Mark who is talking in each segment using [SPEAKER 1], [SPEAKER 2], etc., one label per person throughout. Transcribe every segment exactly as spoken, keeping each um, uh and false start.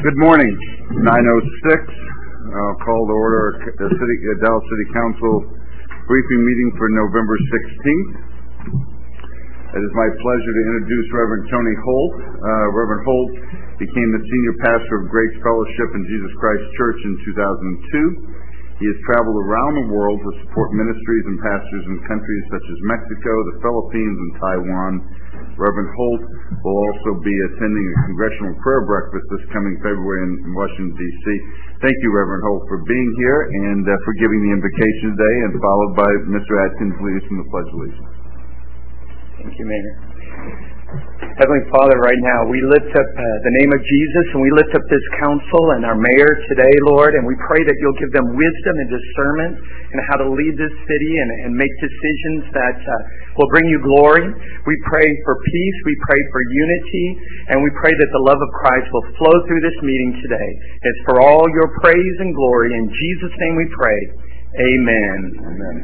[SPEAKER 1] Good morning. nine oh six. I'll call to order the City, uh, Dallas City Council briefing meeting for November sixteenth. It is my pleasure to introduce Reverend Tony Holt. Uh, Reverend Holt became the senior pastor of Grace Fellowship in Jesus Christ Church in two thousand two. He has traveled around the world to support ministries and pastors in countries such as Mexico, the Philippines, and Taiwan. Reverend Holt will also be attending a congressional prayer breakfast this coming February in Washington, D C Thank you, Reverend Holt, for being here and uh, for giving the invocation today, and followed by Mister Atkins leading us in the Pledge of Allegiance.
[SPEAKER 2] Thank you, Mayor. Heavenly Father, right now we lift up uh, the name of Jesus, and we lift up this council and our mayor today, Lord, and we pray that you'll give them wisdom and discernment in how to lead this city and, and make decisions that uh, will bring you glory. We pray for peace, we pray for unity, and we pray that the love of Christ will flow through this meeting today. It's for all your praise and glory. In Jesus' name we pray. Amen.
[SPEAKER 1] Amen.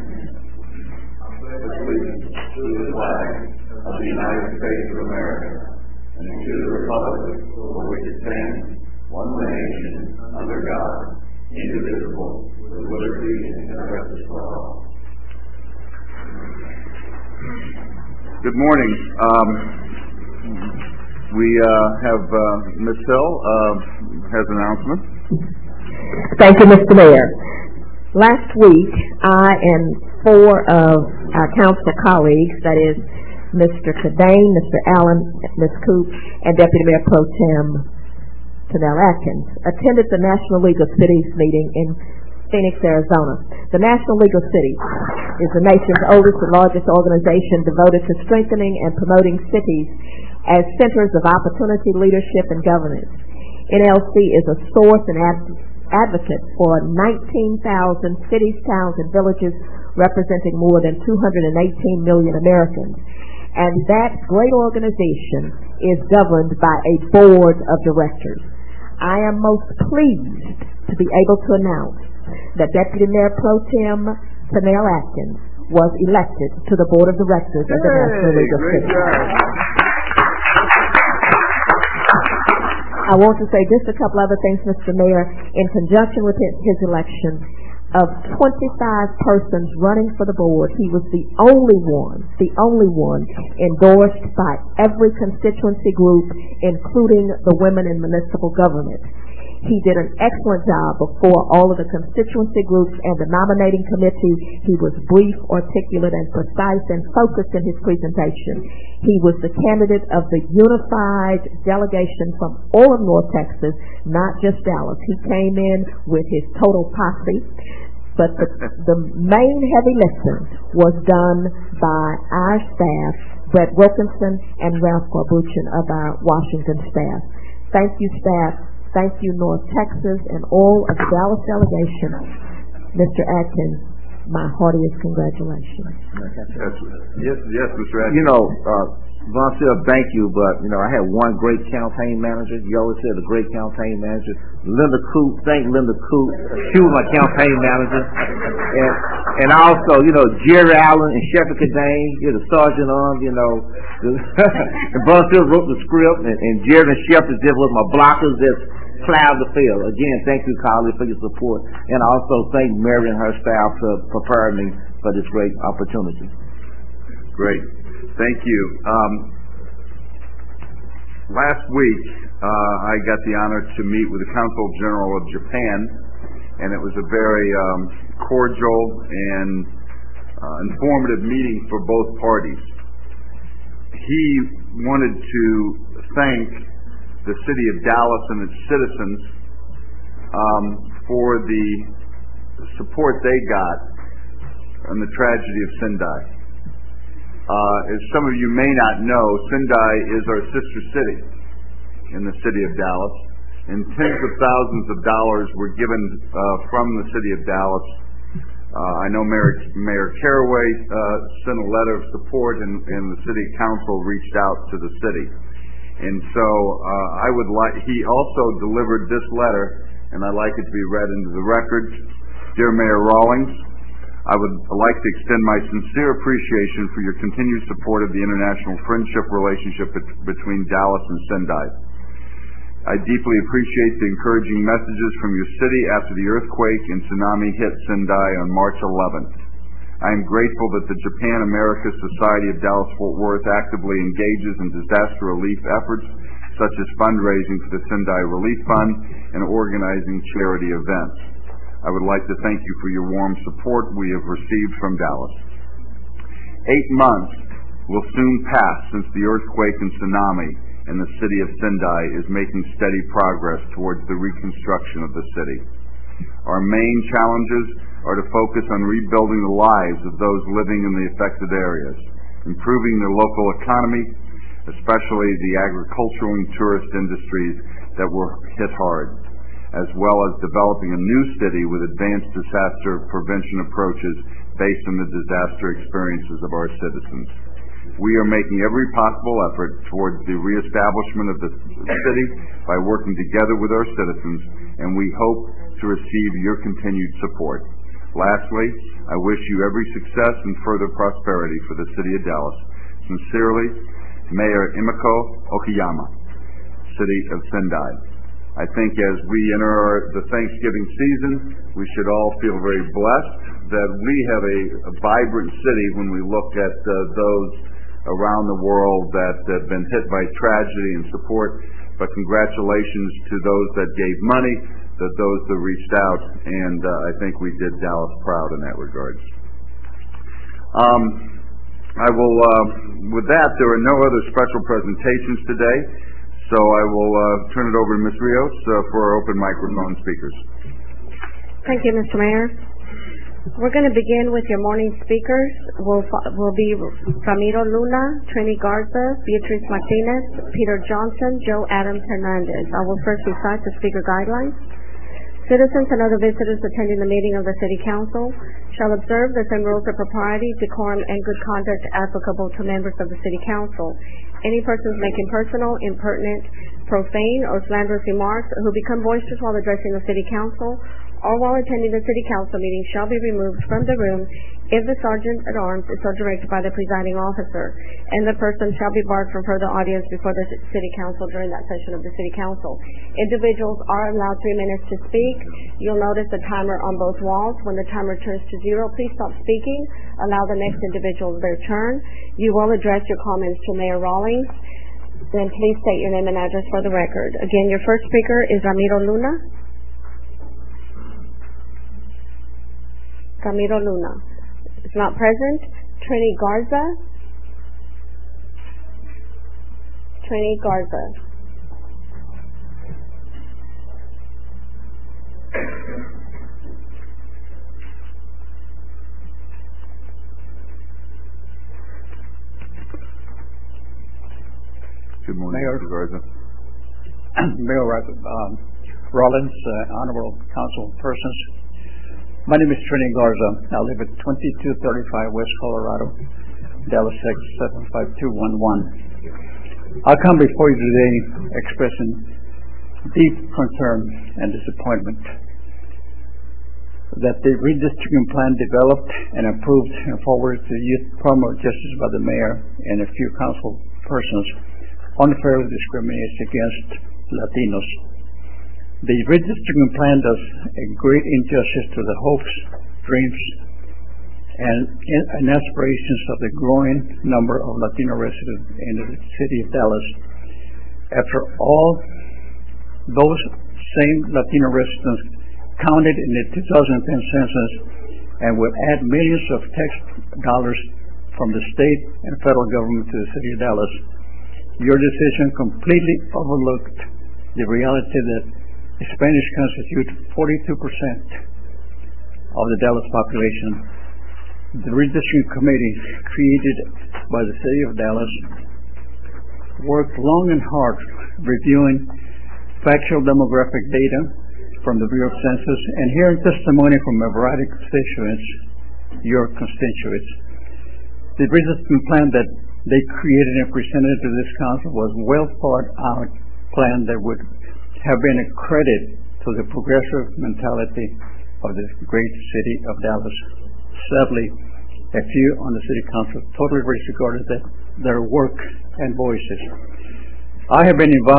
[SPEAKER 1] To the flag of the United States of America, and to the republic for which it stands, one nation, under God, indivisible, with liberty and justice for all. Good morning. Um, we uh, have uh, Miz Hill uh, has an announcement.
[SPEAKER 3] Thank you, Mister Mayor. Last week, I and four of our council colleagues, that is Mister Cadane, Mister Allen, Miz Coop, and Deputy Mayor Pro Tem Tanel Atkins, attended the National League of Cities meeting in Phoenix, Arizona. The National League of Cities is the nation's oldest and largest organization devoted to strengthening and promoting cities as centers of opportunity, leadership, and governance. N L C is a source and ad- advocate for nineteen thousand cities, towns, and villages representing more than two hundred eighteen million Americans. And that great organization is governed by a board of directors. I am most pleased to be able to announce that Deputy Mayor Pro Tem Tanel Atkins was elected to the board of directors of the
[SPEAKER 1] hey,
[SPEAKER 3] National League of
[SPEAKER 1] Cities.
[SPEAKER 3] I want to say just a couple other things, Mister Mayor. In conjunction with his election, of twenty-five persons running for the board, he was the only one, the only one endorsed by every constituency group, including the women in municipal government. He did an excellent job before all of the constituency groups and the nominating committee. He was brief, articulate, and precise and focused in his presentation. He was the candidate of the unified delegation from all of North Texas, not just Dallas. He came in with his total posse, but the, the main heavy lifting was done by our staff, Brett Wilkinson and Ralph Corbuchin of our Washington staff. Thank you, staff. Thank you, North Texas, and all of the Dallas delegation. Mister Atkins, my heartiest congratulations.
[SPEAKER 1] Yes, yes, yes, Mister Atkins.
[SPEAKER 4] You know, uh, Von Sill, thank you, but, you know, I had one great campaign manager. You always said a great campaign manager. Linda Coop, thank Linda Coop. She was my campaign manager. And and also, you know, Jerry Allen and Shepard Cadane, you're the sergeant arms, you know. And Von Sill wrote the script, and, and Jerry and Shepard did with my blockers that plowed the field. Again, thank you, colleagues, for your support. And also thank Mary and her staff for preparing me for this great opportunity.
[SPEAKER 1] Great. Thank you. Um, last week, uh, I got the honor to meet with the Consul General of Japan, and it was a very um, cordial and uh, informative meeting for both parties. He wanted to thank the city of Dallas and its citizens um, for the support they got on the tragedy of Sendai. Uh, as some of you may not know, Sendai is our sister city in the city of Dallas, and tens of thousands of dollars were given uh, from the city of Dallas. Uh, I know Mayor, Mayor Caraway uh, sent a letter of support, and, and the city council reached out to the city. And so uh, I would like, he also delivered this letter, and I'd like it to be read into the record. Dear Mayor Rawlings, I would like to extend my sincere appreciation for your continued support of the international friendship relationship bet- between Dallas and Sendai. I deeply appreciate the encouraging messages from your city after the earthquake and tsunami hit Sendai on March eleventh. I am grateful that the Japan America Society of Dallas-Fort Worth actively engages in disaster relief efforts such as fundraising for the Sendai Relief Fund and organizing charity events. I would like to thank you for your warm support we have received from Dallas. Eight months will soon pass since the earthquake and tsunami, and the city of Sendai is making steady progress towards the reconstruction of the city. Our main challenges are to focus on rebuilding the lives of those living in the affected areas, improving the local economy, especially the agricultural and tourist industries that were hit hard, as well as developing a new city with advanced disaster prevention approaches based on the disaster experiences of our citizens. We are making every possible effort towards the reestablishment of the city by working together with our citizens, and we hope to receive your continued support. Lastly, I wish you every success and further prosperity for the city of Dallas. Sincerely, Mayor Emiko Okayama, City of Sendai. I think as we enter our, the Thanksgiving season, we should all feel very blessed that we have a, a vibrant city when we look at uh, those around the world that have been hit by tragedy and support. But congratulations to those that gave money, to those that reached out, and uh, I think we did Dallas proud in that regard. Um, I will, uh, with that, there are no other special presentations today, so I will uh, turn it over to Miz Rios uh, for our open microphone speakers.
[SPEAKER 5] Thank you, Mister Mayor. We're going to begin with your morning speakers. Will will be Ramiro Luna, Trini Garza, Beatriz Martinez, Peter Johnson, Joe Adams Hernandez. I will first recite the speaker guidelines. Citizens and other visitors attending the meeting of the City Council shall observe the same rules of propriety, decorum, and good conduct applicable to members of the City Council. Any persons making personal, impertinent, profane, or slanderous remarks who become boisterous while addressing the City Council or while attending the City Council meeting shall be removed from the room if the Sergeant at Arms is so directed by the presiding officer, and the person shall be barred from further audience before the City Council during that session of the City Council. Individuals are allowed three minutes to speak. You'll notice the timer on both walls. When the timer turns to zero, please stop speaking. Allow the next individual their turn. You will address your comments to Mayor Rawlings. Then please state your name and address for the record. Again, your first speaker is Ramiro Luna. Ramiro Luna is not present. Trini Garza. Trini Garza.
[SPEAKER 1] Good morning,
[SPEAKER 6] Mayor
[SPEAKER 1] Mister Garza.
[SPEAKER 6] Mayor um, Rollins, uh, honorable council persons. My name is Trini Garza. I live at twenty-two thirty-five West Colorado, Dallas, Texas seven five two one one. I come before you today expressing deep concern and disappointment that the redistricting plan developed and approved and forwarded to the Youth Promote Justice by the mayor and a few council persons unfairly discriminates against Latinos. The redistricting plan does a great injustice to the hopes, dreams, and, and aspirations of the growing number of Latino residents in the city of Dallas. After all, those same Latino residents counted in the two thousand ten census and will add millions of tax dollars from the state and federal government to the city of Dallas. Your decision completely overlooked the reality that Spanish constitute forty-two percent of the Dallas population. The redistricting committee created by the city of Dallas worked long and hard reviewing factual demographic data from the Bureau of Census and hearing testimony from a variety of constituents, your constituents. The redistricting plan that they created and presented to this council was a well thought out plan that would have been a credit to the progressive mentality of the great city of Dallas. Sadly, a few on the city council totally disregarded that, their work and voices. I have been involved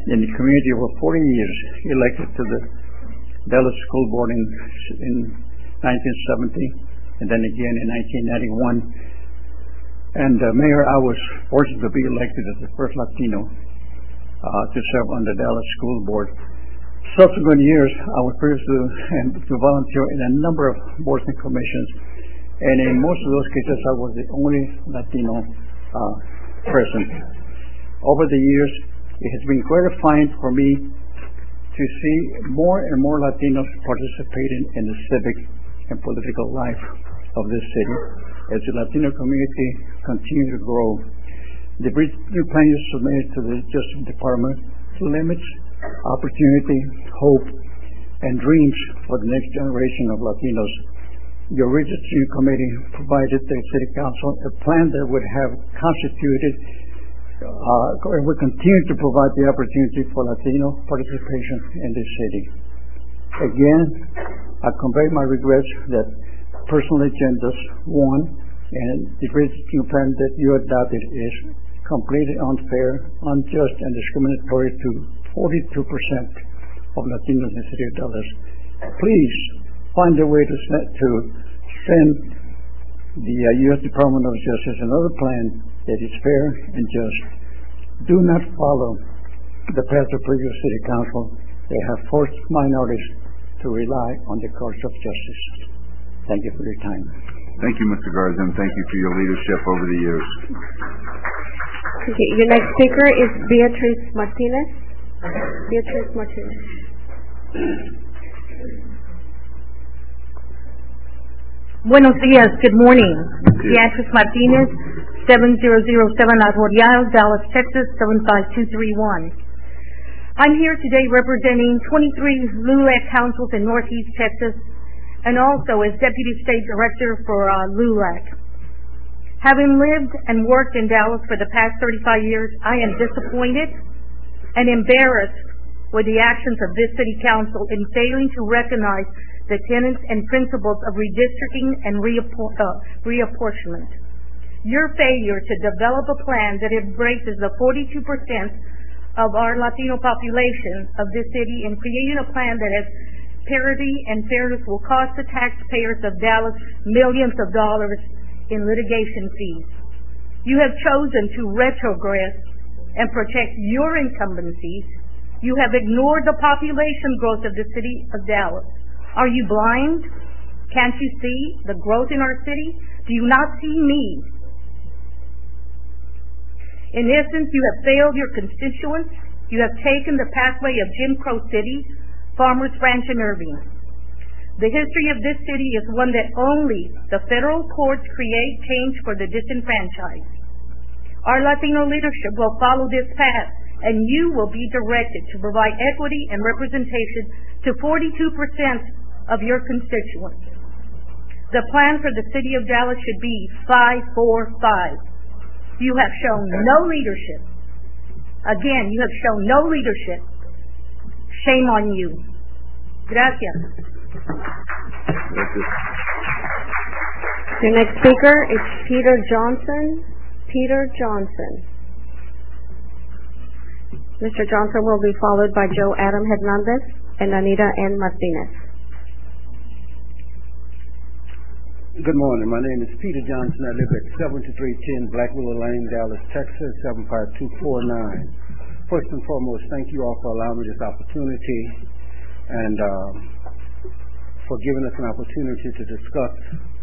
[SPEAKER 6] in the community for forty years, elected to the Dallas School Board in, in nineteen seventy, and then again in nineteen ninety-one. And uh, Mayor, I was fortunate to be elected as the first Latino uh, to serve on the Dallas School Board. Subsequent years, I was privileged to, and to volunteer in a number of boards and commissions, and in most of those cases, I was the only Latino uh, present. Over the years, it has been gratifying for me to see more and more Latinos participating in the civic and political life of this city as the Latino community continues to grow. The new plan you submitted to the Justice Department limits opportunity, hope, and dreams for the next generation of Latinos. Your Redistricting Committee provided the City Council a plan that would have constituted uh, and would continue to provide the opportunity for Latino participation in this city. Again, I convey my regrets that personal agendas won, and the Redistricting plan that you adopted is completely unfair, unjust, and discriminatory to forty-two percent of Latinos in the city of Dallas. Please find a way to send, to send the uh, U S Department of Justice another plan that is fair and just. Do not follow the path of previous city council that have forced minorities to rely on the courts of justice. Thank you for your time.
[SPEAKER 1] Thank you, Mister Garza, and thank you for your leadership over the years.
[SPEAKER 5] Okay, your next speaker is Beatriz Martinez. Beatriz Martinez.
[SPEAKER 7] Buenos días. Good morning. Beatriz Martinez, seven zero zero seven Arroyo, Dallas, Texas, seven five two three one. I'm here today representing twenty-three L U L A C councils in Northeast Texas, and also as Deputy State Director for uh, L U L A C. Having lived and worked in Dallas for the past thirty-five years, I am disappointed and embarrassed with the actions of this City Council in failing to recognize the tenets and principles of redistricting and reappor- uh, reapportionment. Your failure to develop a plan that embraces the forty-two percent of our Latino population of this city and creating a plan that has parity and fairness will cost the taxpayers of Dallas millions of dollars in litigation fees. You have chosen to retrogress and protect your incumbencies. You have ignored the population growth of the city of Dallas. Are you blind? Can't you see the growth in our city? Do you not see me? In essence, you have failed your constituents. You have taken the pathway of Jim Crow City, Farmers Branch, and Irving. The history of this city is one that only the federal courts create change for the disenfranchised. Our Latino leadership will follow this path, and you will be directed to provide equity and representation to forty-two percent of your constituents. The plan for the city of Dallas should be five four five. You have shown no leadership. Again, you have shown no leadership. Shame on you. Gracias.
[SPEAKER 5] Your next speaker is Peter Johnson. Peter Johnson. Mister Johnson will be followed by Joe Adam Hernandez and Anita N. Martinez.
[SPEAKER 8] Good morning. My name is Peter Johnson. I live at seventy-three ten Black Willow Lane, Dallas, Texas, seven five two four nine. First and foremost, thank you all for allowing me this opportunity and uh, for giving us an opportunity to discuss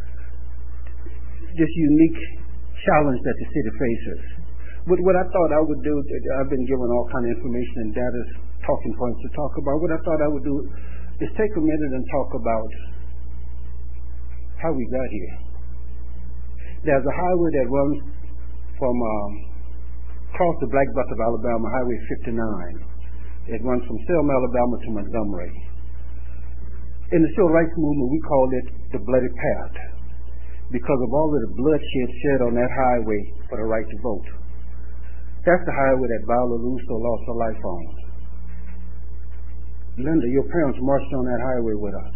[SPEAKER 8] this unique challenge that the city faces. But what I thought I would do, I've been given all kind of information and data, talking points to talk about. What I thought I would do is take a minute and talk about how we got here. There's a highway that runs from um, across the Black Belt of Alabama, Highway fifty-nine. It runs from Selma, Alabama to Montgomery. In the civil rights movement, we call it the Bloody Path because of all of the bloodshed shed on that highway for the right to vote. That's the highway that Viola Luso lost her life on. Linda, your parents marched on that highway with us.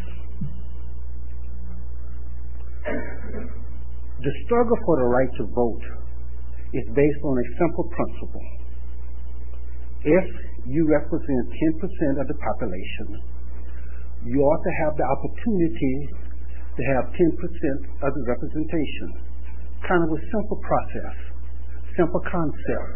[SPEAKER 8] The struggle for the right to vote is based on a simple principle. If you represent ten percent of the population. You ought to have the opportunity to have ten percent of the representation. Kind of a simple process, simple concept.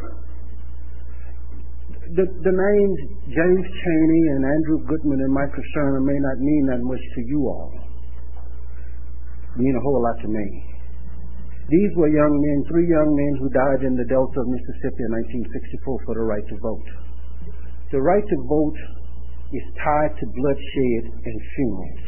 [SPEAKER 8] The, the names James Chaney and Andrew Goodman and Michael Sherman may not mean that much to you all. They mean a whole lot to me. These were young men, three young men who died in the Delta of Mississippi in nineteen sixty-four for the right to vote. The right to vote is tied to bloodshed and funerals.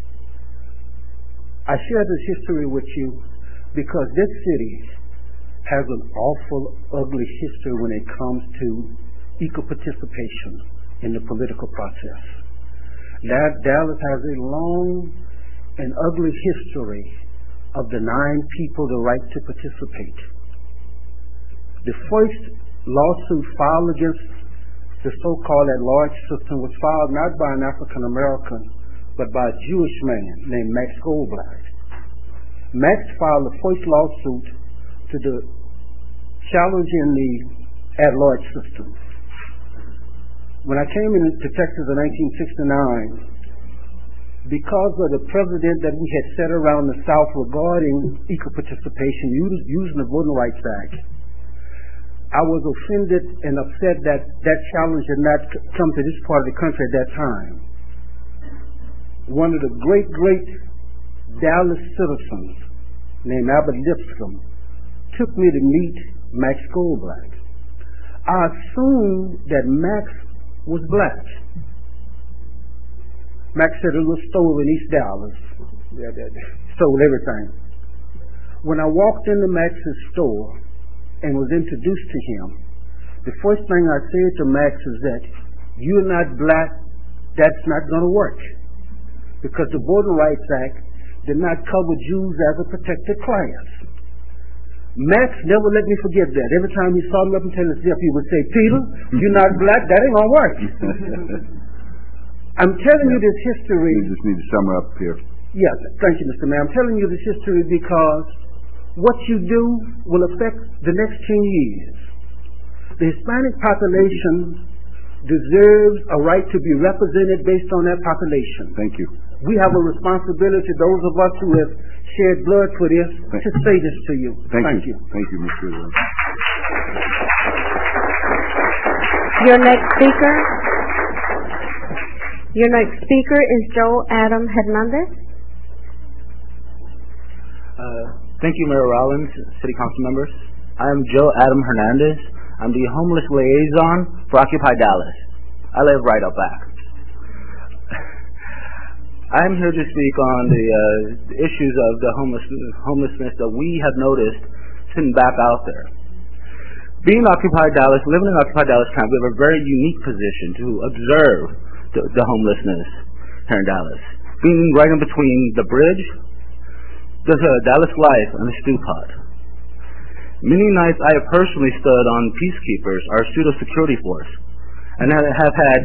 [SPEAKER 8] I share this history with you because this city has an awful, ugly history when it comes to equal participation in the political process. That Dallas has a long and ugly history of denying people the right to participate. The first lawsuit filed against the so-called at-large system was filed not by an African American, but by a Jewish man named Max Goldblatt. Max filed the first lawsuit to the challenging the at-large system. When I came into Texas in nineteen sixty-nine, because of the precedent that we had set around the South regarding equal participation using the Voting Rights Act, I was offended and upset that that challenge had not come to this part of the country at that time. One of the great, great Dallas citizens named Albert Lipscomb took me to meet Max Goldblatt. I assumed that Max was black. Max had a little store in East Dallas. Yeah, that sold everything. When I walked into Max's store and was introduced to him, the first thing I said to Max is that you're not black, that's not going to work. Because the Voting Rights Act did not cover Jews as a protected class. Max never let me forget that. Every time he saw me up in Tennessee, he would say, Peter, you're not black, that ain't going to work. I'm telling you this history.
[SPEAKER 1] You just need to sum up here.
[SPEAKER 8] Yes, thank you, Mister Mayor. I'm telling you this history because what you do will affect the next ten years. The Hispanic population deserves a right to be represented based on that population.
[SPEAKER 1] Thank you.
[SPEAKER 8] We have a responsibility, those of us who have shed blood for this,
[SPEAKER 1] Thank
[SPEAKER 8] to say this to you.
[SPEAKER 1] Thank,
[SPEAKER 8] Thank
[SPEAKER 1] you.
[SPEAKER 8] you.
[SPEAKER 1] Thank you, Mister Lewis.
[SPEAKER 5] Your next speaker, your next speaker is Joe Adam Hernandez.
[SPEAKER 9] Uh, thank you, Mayor Rollins, City Council members. I am Joe Adam Hernandez. I'm the homeless liaison for Occupy Dallas. I live right up back. I'm here to speak on the uh, issues of the homeless, homelessness that we have noticed sitting back out there. Being Occupy Dallas, living in Occupy Dallas camp, we have a very unique position to observe the, the homelessness here in Dallas. Being right in between the bridge, there's a Dallas Life, and the Stew Pot. Many nights I have personally stood on Peacekeepers, our pseudo-security force, and have had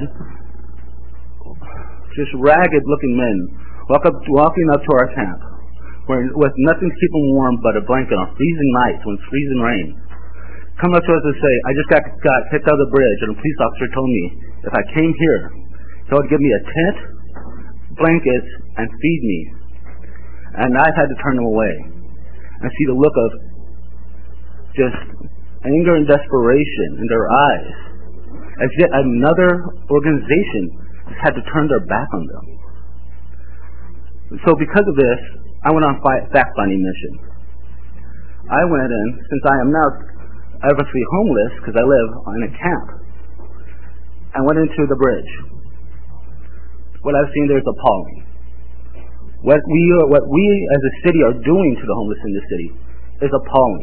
[SPEAKER 9] just ragged-looking men walk up, walking up to our camp where, with nothing to keep them warm but a blanket on freezing nights when it's freezing rain. Come up to us and say, I just got, got kicked out of the bridge, and a police officer told me if I came here, he would give me a tent, blankets, and feed me. And I've had to turn them away and see the look of just anger and desperation in their eyes, as yet another organization has had to turn their back on them. So because of this, I went on a fact-finding mission. I went in, since I am now obviously homeless because I live in a camp, I went into the bridge. What I've seen there is appalling. What we, are, what we as a city are doing to the homeless in the city is appalling.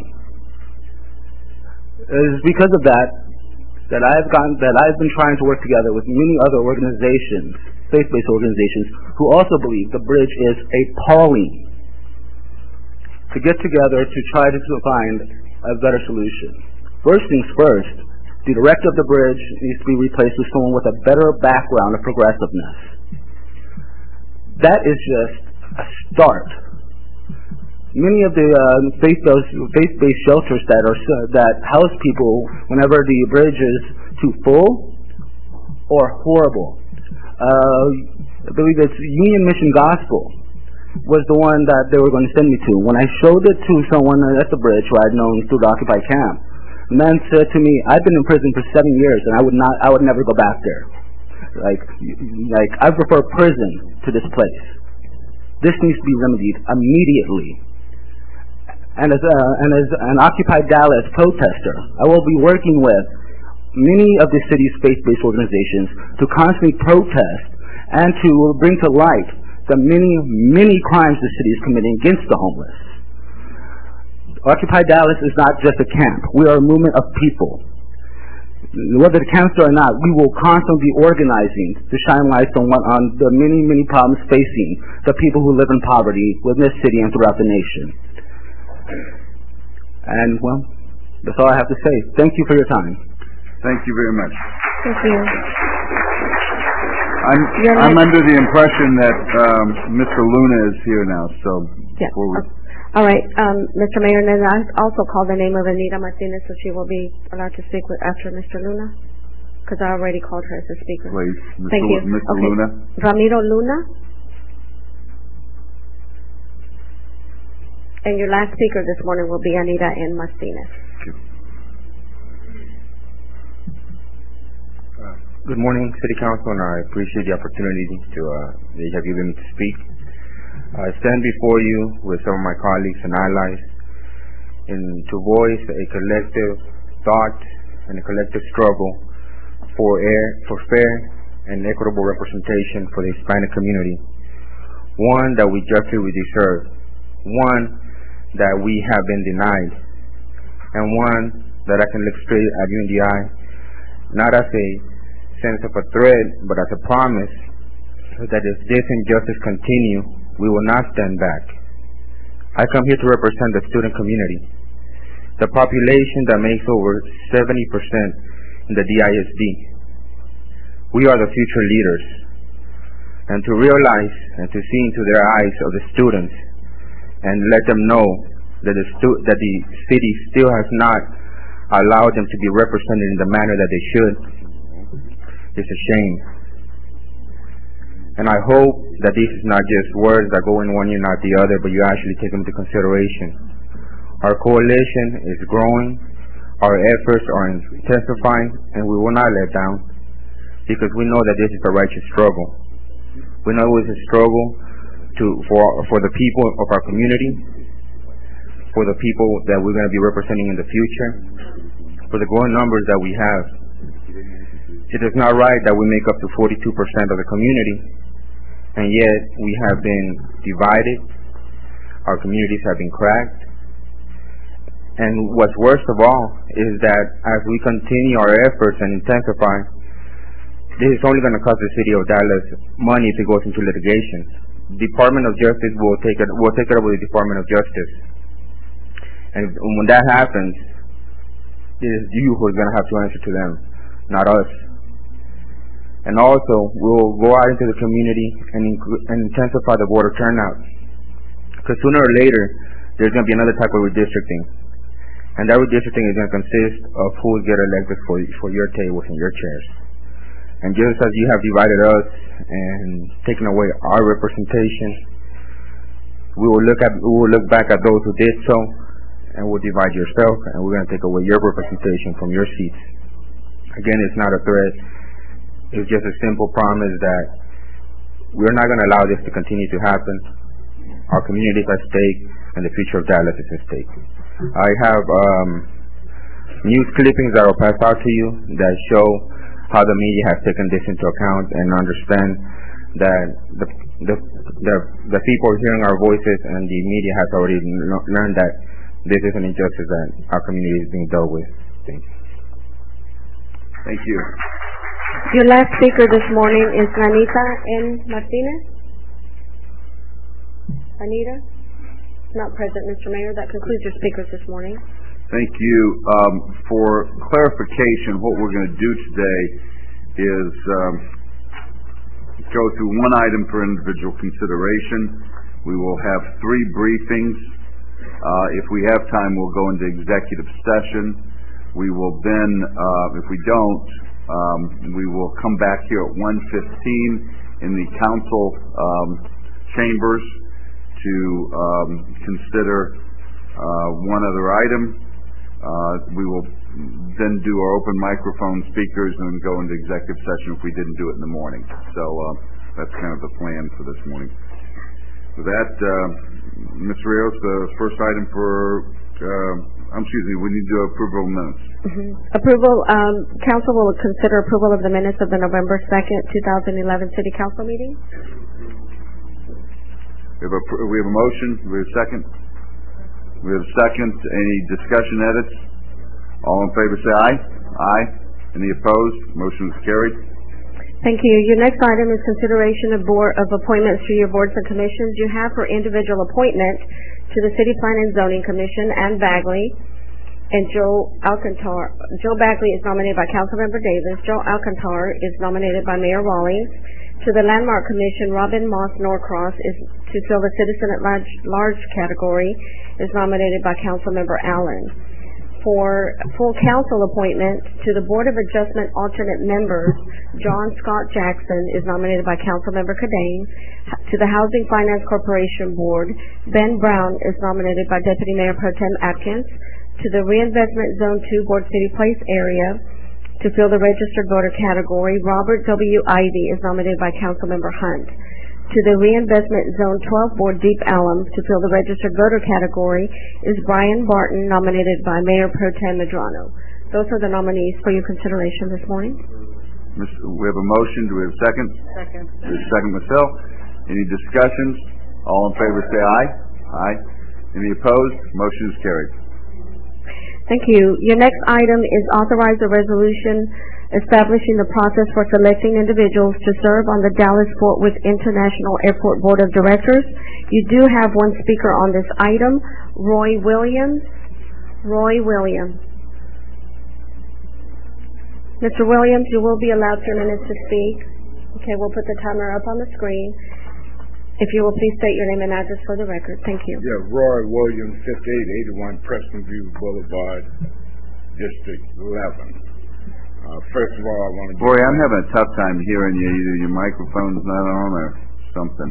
[SPEAKER 9] It is because of that that I've gotten, that I've been trying to work together with many other organizations, faith-based organizations, who also believe the bridge is appalling, to get together to try to find a better solution. First things first, the director of the bridge needs to be replaced with someone with a better background of progressiveness. That is just a start. Many of the uh, faith-based, faith-based shelters that are that house people whenever the bridge is too full or horrible. Uh, I believe it's Union Mission Gospel was the one that they were going to send me to. When I showed it to someone at the bridge who I'd known through the occupied camp, the man said to me, "I've been in prison for seven years, and I would not, I would never go back there. Like, like I prefer prison to this place. This needs to be remedied immediately." And as, a, and as an Occupy Dallas protester, I will be working with many of the city's faith-based organizations to constantly protest and to bring to light the many, many crimes the city is committing against the homeless. Occupy Dallas is not just a camp. We are a movement of people. Whether the camps or not, we will constantly be organizing to shine light on, what, on the many, many problems facing the people who live in poverty within this city and throughout the nation. And, well, that's all I have to say. Thank you for your time.
[SPEAKER 1] Thank you very much.
[SPEAKER 5] Thank you.
[SPEAKER 1] I'm, I'm under the impression that um, Mister Luna is here now, so
[SPEAKER 5] yeah.
[SPEAKER 1] before we...
[SPEAKER 5] All right, um, Mister Mayor, and then I also call the name of Anita Martinez, so she will be allowed to speak with, after Mister Luna, because I already called her as a speaker.
[SPEAKER 1] Please, Mister
[SPEAKER 5] Thank you.
[SPEAKER 1] Mister
[SPEAKER 5] Okay.
[SPEAKER 1] Luna.
[SPEAKER 5] Ramiro Luna. And your last speaker this morning will be Anita N. Martinez.
[SPEAKER 10] Good morning, City Council, and I appreciate the opportunity to uh, that you have given me to speak. I stand before you with some of my colleagues and allies in to voice a collective thought and a collective struggle for air, for fair and equitable representation for the Hispanic community. One that we justly deserve, one that we have been denied, and one that I can look straight at you in the eye, not as a sense of a threat, but as a promise that if this injustice continue, we will not stand back. I come here to represent the student community, the population that makes over seventy percent in the D I S D. We are the future leaders, and to realize and to see into their eyes of the students and let them know that the, stu- that the city still has not allowed them to be represented in the manner that they should, it's a shame. And I hope that this is not just words that go in one ear, not the other, but you actually take them into consideration. Our coalition is growing, our efforts are intensifying, and we will not let down, because we know that this is a righteous struggle. We know it's a struggle to for for the people of our community, for the people that we're going to be representing in the future, for the growing numbers that we have. It is not right that we make up to forty-two percent of the community, and yet we have been divided, our communities have been cracked, and what's worst of all is that as we continue our efforts and intensify, this is only going to cost the city of Dallas money if it goes into litigation. The Department of Justice will take it will take it up with the Department of Justice, and when that happens, it is you who is going to have to answer to them, not us. And also, we'll go out into the community and, inc- and intensify the voter turnout, because sooner or later there's going to be another type of redistricting, and that redistricting is going to consist of who will get elected for for your tables and your chairs. And just as you have divided us and taken away our representation, we will look at we will look back at those who did so, and we'll divide yourself, and we're going to take away your representation from your seats. Again, it's not a threat. It's just a simple promise that we're not going to allow this to continue to happen. Our community is at stake, and the future of Dallas is at stake. I have um, news clippings that will pass out to you that show how the media has taken this into account and understand that the the the, the people hearing our voices and the media has already l- learned that this is an injustice that our community is being dealt with. Thank you.
[SPEAKER 1] Thank you.
[SPEAKER 5] Your last speaker this morning is Anita N. Martinez. Anita? Not present, Mister Mayor. That concludes your speakers this morning.
[SPEAKER 1] Thank you. Um, for clarification, what we're going to do today is um, go through one item for individual consideration. We will have three briefings. Uh, if we have time, we'll go into executive session. We will then, uh, if we don't, Um, we will come back here at one fifteen in the council um, chambers to um, consider uh, one other item. Uh, we will then do our open microphone speakers and go into executive session if we didn't do it in the morning. So uh, that's kind of the plan for this morning. With that, uh, Miz Rios, the first item for, uh, um, excuse me, we need to do approval of minutes.
[SPEAKER 5] Mm-hmm. Approval, um, council will consider approval of the minutes of the November second, two thousand eleven City Council meeting.
[SPEAKER 1] We have a, we have a motion. We have a second. We have a second. Any discussion, edits? All in favor say aye. Aye. Any opposed? Motion is carried.
[SPEAKER 5] Thank you. Your next item is consideration of board of appointments to your boards and commissions. You have for individual appointment to the City Plan and Zoning Commission, Ann Bagley, and Joe Alcantar. Joe Bagley is nominated by Councilmember Davis. Joe Alcantar is nominated by Mayor Rawlings. To the Landmark Commission, Robin Moss Norcross is to fill the Citizen at Large, large category, is nominated by Councilmember Allen. For full council appointment to the Board of Adjustment alternate members, John Scott Jackson is nominated by Councilmember Cadane. To the Housing Finance Corporation Board, Ben Brown is nominated by Deputy Mayor Pro Tem Atkins. To the Reinvestment Zone two Board City Place area, to fill the registered voter category, Robert W. Ivy is nominated by Councilmember Hunt. To the Reinvestment Zone twelve Board, Deep Ellum, to fill the registered voter category is Brian Barton, nominated by Mayor Pro Tem Medrano. Those are the nominees for your consideration this morning.
[SPEAKER 1] Mister We have a motion. Do we have a second?
[SPEAKER 5] Second.
[SPEAKER 1] We have a second myself. Any discussions? All in favor say aye. Aye. Any opposed? Motion is carried.
[SPEAKER 5] Thank you. Your next item is authorize a resolution establishing the process for selecting individuals to serve on the Dallas-Fort Worth International Airport Board of Directors. You do have one speaker on this item, Roy Williams. Roy Williams. Mister Williams, you will be allowed two minutes to speak. Okay, we'll put the timer up on the screen. If you will please state your name and address for the record. Thank you.
[SPEAKER 11] Yeah, Roy Williams, fifty-eight eighty-one Preston View Boulevard, District eleven. Uh, first of all, I want to...
[SPEAKER 1] Boy, I'm having a tough time hearing you. Either your microphone's not on or something.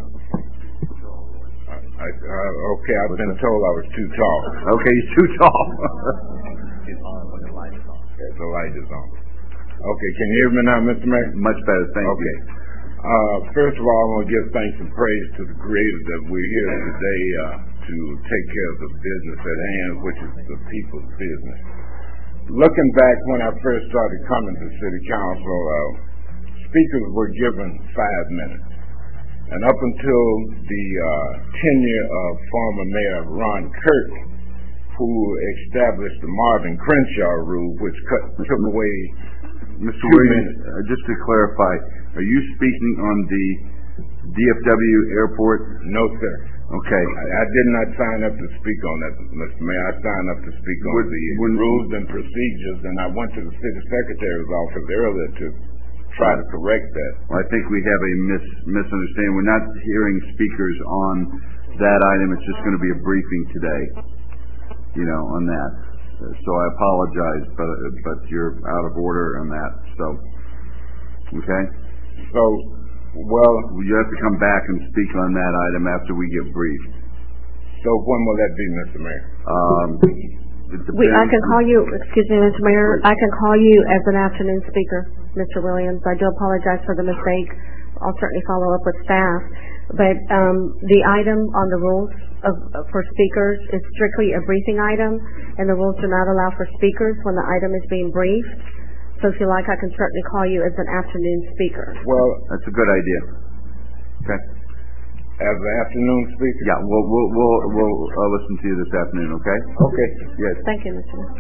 [SPEAKER 11] Uh, I, uh, okay, I've been told I was too tall.
[SPEAKER 1] Okay, you're too tall.
[SPEAKER 11] It's on when the light is on. Yeah, the light is on. Okay, can you hear me now, Mister Mayor?
[SPEAKER 1] Much better, thank
[SPEAKER 11] okay.
[SPEAKER 1] you.
[SPEAKER 11] Uh, first of all, I want to give thanks and praise to the Creator that we're here today uh, to take care of the business at hand, which is the people's business. Looking back when I first started coming to City Council, uh, speakers were given five minutes. And up until the uh, tenure of former Mayor Ron Kirk, who established the Marvin Crenshaw rule, which cut, took away
[SPEAKER 1] Mister Williams, uh, just to clarify, are you speaking on the D F W airport?
[SPEAKER 11] No, sir.
[SPEAKER 1] Okay.
[SPEAKER 11] I, I did not sign up to speak on that, Mister Mayor. I signed up to speak on
[SPEAKER 1] Would,
[SPEAKER 11] the
[SPEAKER 1] when,
[SPEAKER 11] rules and procedures, and I went to the city secretary's office earlier to try to correct that.
[SPEAKER 1] Well, I think we have a mis misunderstanding. We're not hearing speakers on that item. It's just going to be a briefing today, you know, on that. So I apologize, but but you're out of order on that. So, okay.
[SPEAKER 11] So, well,
[SPEAKER 1] you have to come back and speak on that item after we get briefed.
[SPEAKER 11] So when will that be, Mister Mayor?
[SPEAKER 1] Um,
[SPEAKER 5] we, I can call you. Excuse me, Mister Mayor. I can call you as an afternoon speaker, Mister Williams. I do apologize for the mistake. I'll certainly follow up with staff. But um, the item on the rules of, for speakers is strictly a briefing item, and the rules do not allow for speakers when the item is being briefed. So if you like, I can certainly call you as an afternoon speaker.
[SPEAKER 11] Well,
[SPEAKER 1] that's a good idea. Okay.
[SPEAKER 11] As an afternoon speaker?
[SPEAKER 1] Yeah, we'll we'll we'll, we'll uh, listen to you this afternoon. Okay.
[SPEAKER 11] Okay.
[SPEAKER 1] Yes.
[SPEAKER 5] Thank you, Mister Mayor.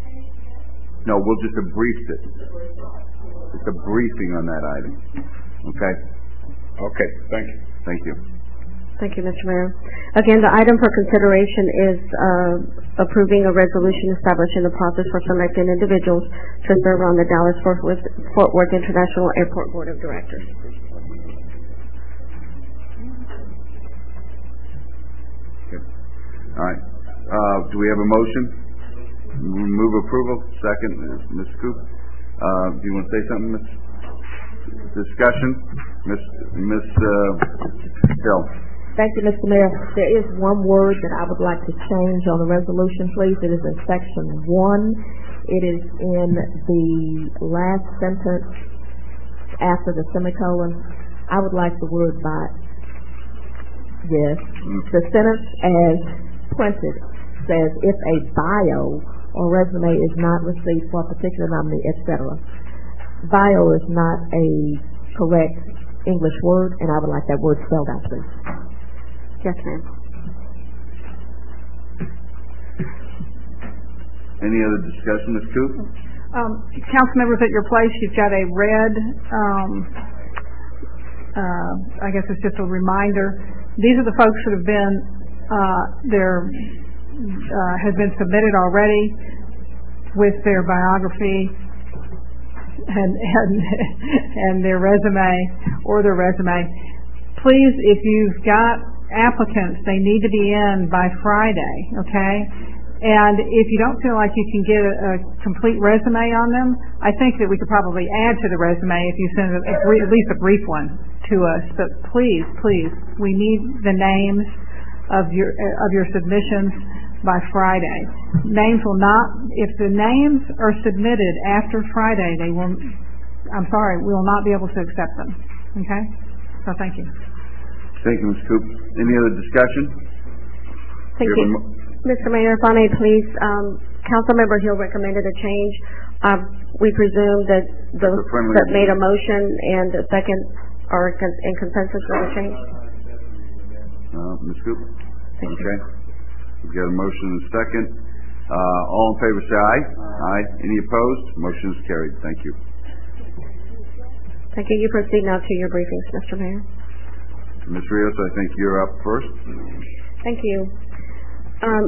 [SPEAKER 1] No, we'll just have briefed it. It's a briefing on that item. Okay.
[SPEAKER 11] Okay. Thank you.
[SPEAKER 1] Thank you.
[SPEAKER 5] Thank you, Mister Mayor. Again, the item for consideration is uh, approving a resolution establishing the process for selecting individuals to serve on the Dallas-Fort Worth, Fort Worth International Airport Board of Directors.
[SPEAKER 1] Okay. All right. Uh, do we have a motion? Move approval. Second, Miz Coop. Uh, do you want to say something, Miz Discussion? Miss Miss uh, Hill.
[SPEAKER 3] Thank you, Mister Mayor. There is one word that I would like to change on the resolution, please. It is in section one. It is in the last sentence after the semicolon. I would like the word by, yes, the sentence as printed says if a bio or resume is not received for a particular nominee, et cetera. Bio is not a correct English word, and I would like that word spelled out, please.
[SPEAKER 5] Yes, ma'am.
[SPEAKER 1] Any other discussion, Miz Coop?
[SPEAKER 12] Um, council members, at your place, you've got a red, um, uh, I guess it's just a reminder. These are the folks that have been, uh, their, uh, have been submitted already with their biography and, and, and their resume or their resume. Please, if you've got applicants, they need to be in by Friday, okay? And if you don't feel like you can get a, a complete resume on them, I think that we could probably add to the resume if you send a, a brief, at least a brief one to us. But please, please, we need the names of your of your submissions by Friday. Names will not, if the names are submitted after Friday, they will, I'm sorry, we will not be able to accept them. Okay? So thank you.
[SPEAKER 1] Thank you, Miz Coop. Any other discussion?
[SPEAKER 5] Thank you. Mister Mayor, if I may please, um, Councilmember Hill recommended a change. Uh, we presume that those that made a motion and a second are in consensus for the change?
[SPEAKER 1] Uh, Miz Coop? Okay. We've got a motion and a second. Uh, all in favor say aye. Aye. Any opposed? Motion is carried. Thank you.
[SPEAKER 5] Thank you. You proceed now to your briefings, Mister Mayor.
[SPEAKER 1] Miz Rios, I think you're up first.
[SPEAKER 5] Thank you. Um,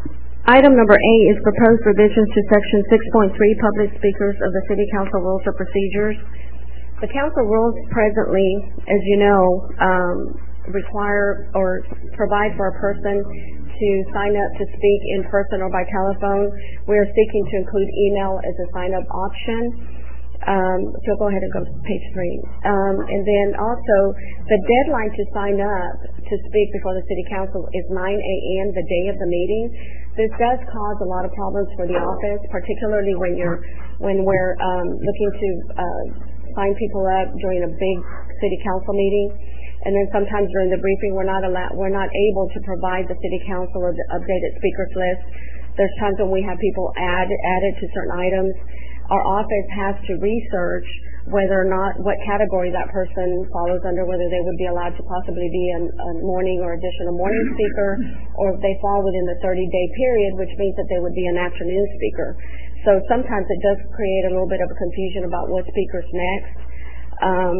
[SPEAKER 5] item number A is proposed revisions to section six point three, public speakers of the City Council Rules of Procedures. The council rules presently, as you know, um, require or provide for a person to sign up to speak in person or by telephone. We are seeking to include email as a sign-up option. Um, so go ahead and go to page three. Um, and then also, the deadline to sign up to speak before the City Council is nine a m the day of the meeting. This does cause a lot of problems for the office, particularly when you're when we're um, looking to uh, sign people up during a big City Council meeting. And then sometimes during the briefing, we're not allowed, we're not able to provide the City Council or the updated speakers list. There's times when we have people add added to certain items. Our office has to research whether or not, what category that person follows under, whether they would be allowed to possibly be an, a morning or additional morning speaker, or if they fall within the thirty-day period, which means that they would be an afternoon speaker. So sometimes it does create a little bit of a confusion about what speaker's next. Um,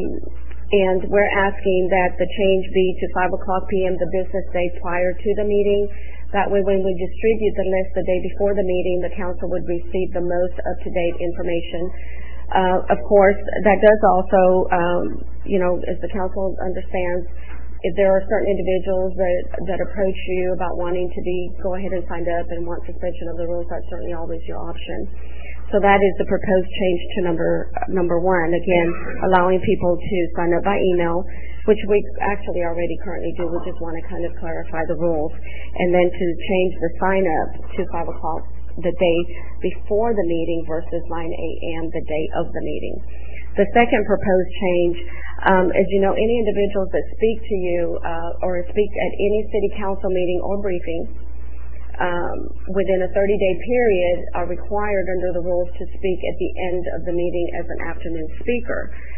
[SPEAKER 5] and we're asking that the change be to five o'clock p m the business day prior to the meeting. That way, when we distribute the list the day before the meeting, the council would receive the most up-to-date information. Uh, of course, that does also, um, you know, as the council understands, if there are certain individuals that, that approach you about wanting to be, go ahead and sign up and want suspension of the rules, that's certainly always your option. So that is the proposed change to number number one. Again, allowing people to sign up by email, which we actually already currently do. We just want to kind of clarify the rules. And then to change the sign up to five o'clock the day before the meeting versus nine a m the day of the meeting. The second proposed change, um, as you know, any individuals that speak to you uh, or speak at any city council meeting or briefing um, within a thirty-day period are required under the rules to speak at the end of the meeting as an afternoon speaker.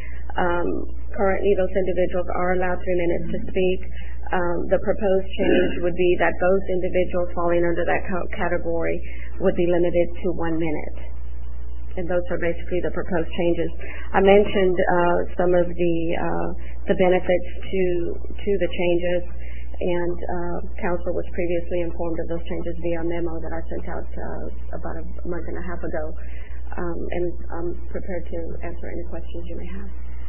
[SPEAKER 5] Um, currently, those individuals are allowed three minutes to speak. Um, the proposed change would be that those individuals falling under that category would be limited to one minute. And those are basically the proposed changes. I mentioned uh, some of the uh, the benefits to to the changes, and uh, council was previously informed of those changes via a memo that I sent out uh, about a month and a half ago. Um, and I'm prepared to answer any questions you may have.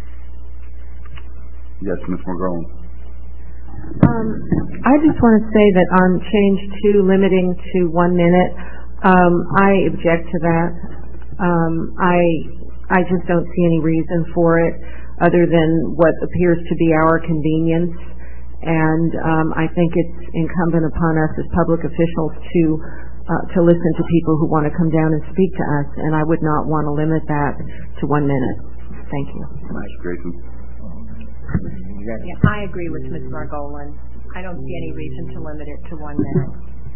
[SPEAKER 1] Yes, Miz McGrone.
[SPEAKER 13] Um, I just want to say that on change two, limiting to one minute, um, I object to that. Um, I I just don't see any reason for it other than what appears to be our convenience. And um, I think it's incumbent upon us as public officials to uh, to listen to people who want to come down and speak to us, and I would not want to limit that to one minute. Thank you.
[SPEAKER 1] Miz Grayson.
[SPEAKER 14] Yeah, I agree with Miz Margolin. I don't see any reason to limit it to one minute.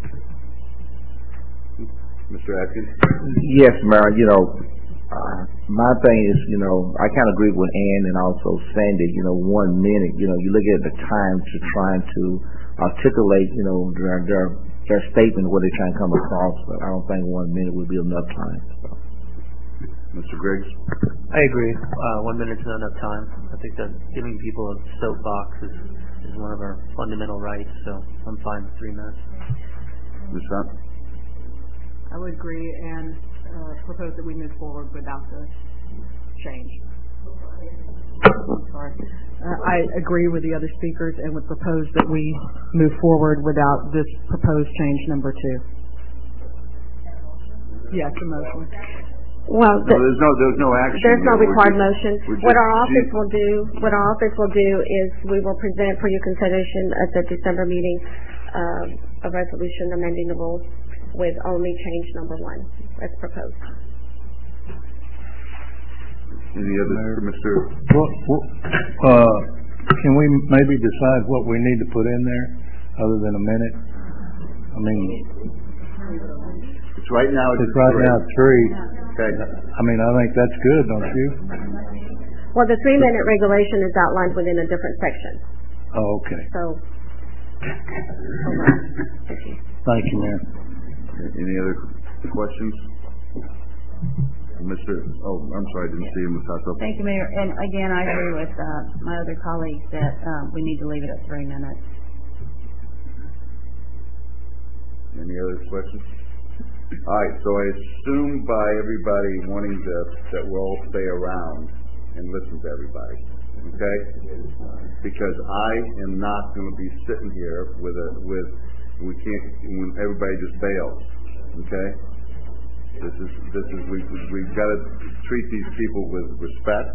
[SPEAKER 1] Mister Atkins?
[SPEAKER 4] Yes, Mayor, you know, uh, my thing is, you know, I kind of agree with Ann and also Sandy, you know, one minute, you know, you look at the time to trying to articulate, you know, their, their, their statement, what they're trying to come across, but I don't think one minute would be enough time. So.
[SPEAKER 1] Mister Griggs?
[SPEAKER 15] I agree. Uh, one minute's not enough time. I think that giving people a soapbox is, is one of our fundamental rights, so I'm fine with three minutes.
[SPEAKER 1] Miz Hunt?
[SPEAKER 12] I would agree and uh, propose that we move forward without the change. Sorry. Uh, I agree with the other speakers and would propose that we move forward without this proposed change number two. Yes, the motion.
[SPEAKER 5] Well,
[SPEAKER 1] no, there's no there's no action.
[SPEAKER 5] There's no
[SPEAKER 1] here.
[SPEAKER 5] required
[SPEAKER 1] just,
[SPEAKER 5] motion. What our office will do, what our office will do is we will present for your consideration at the December meeting uh, a resolution amending the rules with only change number one as proposed.
[SPEAKER 1] Any other, Mister
[SPEAKER 16] Well, well, uh, can we maybe decide what we need to put in there other than a minute? I mean,
[SPEAKER 1] it's right now. It's,
[SPEAKER 16] it's right
[SPEAKER 1] three.
[SPEAKER 16] now three.
[SPEAKER 1] Okay.
[SPEAKER 16] I mean, I think that's good, don't you?
[SPEAKER 5] Well, the three-minute regulation is outlined within a different section.
[SPEAKER 16] Oh, okay.
[SPEAKER 5] So,
[SPEAKER 16] thank you. Thank you, Mayor.
[SPEAKER 1] Any other questions? Mister Oh, I'm sorry, I didn't see him.
[SPEAKER 17] Thank you, Mayor. And again, I agree with uh, my other colleagues that um, we need to leave it at three minutes.
[SPEAKER 1] Any other questions? All right, so I assume by everybody wanting this that we'll all stay around and listen to everybody, okay? Because I am not going to be sitting here with a with we can't when everybody just bails, okay? This is this is we we've got to treat these people with respect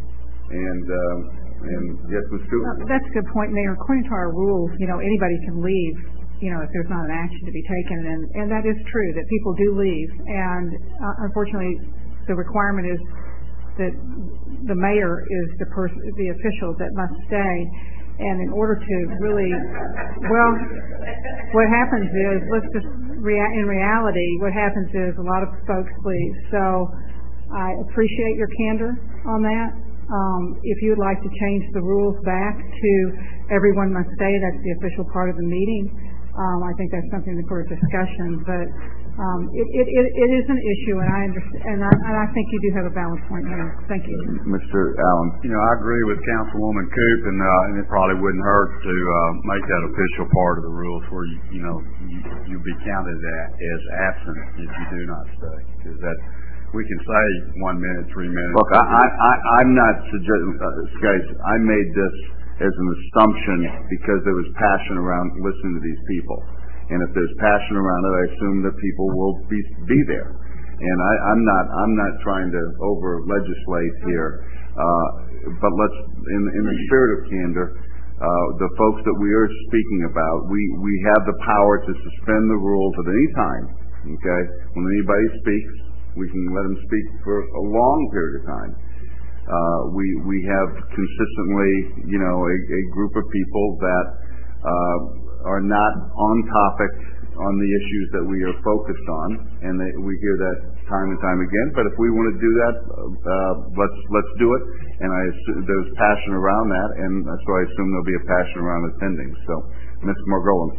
[SPEAKER 1] and um, and yes, Miz Cooper.
[SPEAKER 12] That's a good point, Mayor. According to our rules, you know, anybody can leave. You know, if there's not an action to be taken, and, and that is true, that people do leave, and uh, unfortunately the requirement is that the mayor is the person, the official that must stay, and in order to really, well, what happens is, let's just, rea- in reality, what happens is a lot of folks leave, so I appreciate your candor on that. Um, if you would like to change the rules back to everyone must stay, that's the official part of the meeting. Um, I think that's something for discussion, but um, it, it, it, it is an issue, and I understand, and I, and I think you do have a valid point here. Thank you,
[SPEAKER 1] Mister Allen.
[SPEAKER 18] You know, I agree with Councilwoman Coop, and, uh, and it probably wouldn't hurt to uh, make that official part of the rules, where you, you know you, you'll be counted as absent if you do not stay, because that we can say one minute, three minutes.
[SPEAKER 1] Look, I, I, I I'm not suggesting, uh, guys. I made this as an assumption because there was passion around listening to these people. And if there's passion around it, I assume that people will be be there. And I, I'm not I'm not trying to over legislate here, uh, but let's in in the spirit of candor, uh, the folks that we are speaking about, we we have the power to suspend the rules at any time. Okay, when anybody speaks, we can let them speak for a long period of time. Uh, we we have consistently, you know, a, a group of people that uh, are not on topic on the issues that we are focused on, and they, we hear that time and time again. But if we want to do that, uh, let's let's do it. And I assume there's passion around that, and so I assume there'll be a passion around attending. So, Miz Margolin.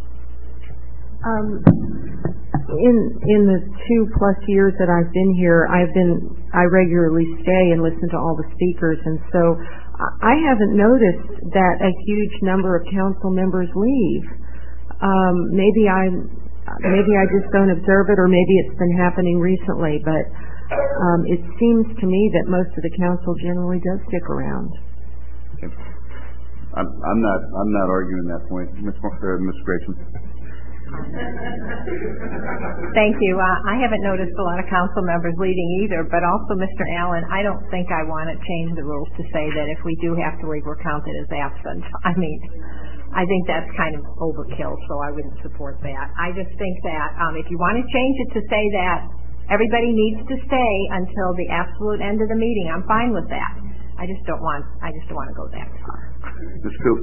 [SPEAKER 13] Um, in in the two plus years that I've been here, I've been I regularly stay and listen to all the speakers, and so I haven't noticed that a huge number of council members leave. Um, maybe I maybe I just don't observe it, or maybe it's been happening recently. But um, it seems to me that most of the council generally does stick around.
[SPEAKER 1] I'm, I'm not I'm not arguing that point, Miz Miz Grayson.
[SPEAKER 14] Thank you. Uh, I haven't noticed a lot of council members leaving either, but also Mister Allen, I don't think I want to change the rules to say that if we do have to leave, we're counted as absent. I mean, I think that's kind of overkill, so I wouldn't support that. I just think that um, if you want to change it to say that everybody needs to stay until the absolute end of the meeting, I'm fine with that. I just don't want, I just don't want to go that far.
[SPEAKER 1] Miz Coop?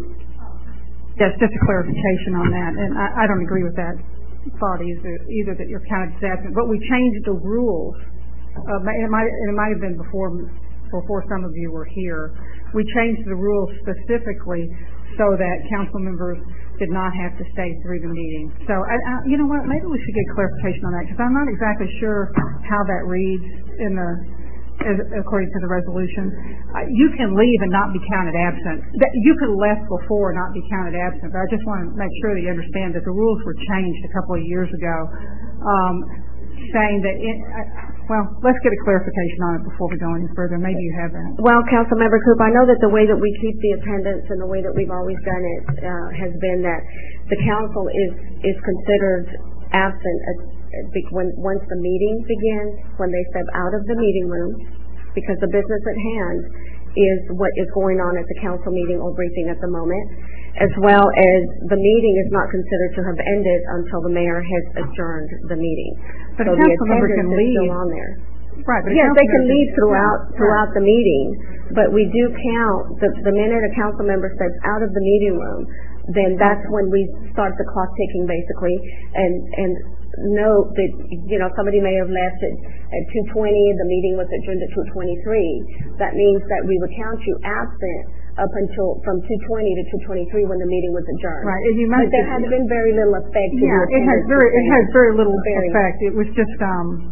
[SPEAKER 12] Yes, just a clarification on that, and I, I don't agree with that thought either, either that you're counted as absent, but we changed the rules. Uh, it might, it might have been before, before some of you were here. We changed the rules specifically so that council members did not have to stay through the meeting. So, I, I, you know what, maybe we should get clarification on that, because I'm not exactly sure how that reads in the, as, according to the resolution. Uh, you can leave and not be counted absent. That, you could have left before and not be counted absent, but I just want to make sure that you understand that the rules were changed a couple of years ago, um, saying that, it, uh, well, let's get a clarification on it before we go any further. Maybe you have that.
[SPEAKER 5] Well, Councilmember Coop, I know that the way that we keep the attendance and the way that we've always done it uh, has been that the council is, is considered absent at, when, once the meeting begins, when they step out of the meeting room, because the business at hand is what is going on at the council meeting or briefing at the moment, as well as the meeting is not considered to have ended until the mayor has adjourned the meeting.
[SPEAKER 12] But
[SPEAKER 5] so
[SPEAKER 12] a
[SPEAKER 5] the
[SPEAKER 12] council member
[SPEAKER 5] attendance
[SPEAKER 12] can
[SPEAKER 5] is
[SPEAKER 12] leave.
[SPEAKER 5] still on there.
[SPEAKER 12] Right, but
[SPEAKER 5] yes, they can leave
[SPEAKER 12] can,
[SPEAKER 5] throughout
[SPEAKER 12] yeah,
[SPEAKER 5] throughout
[SPEAKER 12] right.
[SPEAKER 5] the meeting, but we do count the, the minute a council member steps out of the meeting room, then that's when we start the clock ticking, basically, and and note that, you know, somebody may have left at, at two twenty, the meeting was adjourned at two twenty-three. That means that we would count you absent up until from two twenty to two twenty-three when the meeting was adjourned.
[SPEAKER 12] Right, and you
[SPEAKER 5] but
[SPEAKER 12] must
[SPEAKER 5] there has been very little effect. To
[SPEAKER 12] yeah,
[SPEAKER 5] the
[SPEAKER 12] it has very it has very little
[SPEAKER 5] very
[SPEAKER 12] effect. It was just um.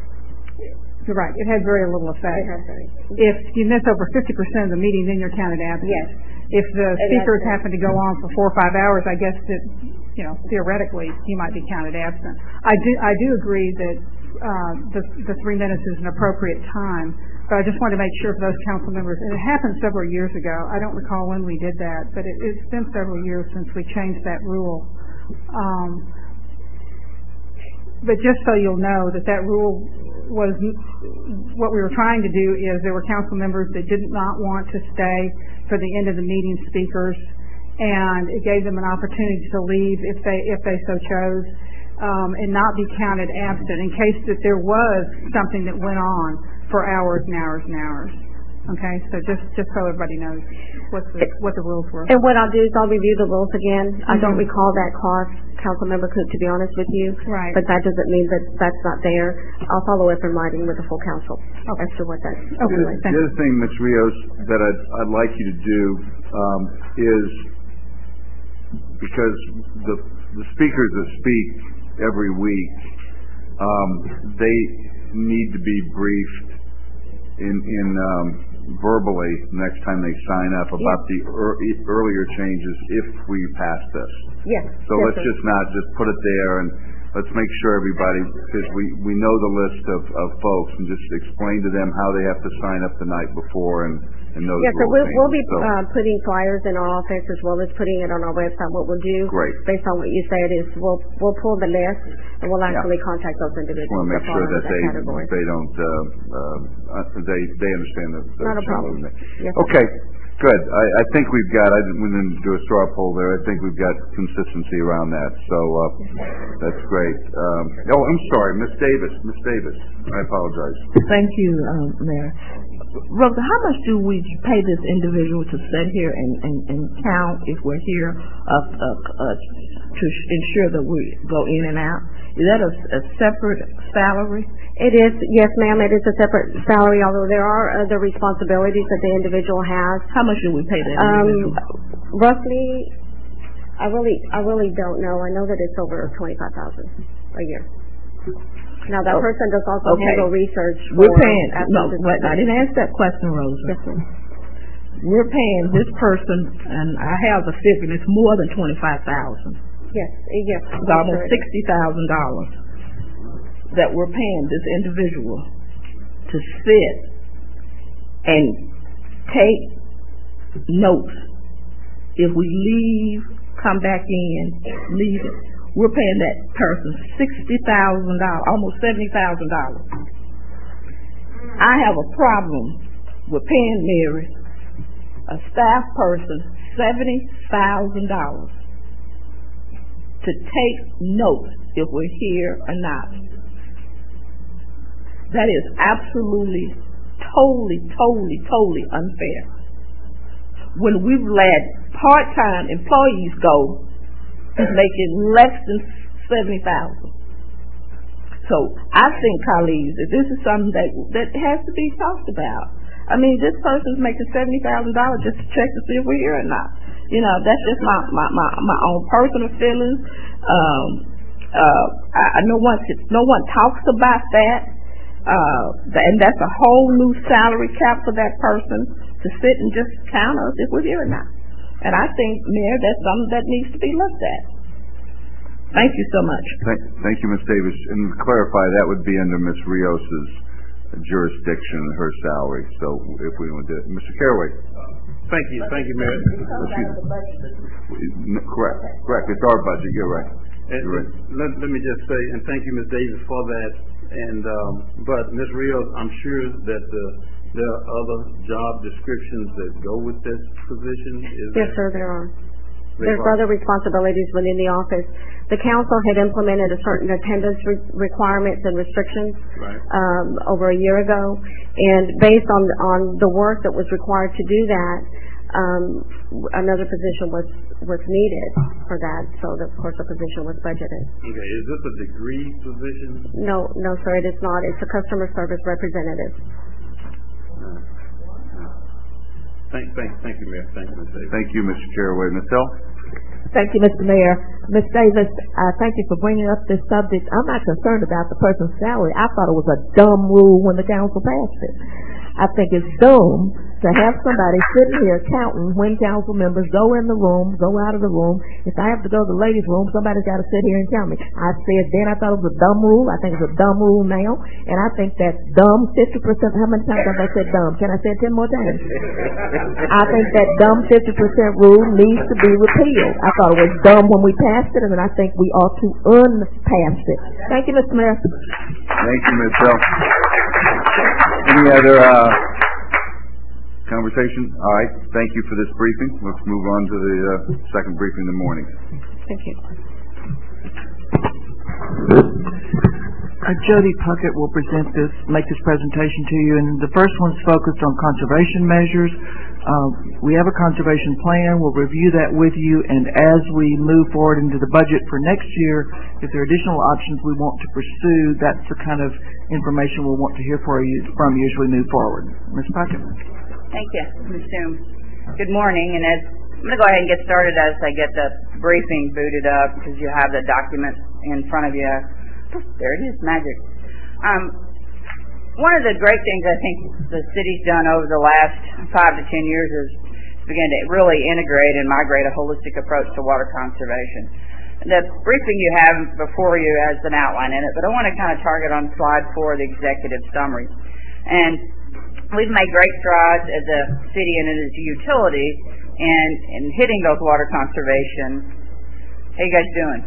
[SPEAKER 12] You're right. It had very little effect.
[SPEAKER 5] It has very.
[SPEAKER 12] If you miss over fifty percent of the meeting, then you're counted absent.
[SPEAKER 5] Yes.
[SPEAKER 12] If the
[SPEAKER 5] It
[SPEAKER 12] speakers
[SPEAKER 5] has
[SPEAKER 12] happen to go on for four or five hours, I guess that, you know, theoretically, you might be counted absent. I do, I do agree that uh, the, the three minutes is an appropriate time, but I just wanted to make sure for those council members, and it happened several years ago. I don't recall when we did that, but it, it's been several years since we changed that rule. Um, but just so you'll know that that rule was, what we were trying to do is there were council members that did not want to stay for the end of the meeting speakers, and it gave them an opportunity to leave if they if they so chose, um, and not be counted absent in case that there was something that went on for hours and hours and hours. Okay, so just just so everybody knows what the what the rules were.
[SPEAKER 5] And what I'll do is I'll review the rules again. Mm-hmm. I don't recall that clause, Councilmember Cook, to be honest with you.
[SPEAKER 12] Right.
[SPEAKER 5] But that doesn't mean that that's not there. I'll follow up in writing with the full council
[SPEAKER 12] okay.
[SPEAKER 5] as to what that's.
[SPEAKER 12] Okay.
[SPEAKER 1] The, the other thing, Miz Rios, that I'd, I'd like you to do um, is, because the the speakers that speak every week, um, they need to be briefed in in um, verbally next time they sign up about
[SPEAKER 5] yes.
[SPEAKER 1] the er, earlier changes if we pass this.
[SPEAKER 5] Yes.
[SPEAKER 1] So
[SPEAKER 5] yes,
[SPEAKER 1] let's
[SPEAKER 5] sir.
[SPEAKER 1] just not just put it there, and let's make sure everybody, because we we know the list of, of folks, and just explain to them how they have to sign up the night before and and those
[SPEAKER 5] yes,
[SPEAKER 1] rule
[SPEAKER 5] so we'll,
[SPEAKER 1] changes.
[SPEAKER 5] we'll be
[SPEAKER 1] so,
[SPEAKER 5] uh, putting flyers in our office as well as putting it on our website. What we'll do,
[SPEAKER 1] great.
[SPEAKER 5] based on what you said, is we'll we'll pull the list and we'll actually
[SPEAKER 1] yeah.
[SPEAKER 5] contact those individuals.
[SPEAKER 1] Just want to make
[SPEAKER 5] that
[SPEAKER 1] sure
[SPEAKER 5] fall
[SPEAKER 1] that
[SPEAKER 5] into
[SPEAKER 1] they
[SPEAKER 5] category.
[SPEAKER 1] they don't uh, uh, they they understand the, the
[SPEAKER 5] Not a problem. Yes,
[SPEAKER 1] okay, good. I, I think we've got. I didn't, we didn't do a straw poll there. I think we've got consistency around that. So uh, that's great. Um, oh, I'm sorry, Miss Davis. Miss Davis. I apologize.
[SPEAKER 19] Thank you, um, Mayor. Rosa, how much do we pay this individual to sit here and, and, and count if we're here uh, uh, uh, to ensure that we go in and out? Is that a, a separate salary?
[SPEAKER 5] It is, yes, ma'am. It is a separate salary, although there are other responsibilities that the individual has.
[SPEAKER 19] How much do we pay that
[SPEAKER 5] um,
[SPEAKER 19] individual?
[SPEAKER 5] Roughly, I really, I really don't know. I know that it's over twenty-five thousand a year. Now that oh, person does also
[SPEAKER 19] okay.
[SPEAKER 5] handle research.
[SPEAKER 19] We're paying. No, but I didn't ask that question, Rosa.
[SPEAKER 5] Yes, ma'am.
[SPEAKER 19] We're paying this person, and I have the figure. And it's more than twenty-five thousand.
[SPEAKER 5] Yes, yes.
[SPEAKER 19] It's almost sure sixty thousand dollars that we're paying this individual to sit and take notes. If we leave, come back in, leave it. we're paying that person sixty thousand dollars, almost seventy thousand dollars. I have a problem with paying Mary, a staff person, seventy thousand dollars to take notes if we're here or not. That is absolutely, totally, totally, totally unfair. When we've let part-time employees go, he's making less than seventy thousand dollars. So I think, colleagues, that this is something that, that has to be talked about. I mean, this person's making seventy thousand dollars just to check to see if we're here or not. You know, that's just my, my, my, my own personal feelings. Um, uh, I, I no one no one talks about that. Uh, and that's a whole new salary cap for that person to sit and just count us if we're here or not. And I think, Mayor, that's something that needs to be looked at. Thank you so much.
[SPEAKER 1] Thank, thank you, Miz Davis. And to clarify, that would be under Miz Rios's jurisdiction, her salary. So if we want to do it, Mister Caraway.
[SPEAKER 20] Thank you, thank you, Mayor.
[SPEAKER 1] Excuse me. Correct, correct. It's our budget. You're right. You're right.
[SPEAKER 20] Let, let me just say, and thank you, Miz Davis, for that. And um, but Miz Rios, I'm sure that the, there are other job descriptions that go with this position. Is
[SPEAKER 5] yes,
[SPEAKER 20] that,
[SPEAKER 5] sir, there are.
[SPEAKER 20] They
[SPEAKER 5] There's
[SPEAKER 20] are.
[SPEAKER 5] other responsibilities within the office. The council had implemented a certain attendance re- requirements and restrictions
[SPEAKER 20] right.
[SPEAKER 5] um, over a year ago, and based on on the work that was required to do that, um, another position was was needed for that. So, of course, the position was budgeted.
[SPEAKER 20] Okay, is this a degree position?
[SPEAKER 5] No, no, sir, it is not. It's a customer service representative.
[SPEAKER 20] Thank, thank, thank you, Mayor. Thank you, Miz Davis.
[SPEAKER 1] Thank you, Mister Caraway. Miz Hill?
[SPEAKER 3] Thank you, Mister Mayor. Miz Davis, uh, thank you for bringing up this subject. I'm not concerned about the person's salary. I thought it was a dumb rule when the council passed it. I think it's dumb to have somebody sitting here counting when council members go in the room, go out of the room. If I have to go to the ladies' room, somebody's got to sit here and count me. I said then I thought it was a dumb rule. I think it's a dumb rule now. And I think that dumb fifty percent, how many times have I said dumb? Can I say it ten more times? I think that dumb fifty percent rule needs to be repealed. I thought it was dumb when we passed it, and then I think we ought to unpass it. Thank you, Mister Mayor.
[SPEAKER 1] Thank you, Miz Hill. Any other uh, conversation? All right. Thank you for this briefing. Let's move on to the uh, second briefing in the morning.
[SPEAKER 5] Thank you.
[SPEAKER 21] Uh, Jody Puckett will present this, make this presentation to you, and the first one's focused on conservation measures. Uh, we have a conservation plan. We'll review that with you, and as we move forward into the budget for next year, if there are additional options we want to pursue, that's the kind of information we'll want to hear for you, from you as we move forward. Miz Puckett.
[SPEAKER 22] Thank you, Miz Toom. Good morning, and as I'm going to go ahead and get started as I get the briefing booted up, because you have the document in front of you. There it is, magic. Um, one of the great things I think the city's done over the last five to ten years is begin to really integrate and migrate a holistic approach to water conservation. The briefing you have before you has an outline in it, but I want to kind of target on slide four, the executive summary. And we've made great strides as a city and as a utility in, in hitting those water conservation. How you guys doing?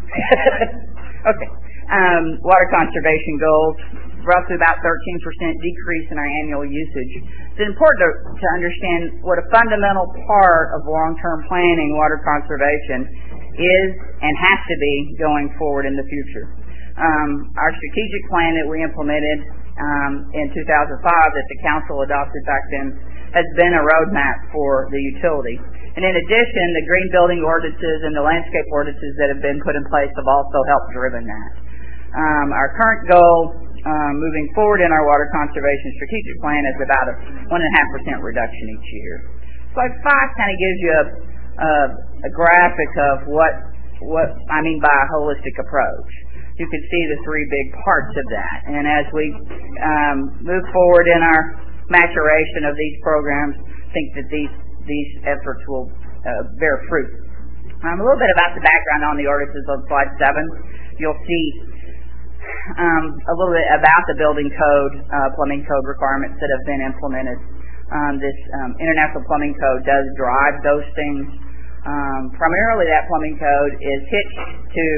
[SPEAKER 22] Okay. Um, water conservation goals, roughly about thirteen percent decrease in our annual usage. It's important to, to understand what a fundamental part of long-term planning water conservation is and has to be going forward in the future. Um, our strategic plan that we implemented um, in two thousand five that the council adopted back then has been a roadmap for the utility. And in addition, the green building ordinances and the landscape ordinances that have been put in place have also helped driven that. Um, our current goal um, moving forward in our water conservation strategic plan is about a one and a half percent reduction each year. Slide five kind of gives you a, a, a graphic of what what I mean by a holistic approach. You can see the three big parts of that. And as we um, move forward in our maturation of these programs, I think that these these efforts will uh, bear fruit. Um, a little bit about the background on the ordinances on slide seven. You'll see Um, a little bit about the building code, uh, plumbing code requirements that have been implemented. Um, this um, International Plumbing Code does drive those things. Um, primarily that plumbing code is hitched to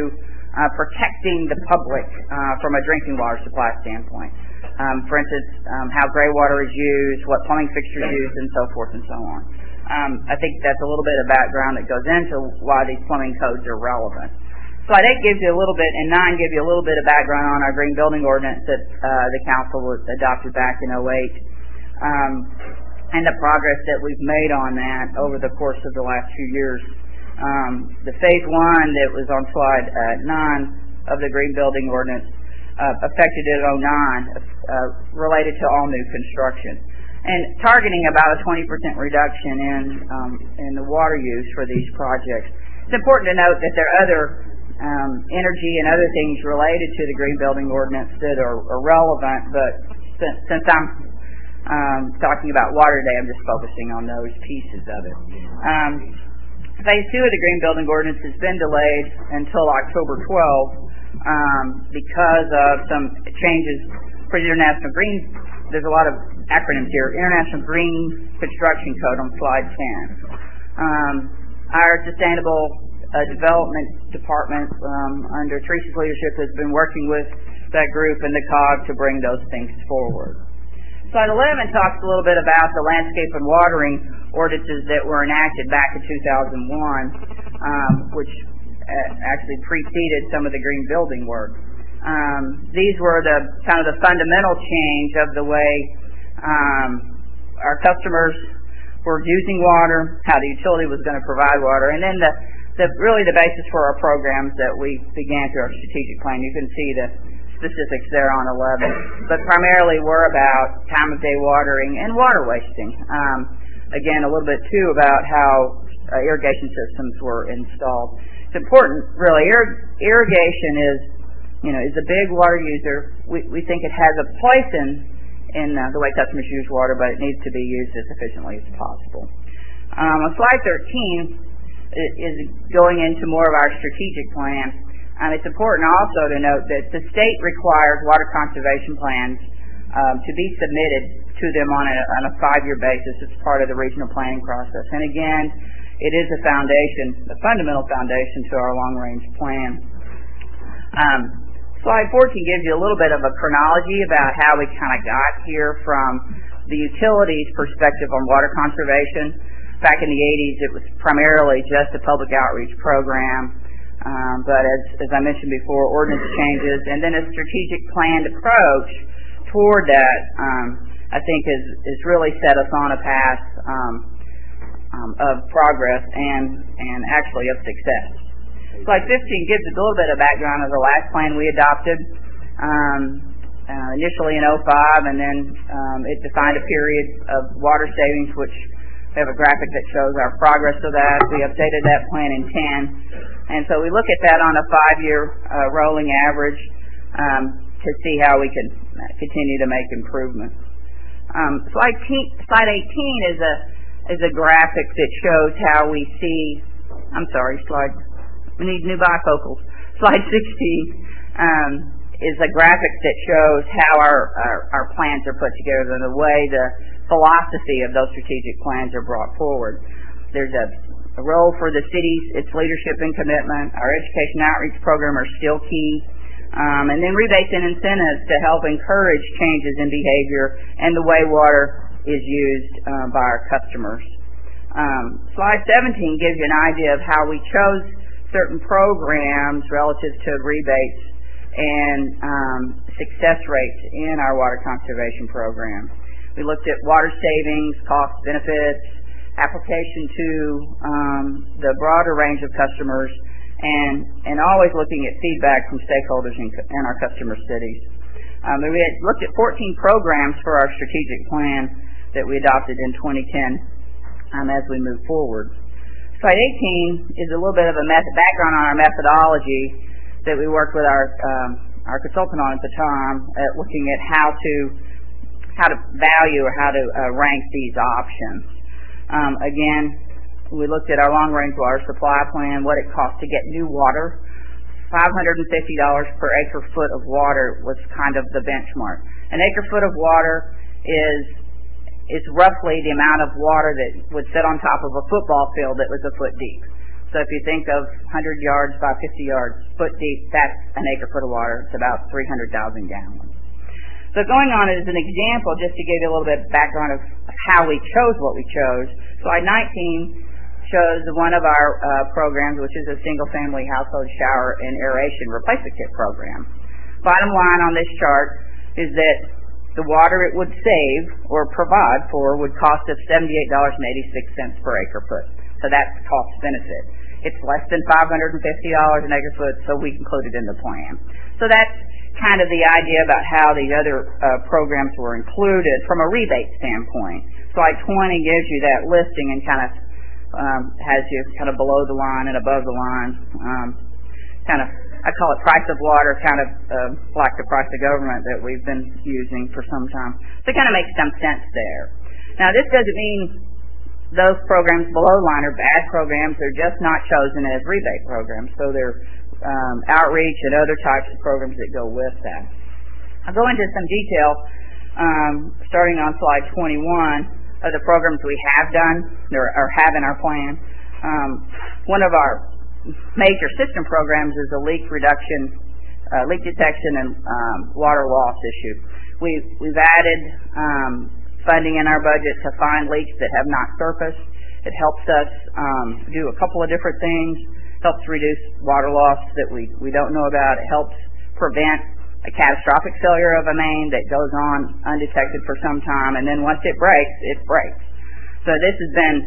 [SPEAKER 22] uh, protecting the public uh, from a drinking water supply standpoint. Um, for instance, um, how gray water is used, what plumbing fixtures are used, and so forth and so on. Um, I think that's a little bit of background that goes into why these plumbing codes are relevant. Slide eight gives you a little bit, and nine gives you a little bit of background on our green building ordinance that uh, the council adopted back in oh eight, um, and the progress that we've made on that over the course of the last few years. Um, the phase one that was on slide uh, nine of the green building ordinance uh, affected in oh nine, uh, related to all new construction, and targeting about a twenty percent reduction in um, in the water use for these projects. It's important to note that there are other um, energy and other things related to the green building ordinance that are, are relevant, but since, since I'm um, talking about water today, I'm just focusing on those pieces of it. Um, phase two of the green building ordinance has been delayed until October twelfth um, because of some changes for the International Green. There's a lot of acronyms here. International Green Construction Code on slide ten. Um, our Sustainable uh, Development Department, um, under Teresa's leadership, has been working with that group and the C O G to bring those things forward. Slide eleven talks a little bit about the landscape and watering ordinances that were enacted back in two thousand one, um, which uh, actually preceded some of the green building work. Um, these were the kind of the fundamental change of the way um, our customers were using water, how the utility was going to provide water, and then the, the really the basis for our programs that we began through our strategic plan. You can see the specifics there on eleven, but primarily were about time of day watering and water wasting. Um, again, a little bit too about how uh, irrigation systems were installed. It's important, really. Ir- irrigation is, you know, is a big water user. We, we think it has a place in in uh, the way customers use water, but it needs to be used as efficiently as possible. Um, on slide thirteen is going into more of our strategic plan. Um, it's important also to note that the state requires water conservation plans um, to be submitted to them on a, on a five-year basis as part of the regional planning process. And again, it is a foundation, a fundamental foundation to our long-range plan. Um, slide fourteen gives you a little bit of a chronology about how we kind of got here from the utilities' perspective on water conservation. Back in the eighties, it was primarily just a public outreach program. Um, but as, as I mentioned before, ordinance changes and then a strategic planned approach toward that, um, I think has, has really set us on a path um, um, of progress and, and actually of success. Slide fifteen gives a little bit of background of the last plan we adopted, um, uh, initially in oh five, and then um, it defined a period of water savings, which we have a graphic that shows our progress of that. We updated that plan in ten. And so we look at that on a five-year uh, rolling average um, to see how we can continue to make improvements. Um, slide, te- slide eighteen is a is a graphic that shows how we see. I'm sorry, slide. We need new bifocals. Slide sixteen um, is a graphic that shows how our, our our plans are put together and the way the philosophy of those strategic plans are brought forward. There's a A role for the cities, its leadership and commitment. Our education outreach program are still key. Um, and then rebates and incentives to help encourage changes in behavior and the way water is used uh, by our customers. Um, slide seventeen gives you an idea of how we chose certain programs relative to rebates and um, success rates in our water conservation programs. We looked at water savings, cost benefits, application to um, the broader range of customers, and and always looking at feedback from stakeholders in, in our customer cities. Um, we had looked at fourteen programs for our strategic plan that we adopted in twenty ten um, as we move forward. Slide eighteen is a little bit of a method, background on our methodology that we worked with our um, our consultant on at the time, at looking at how to how to value or how to uh, rank these options. Um, again, we looked at our long-range water supply plan, what it costs to get new water. five hundred fifty dollars per acre foot of water was kind of the benchmark. An acre foot of water is is roughly the amount of water that would sit on top of a football field that was a foot deep. So if you think of one hundred yards by fifty yards, foot deep, that's an acre foot of water. It's about three hundred thousand gallons. So going on as an example, just to give you a little bit of background of how we chose what we chose, slide nineteen shows one of our uh, programs, which is a single-family household shower and aeration replacement kit program. Bottom line on this chart is that the water it would save or provide for would cost us seventy-eight dollars and eighty-six cents per acre foot. So that's cost benefit. It's less than five hundred fifty dollars an acre foot, so we included in the plan. So that's kind of the idea about how the other uh, programs were included from a rebate standpoint. Slide twenty gives you that listing and kind of um, has you kind of below the line and above the line. Um, kind of, I call it price of water, kind of uh, like the price of government that we've been using for some time. So it kind of makes some sense there. Now this doesn't mean those programs below line are bad programs. They're just not chosen as rebate programs. So they're um, outreach and other types of programs that go with that. I'll go into some detail um, starting on slide twenty-one of the programs we have done or, or have in our plan. Um, one of our major system programs is a leak reduction, uh, leak detection and um, water loss issue. We, we've added um, funding in our budget to find leaks that have not surfaced. It helps us um, do a couple of different things. Helps reduce water loss that we, we don't know about. It helps prevent a catastrophic failure of a main that goes on undetected for some time, and then once it breaks, it breaks. So this has been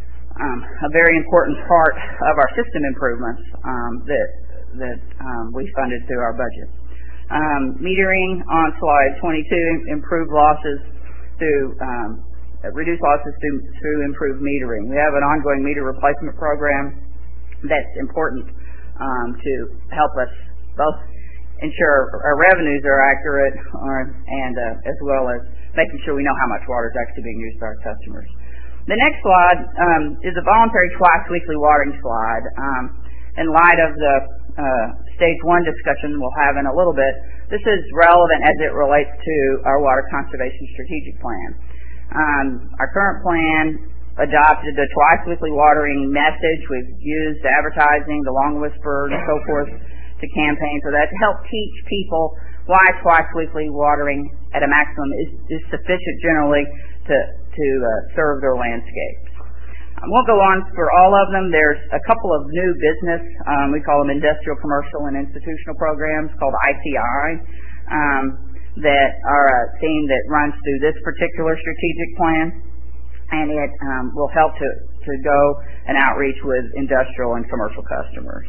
[SPEAKER 22] um, a very important part of our system improvements um, that that um, we funded through our budget. Um, metering on slide twenty-two, improved losses through um, reduce losses through, through improved metering. We have an ongoing meter replacement program that's important um, to help us both ensure our revenues are accurate or, and uh, as well as making sure we know how much water is actually being used by our customers. The next slide um, is a voluntary twice weekly watering slide. Um, in light of the uh, stage one discussion we'll have in a little bit, this is relevant as it relates to our water conservation strategic plan. Um, our current plan adopted the twice weekly watering message. We've used advertising, the long whisper, and so forth to campaign for that to help teach people why twice weekly watering at a maximum is, is sufficient generally to, to uh, serve their landscapes. I won't go on for all of them. There's a couple of new business, um, we call them industrial, commercial, and institutional programs called I C I, um, that are a theme that runs through this particular strategic plan, and it um, will help to, to go and outreach with industrial and commercial customers.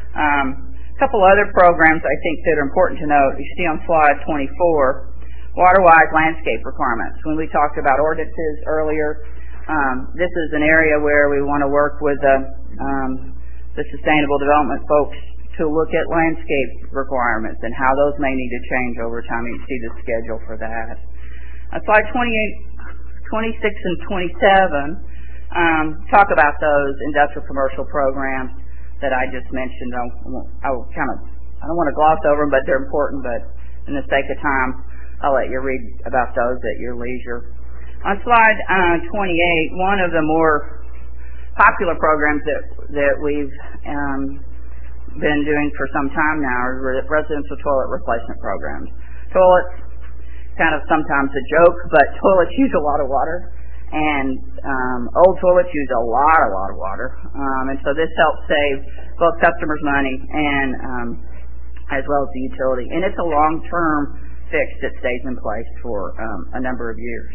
[SPEAKER 22] Um, a couple other programs I think that are important to note. You see on slide twenty-four, water-wise landscape requirements. When we talked about ordinances earlier, um, this is an area where we want to work with the, um, the sustainable development folks to look at landscape requirements and how those may need to change over time. You can see the schedule for that. On slide twenty-eight, twenty-six and twenty-seven um, talk about those industrial commercial programs that I just mentioned. I'll, I'll kind of, I don't want to gloss over them, but they're important, but in the sake of time, I'll let you read about those at your leisure. On slide uh, twenty-eight, one of the more popular programs that, that we've um, been doing for some time now are residential toilet replacement programs. Toilets, kind of sometimes a joke, but toilets use a lot of water, and um, old toilets use a lot, a lot of water, um, and so this helps save both customers money and um, as well as the utility. And it's a long-term fix that stays in place for um, a number of years.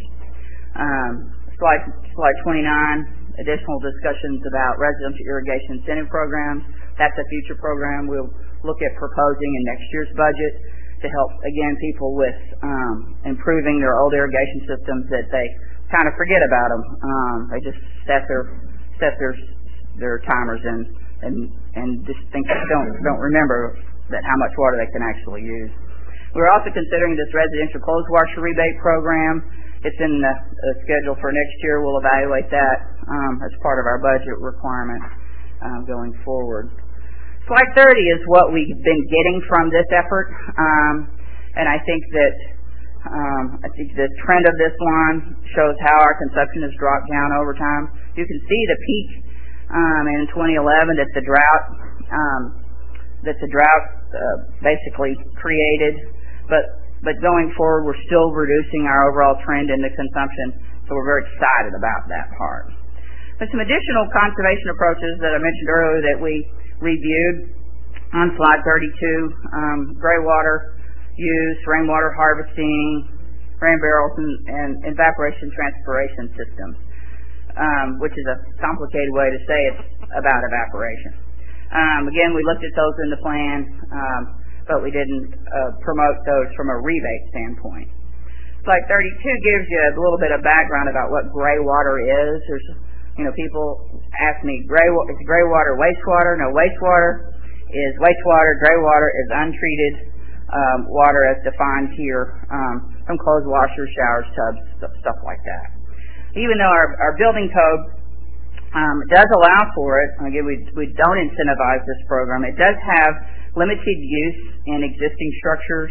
[SPEAKER 22] Um, slide, slide twenty-nine, additional discussions about residential irrigation incentive programs. That's a future program we'll look at proposing in next year's budget to help, again, people with um, improving their old irrigation systems that they kind of forget about them. Um, they just set their set their their timers in and and just think don't don't remember that how much water they can actually use. We're also considering this residential clothes washer rebate program. It's in the, the schedule for next year. We'll evaluate that um, as part of our budget requirement um, going forward. Slide thirty is what we've been getting from this effort, um, and I think that um, I think the trend of this line shows how our consumption has dropped down over time. You can see the peak um, in twenty eleven that the drought um, that the drought uh, basically created, but but going forward we're still reducing our overall trend in the consumption, so we're very excited about that part. But some additional conservation approaches that I mentioned earlier that we reviewed on slide thirty-two, um, gray water use, rainwater harvesting, rain barrels, and, and evaporation transpiration systems, um, which is a complicated way to say it's about evaporation. Um, again, we looked at those in the plan, um, but we didn't uh, promote those from a rebate standpoint. Slide thirty-two gives you a little bit of background about what gray water is. There's, you know, people ask me, gray, is gray water wastewater? No, wastewater is wastewater. Gray water is untreated um, water as defined here um, from clothes washers, showers, tubs, stuff like that. Even though our, our building code um, does allow for it, again, we, we don't incentivize this program. It does have limited use in existing structures,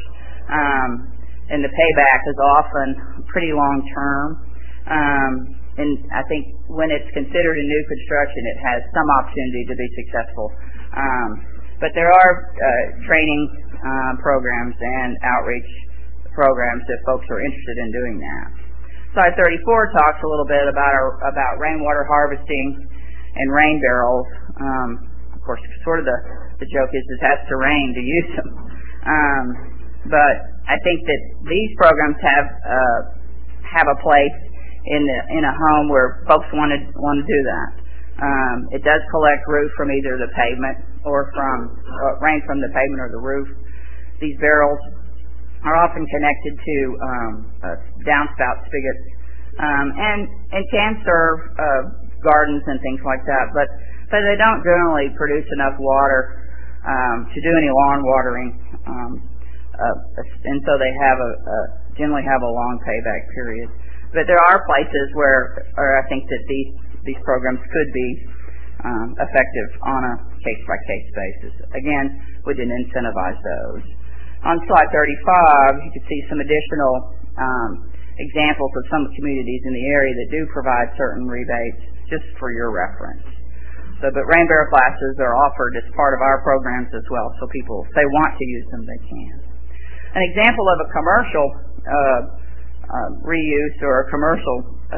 [SPEAKER 22] um, and the payback is often pretty long term. Um, and I think when it's considered a new construction, it has some opportunity to be successful. Um, but there are uh, training uh, programs and outreach programs if folks are interested in doing that. Slide thirty-four talks a little bit about our, about rainwater harvesting and rain barrels. Um, of course, sort of the, the joke is it has to rain to use them. Um, but I think that these programs have uh, have a place in the, in a home where folks want to want to do that. Um, it does collect roof from either the pavement or from uh, rain from the pavement or the roof. These barrels are often connected to um, uh, downspout spigots um, and and can serve uh, gardens and things like that, but but they don't generally produce enough water um, to do any lawn watering, um, uh, and so they have a, a generally have a long payback period. But there are places where, or I think that these these programs could be um, effective on a case by case basis. Again, we didn't incentivize those. On slide thirty-five, you can see some additional um, examples of some communities in the area that do provide certain rebates, just for your reference. So, but rain barrel classes are offered as part of our programs as well, so people, if they want to use them, they can. An example of a commercial uh, uh, reuse or a commercial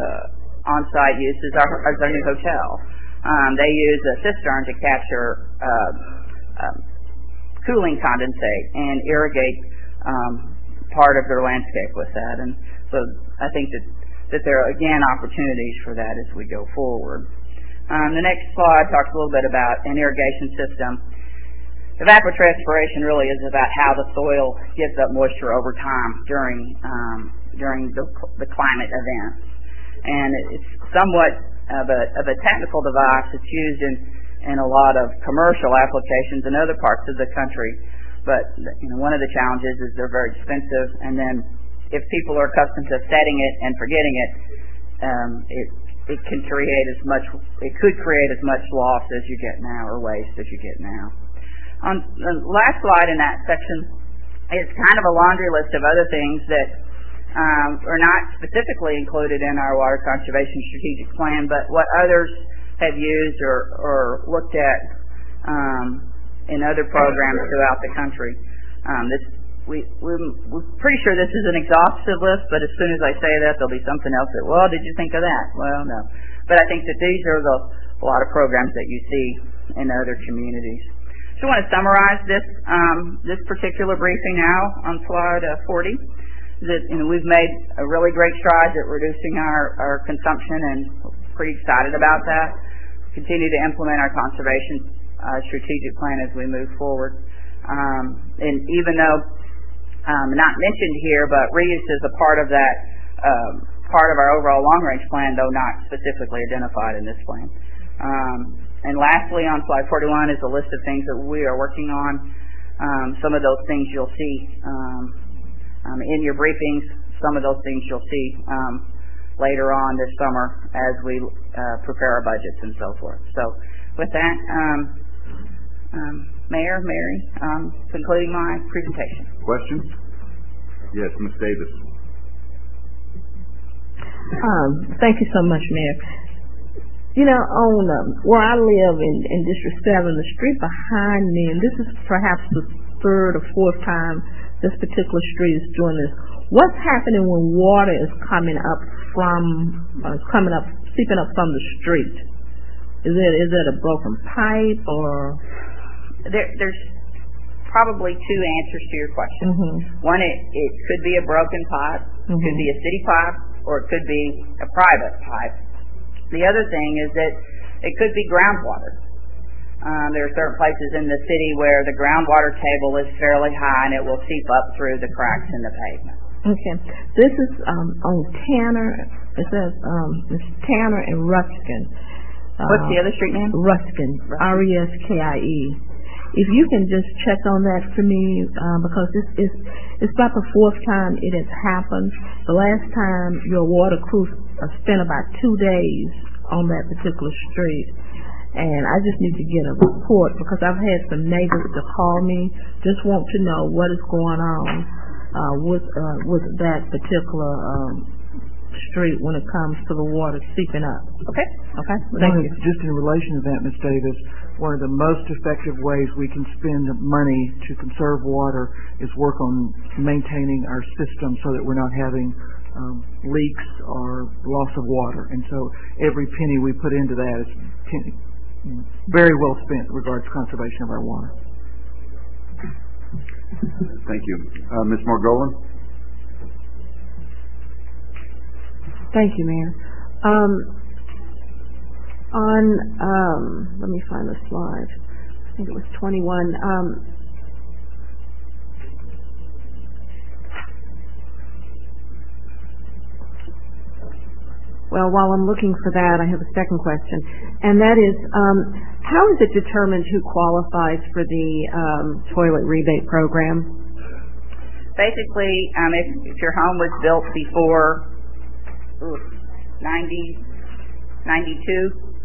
[SPEAKER 22] uh, on-site use is our, is our new hotel. Um, they use a cistern to capture uh, um, cooling condensate and irrigate um, part of their landscape with that. And so I think that, that there are, again, opportunities for that as we go forward. Um, the next slide talks a little bit about an irrigation system. Evapotranspiration really is about how the soil gives up moisture over time during um, during the, the climate events. And it's somewhat of a, of a technical device. It's used in in a lot of commercial applications in other parts of the country, but you know, one of the challenges is they're very expensive, and then if people are accustomed to setting it and forgetting it, um, it it can create as much it could create as much loss as you get now, or waste as you get now. On the last slide in that section is kind of a laundry list of other things that um, are not specifically included in our water conservation strategic plan, but what others have used or, or looked at um, in other programs throughout the country. Um, this, we, we're, we're pretty sure this is an exhaustive list, but as soon as I say that, there'll be something else that, well, did you think of that? Well, no. But I think that these are the, a lot of programs that you see in other communities. So I want to summarize this um, this particular briefing now on slide uh, forty. That, you know, we've made a really great strides at reducing our, our consumption, and we're pretty excited about that. Continue to implement our conservation uh, strategic plan as we move forward. Um, and even though um, not mentioned here, but reuse is a part of that, um, part of our overall long-range plan, though not specifically identified in this plan. Um, and lastly, on slide forty-one is a list of things that we are working on. Um, some of those things you'll see um, um, in your briefings. Some of those things you'll see um, later on this summer as we uh, prepare our budgets and so forth. So with that, um, um, Mayor, Mary, um, concluding my presentation.
[SPEAKER 1] Questions? Yes, Miz Davis.
[SPEAKER 19] Um, thank you so much, Mayor. You know, on um, where I live in, in District seven, the street behind me, and this is perhaps the third or fourth time this particular street is doing this. What's happening when water is coming up from, uh, coming up, seeping up from the street? Is it is it a broken pipe or?
[SPEAKER 22] There, there's probably two answers to your question.
[SPEAKER 19] Mm-hmm.
[SPEAKER 22] One, it, it could be a broken pipe,
[SPEAKER 19] mm-hmm.
[SPEAKER 22] it could be a city pipe, or it could be a private pipe. The other thing is that it could be groundwater. Um, there are certain places in the city where the groundwater table is fairly high and it will seep up through the cracks in the pavement.
[SPEAKER 19] Okay. This is um, on Tanner. It says um, it's Tanner and Ruskin.
[SPEAKER 22] What's the other street name?
[SPEAKER 19] Ruskin. R E S K I E. If you can just check on that for me, uh, because this is it's about the fourth time it has happened. The last time your water crew spent about two days on that particular street, and I just need to get a report because I've had some neighbors to call me, just want to know what is going on uh, with uh, with that particular um, street when it comes to the water seeping up. Okay, okay. Thank
[SPEAKER 21] One
[SPEAKER 19] you.
[SPEAKER 21] of- Just in relation to that, Miz Davis, one of the most effective ways we can spend money to conserve water is work on maintaining our system so that we're not having um, leaks or loss of water. And so every penny we put into that is penny, very well spent in regards to conservation of our water.
[SPEAKER 1] Thank you. Uh, Miz Margolin?
[SPEAKER 13] Thank you, Mayor. Um, on, um, let me find the slide. I think it was twenty-one. Um, well, while I'm looking for that, I have a second question, and that is, um, how is it determined who qualifies for the um, toilet rebate program?
[SPEAKER 22] Basically, um, if, if your home was built before ooh, ninety, ninety-two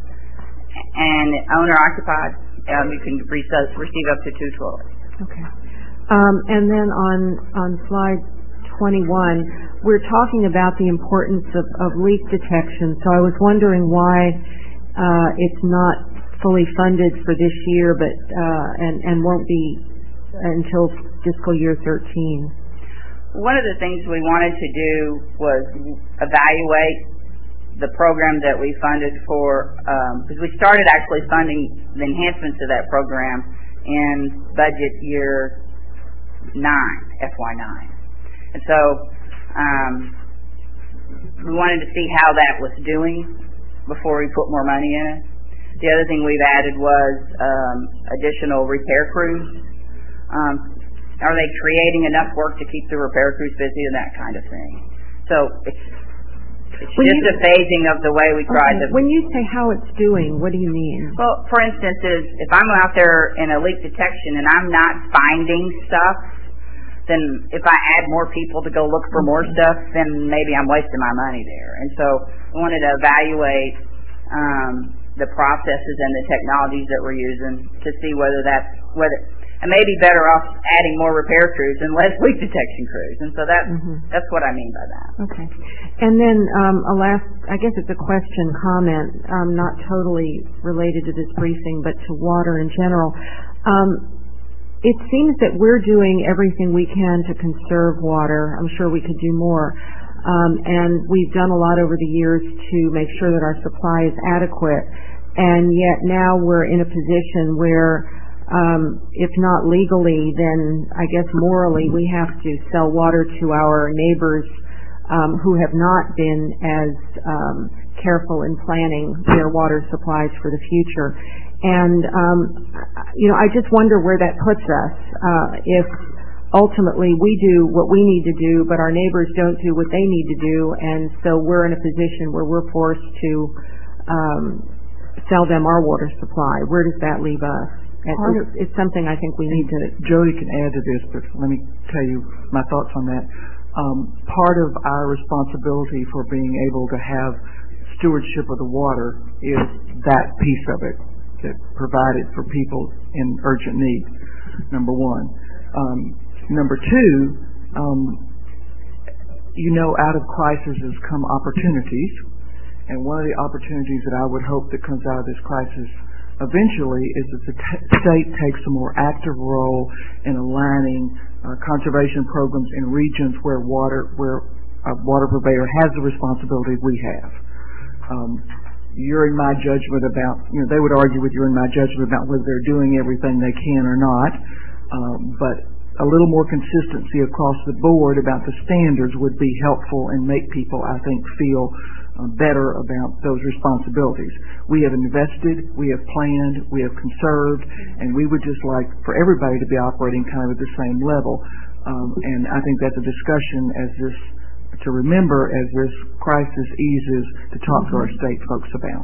[SPEAKER 22] and owner occupied, um, you can receive, receive up to two toilets.
[SPEAKER 13] Okay. Um, and then on on slide twenty-one, we're talking about the importance of, of leak detection. So I was wondering why uh, it's not fully funded for this year, but uh, and and won't be until fiscal year thirteen.
[SPEAKER 22] One of the things we wanted to do was evaluate the program that we funded for, because um, we started actually funding the enhancements of that program in budget year nine, F Y nine. And so um, we wanted to see how that was doing before we put more money in it. The other thing we've added was um, additional repair crews. Um, Are they creating enough work to keep the repair crews busy and that kind of thing? So it's, it's
[SPEAKER 13] When
[SPEAKER 22] just
[SPEAKER 13] you-
[SPEAKER 22] a phasing of the way we tried
[SPEAKER 13] Okay.
[SPEAKER 22] to.
[SPEAKER 13] When you say how it's doing, what do you mean?
[SPEAKER 22] Well, for instance, is if I'm out there in a leak detection and I'm not finding stuff, then if I add more people to go look for more stuff, then maybe I'm wasting my money there. And so we wanted to evaluate um, the processes and the technologies that we're using to see whether that's whether. And maybe better off adding more repair crews and less leak detection crews. And so that,
[SPEAKER 13] Mhm.
[SPEAKER 22] that's what I mean by that.
[SPEAKER 13] Okay. And then um, a last, I guess it's a question, comment, um, not totally related to this briefing, but to water in general. Um, it seems that we're doing everything we can to conserve water. I'm sure we could do more. Um, and we've done a lot over the years to make sure that our supply is adequate. And yet now we're in a position where Um, if not legally, then I guess morally, we have to sell water to our neighbors um, who have not been as um, careful in planning their water supplies for the future. And, um, you know, I just wonder where that puts us. Uh, if ultimately we do what we need to do, but our neighbors don't do what they need to do, and so we're in a position where we're forced to um, sell them our water supply. Where does that leave us?
[SPEAKER 21] Part
[SPEAKER 13] It's, it's something I think we need to.
[SPEAKER 21] Jody can add to this, but let me tell you my thoughts on that. Um, part of our responsibility for being able to have stewardship of the water is that piece of it, that provided for people in urgent need, number one. Um, number two, um, you know, out of crises has come opportunities, And one of the opportunities that I would hope that comes out of this crisis eventually is that the t- state takes a more active role in aligning uh, conservation programs in regions where water, where a water purveyor has the responsibility we have. Um, you're in my judgment about, you know, they would argue with you in my judgment about whether they're doing everything they can or not, um, but a little more consistency across the board about the standards would be helpful and make people, I think, feel uh, better about those responsibilities. We have invested, we have planned, we have conserved, and we would just like for everybody to be operating kind of at the same level. Um, and I think that's a discussion as this, to remember as this crisis eases, to talk to our state folks about.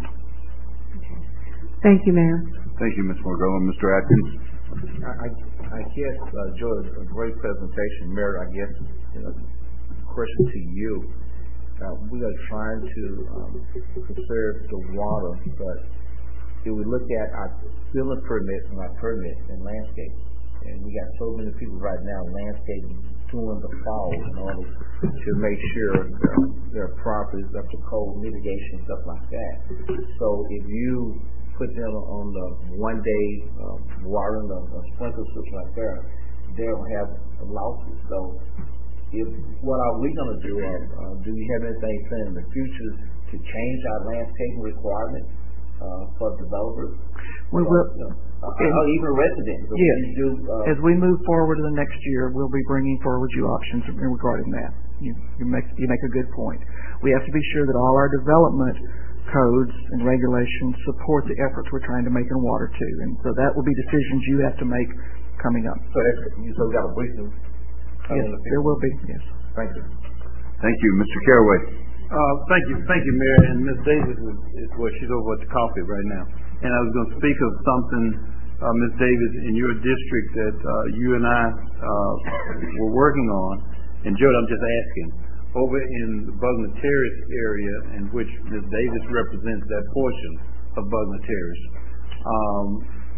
[SPEAKER 21] Thank you, Mayor.
[SPEAKER 1] Thank you, Miz Margolis. Mister Atkins?
[SPEAKER 4] I, I, I guess, uh, Joe, a great presentation. Mayor, I guess, you know, question to you. Uh, we are trying to um, conserve the water, but if we look at our building permits and our permits and landscape, and we got so many people right now landscaping doing the fall in order to make sure their, their property is up to code, mitigation, stuff like that. So if you put them on the one day uh, watering a, a sprinkler system like that, they'll have losses. So if what are we going to do? Uh, uh, do we have anything planned in the future to change our landscaping requirements uh, for developers?
[SPEAKER 21] We will.
[SPEAKER 4] Uh, or even residents.
[SPEAKER 21] Yes.
[SPEAKER 4] We do, uh,
[SPEAKER 21] As we move forward in the next year, we'll be bringing forward you options regarding that. You, you make you make a good point. We have to be sure that all our development codes and regulations support the efforts we're trying to make in water too, and so that will be decisions you have to make coming up.
[SPEAKER 4] So that's you. So we got a briefing.
[SPEAKER 21] Yes, the there will be. Yes.
[SPEAKER 4] Thank you.
[SPEAKER 1] Thank you, Mister Caraway.
[SPEAKER 20] Uh, thank you, thank you, Mayor. And Miz Davis is, is well, she's over at the coffee right now. And I was going to speak of something, uh, Miz Davis, in your district that uh, you and I uh, were working on. And Joe, I'm just asking, over in the Bugner Terrace area, in which Miz Davis represents that portion of Bugner Terrace, um,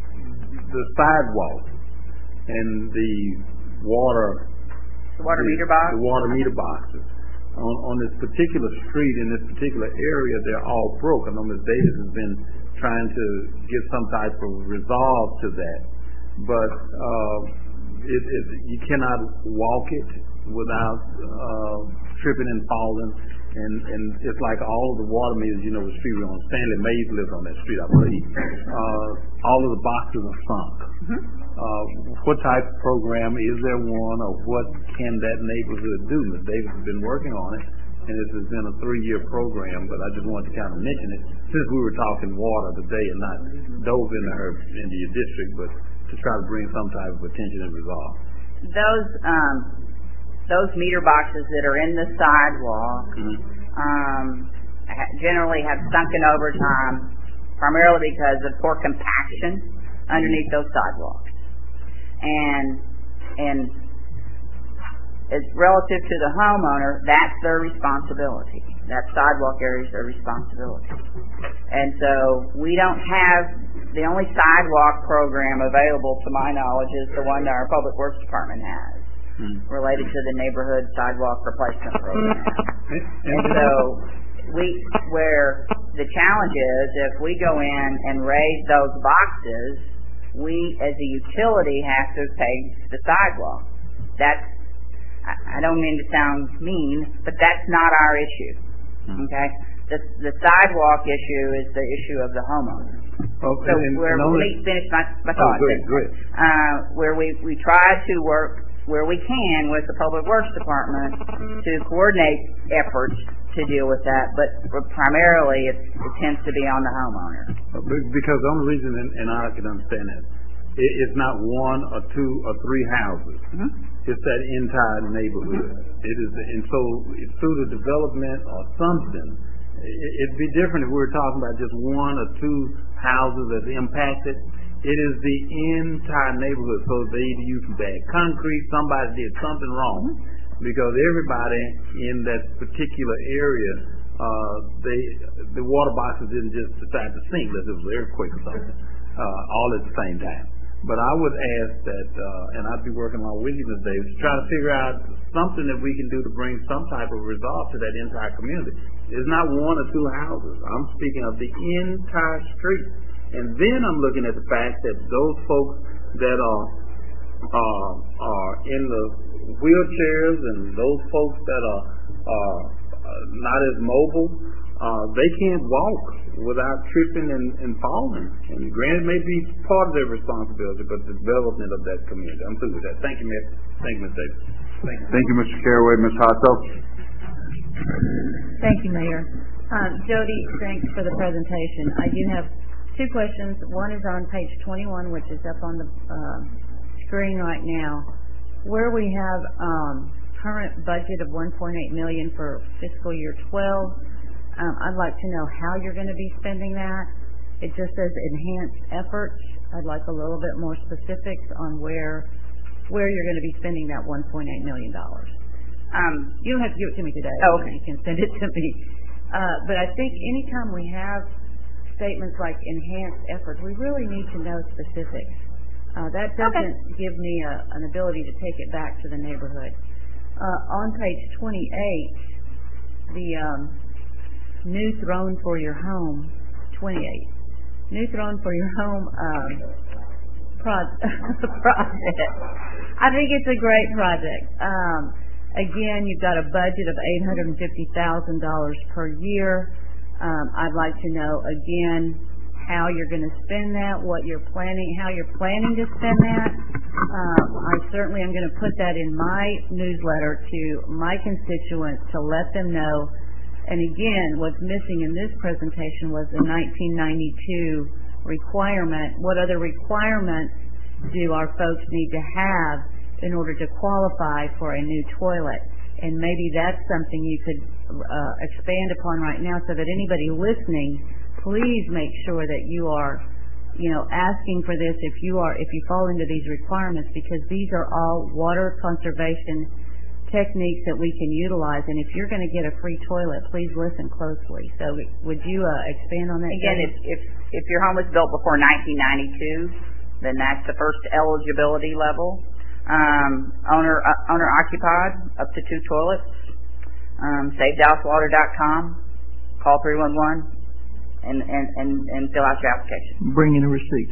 [SPEAKER 20] the sidewalk and the water,
[SPEAKER 22] the water meter box,
[SPEAKER 20] the water meter boxes. On, on this particular street, in this particular area, they're all broke. I know Miz Davis has been trying to get some type of resolve to that. But uh, it, it, you cannot walk it without uh, tripping and falling. And, and it's like all of the water meters, you know, the street we're on. Stanley Mays lives on that street, I believe. Uh, all of the boxes are sunk. Mm-hmm. Uh, what type of program, is there one, or what can that neighborhood do? Miz Davis has been working on it, and this has been a three-year program, but I just wanted to kind of mention it since we were talking water today and not dove into her into your district, but to try to bring some type of attention and resolve.
[SPEAKER 22] Those um, those meter boxes that are in the sidewalk mm-hmm. um, ha- generally have sunken over time, primarily because of poor compaction underneath mm-hmm. those sidewalks. And and as relative to the homeowner, that's their responsibility. That sidewalk area is their responsibility. And so we don't have, the only sidewalk program available to my knowledge is the one that our Public Works Department has, mm. related to the Neighborhood Sidewalk Replacement Program. And so we, where the challenge is, if we go in and raise those boxes, we, as a utility, have to pay the sidewalk. That's, I don't mean to sound mean, but that's not our issue. Okay? The, the sidewalk issue is the issue of the homeowner.
[SPEAKER 20] Okay,
[SPEAKER 22] so
[SPEAKER 20] and,
[SPEAKER 22] where
[SPEAKER 20] and
[SPEAKER 22] we finish my, my thought.
[SPEAKER 20] Oh, good, good.
[SPEAKER 22] Uh, where we, we try to work where we can with the Public Works Department to coordinate efforts to deal with that, but primarily it, it tends to be on the homeowner.
[SPEAKER 20] Because the only reason, and, and I can understand that, it, it's not one or two or three houses. Mm-hmm. It's that entire neighborhood. It is, and so it's through the development or something. It, it'd be different if we were talking about just one or two houses that's impacted. It is the entire neighborhood. So they either use bad concrete, somebody did something wrong. Mm-hmm. Because everybody in that particular area, uh, they the water boxes didn't just decide to sink unless it was an earthquake or something, uh, all at the same time. But I would ask that, uh, and I'd be working along with you, Miz Davis, to try to figure out something that we can do to bring some type of resolve to that entire community. It's not one or two houses. I'm speaking of the entire street. And then I'm looking at the fact that those folks that are uh, are in the wheelchairs and those folks that are uh, not as mobile, uh, they can't walk without tripping and, and falling. And granted, may be part of their responsibility, but the development of that community. I'm through with that. Thank you, Miz Thank you, Miz Davis. Thank you.
[SPEAKER 1] Thank you, Mister Caraway. Miz Hasso.
[SPEAKER 17] Thank you, Mayor. Um, Jody, thanks for the presentation. I do have two questions. One is on page twenty-one, which is up on the uh, screen right now, where we have um, current budget of one point eight million dollars for fiscal year twelve. Um, I'd like to know how you're going to be spending that. It just says enhanced efforts. I'd like a little bit more specifics on where where you're going to be spending that one point eight million dollars. Um, you don't have to give it to me today.
[SPEAKER 22] Oh, okay.
[SPEAKER 17] You can send it to me. Uh, but I think anytime we have statements like enhanced efforts, we really need to know specifics. Uh, that doesn't okay. give me a, an ability to take it back to the neighborhood. Uh, on page twenty-eight, the um, new throne for your home, twenty-eight, new throne for your home um, pro- project. I think it's a great project. Um, again, you've got a budget of eight hundred fifty thousand dollars per year. Um, I'd like to know again how you're going to spend that, what you're planning, how you're planning to spend that. Um, I certainly am going to put that in my newsletter to my constituents to let them know. And again, what's missing in this presentation was the nineteen ninety-two requirement. What other requirements do our folks need to have in order to qualify for a new toilet? And maybe that's something you could uh, expand upon right now so that anybody listening, please make sure that you are, you know, asking for this if you are, if you fall into these requirements, because these are all water conservation techniques that we can utilize. And if you're going to get a free toilet, please listen closely. So would you uh, expand on that?
[SPEAKER 22] Again, if, if if your home was built before nineteen ninety-two, then that's the first eligibility level. Um, owner uh, owner occupied, up to two toilets. Um, save dallas water dot com. Call three one one. And, and, and, and fill out your application.
[SPEAKER 21] Bring in a receipt.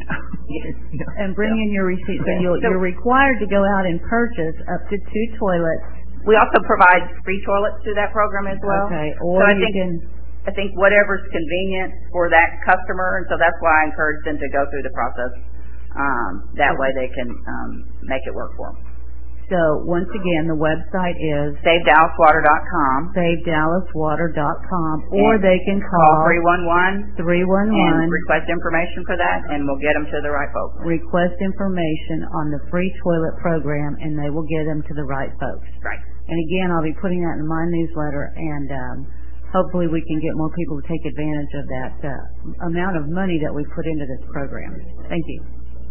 [SPEAKER 17] And bring in your receipt. So you'll, you're required to go out and purchase up to two toilets.
[SPEAKER 22] We also provide free toilets through that program as well.
[SPEAKER 17] Okay. Or
[SPEAKER 22] so I
[SPEAKER 17] you
[SPEAKER 22] think,
[SPEAKER 17] can...
[SPEAKER 22] I think whatever's convenient for that customer, and so that's why I encourage them to go through the process. Um, that way they can um, make it work for them.
[SPEAKER 17] So, once again, the website is
[SPEAKER 22] save dallas water dot com.
[SPEAKER 17] save dallas water dot com, or they can call,
[SPEAKER 22] call three one one.
[SPEAKER 17] three one one.
[SPEAKER 22] And request information for that, and we'll get them to the right folks.
[SPEAKER 17] Request information on the free toilet program, and they will get them to the right folks.
[SPEAKER 22] Right.
[SPEAKER 17] And again, I'll be putting that in my newsletter, and um, hopefully we can get more people to take advantage of that uh, amount of money that we put into this program. Thank you.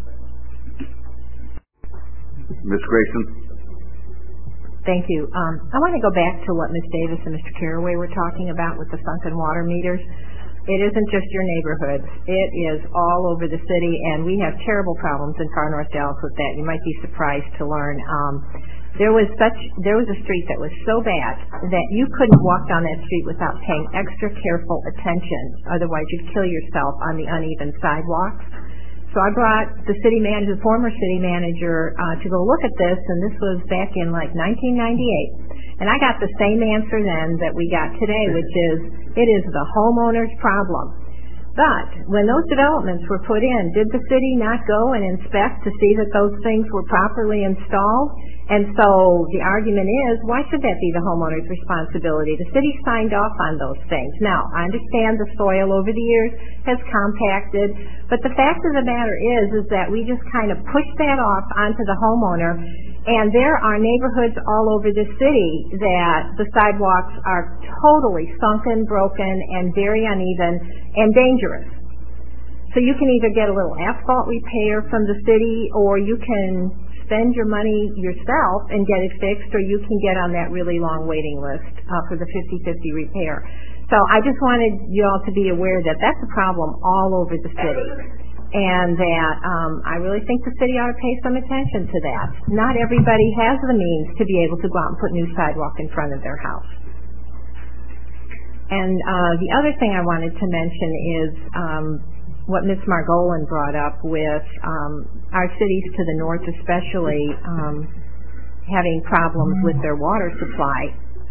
[SPEAKER 1] Miz Grayson.
[SPEAKER 14] Thank you. Um, I want to go back to what Miz Davis and Mister Caraway were talking about with the sunken water meters. It isn't just your neighborhoods. It is all over the city, and we have terrible problems in far north Dallas with that. You might be surprised to learn. Um, there was such there was a street that was so bad that you couldn't walk down that street without paying extra careful attention. Otherwise, you'd kill yourself on the uneven sidewalks. So I brought the city manager, the former city manager, uh, to go look at this, and this was back in like nineteen ninety-eight. And I got the same answer then that we got today, which is, it is the homeowner's problem. But when those developments were put in, did the city not go and inspect to see that those things were properly installed? And so the argument is, why should that be the homeowner's responsibility? The city signed off on those things. Now, I understand the soil over the years has compacted, but the fact of the matter is, is that we just kind of push that off onto the homeowner. And there are neighborhoods all over the city that the sidewalks are totally sunken, broken, and very uneven and dangerous. So you can either get a little asphalt repair from the city, or you can spend your money yourself and get it fixed, or you can get on that really long waiting list uh, for the fifty-fifty repair. So I just wanted you all to be aware that that's a problem all over the city. And that um, I really think the city ought to pay some attention to that. Not everybody has the means to be able to go out and put new sidewalk in front of their house. And uh, the other thing I wanted to mention is um, what Miz Margolin brought up with um, our cities to the north especially um, having problems with their water supply.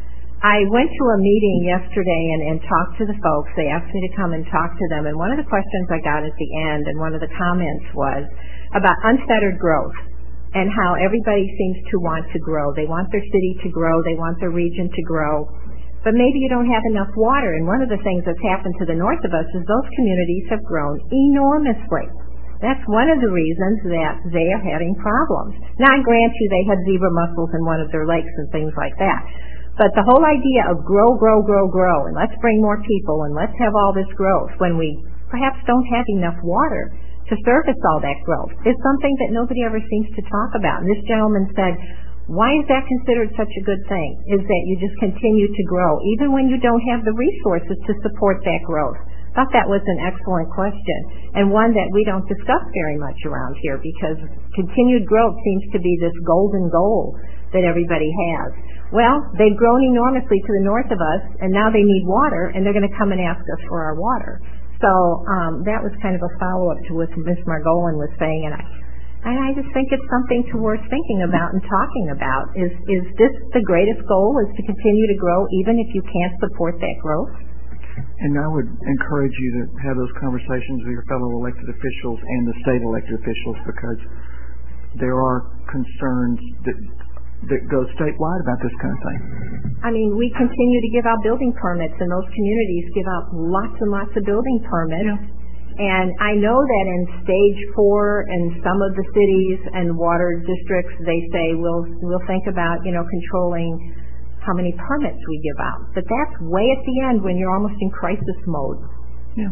[SPEAKER 14] I went to a meeting yesterday and, and talked to the folks. They asked me to come and talk to them, and one of the questions I got at the end and one of the comments was about unfettered growth and how everybody seems to want to grow. They want their city to grow. They want their region to grow. But maybe you don't have enough water, and one of the things that's happened to the north of us is those communities have grown enormously. That's one of the reasons that they are having problems. Now, I grant you they had zebra mussels in one of their lakes and things like that. But the whole idea of grow, grow, grow, grow, and let's bring more people, and let's have all this growth when we perhaps don't have enough water to service all that growth is something that nobody ever seems to talk about. And this gentleman said, why is that considered such a good thing? Is that you just continue to grow, even when you don't have the resources to support that growth? I thought that was an excellent question, and one that we don't discuss very much around here, because continued growth seems to be this golden goal that everybody has. Well, they've grown enormously to the north of us, and now they need water, and they're going to come and ask us for our water. So um, that was kind of a follow-up to what Miz Margolin was saying, and I, and I just think it's something to worth thinking about and talking about. Is is this the greatest goal, is to continue to grow even if you can't support that growth?
[SPEAKER 21] And I would encourage you to have those conversations with your fellow elected officials and the state elected officials, because there are concerns that that go statewide about this kind of thing.
[SPEAKER 14] I mean, we continue to give out building permits, and those communities give out lots and lots of building permits. Yeah. And I know that in stage four in some of the cities and water districts, they say we'll we'll think about, you know, controlling how many permits we give out. But that's way at the end when you're almost in crisis mode.
[SPEAKER 21] Yeah.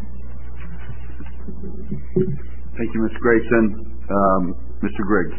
[SPEAKER 1] Thank you, Miz Grayson. Um, Mister Griggs.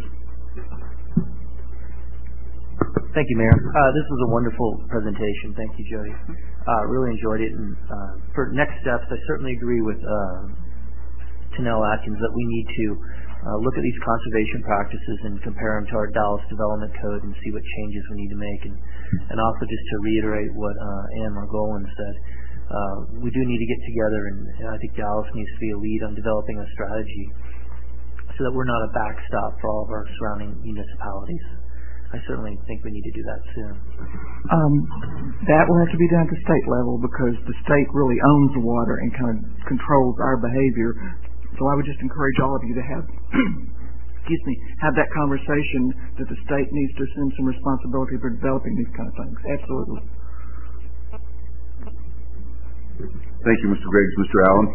[SPEAKER 15] Thank you, Mayor. Uh, this was a wonderful presentation. Thank you, Jody. Uh, really enjoyed it. And uh, for next steps, I certainly agree with uh, Tanell Atkins that we need to uh, look at these conservation practices and compare them to our Dallas Development Code and see what changes we need to make. And, and also just to reiterate what uh, Ann Margolin said, uh, we do need to get together, and, and I think Dallas needs to be a lead on developing a strategy so that we're not a backstop for all of our surrounding municipalities. I certainly think we need to do that soon.
[SPEAKER 21] Um, that will have to be done at the state level, because the state really owns the water and kind of controls our behavior. So I would just encourage all of you to have, excuse me, have that conversation that the state needs to assume some responsibility for developing these kind of things. Absolutely.
[SPEAKER 1] Thank you, Mister Griggs. Mister Allen.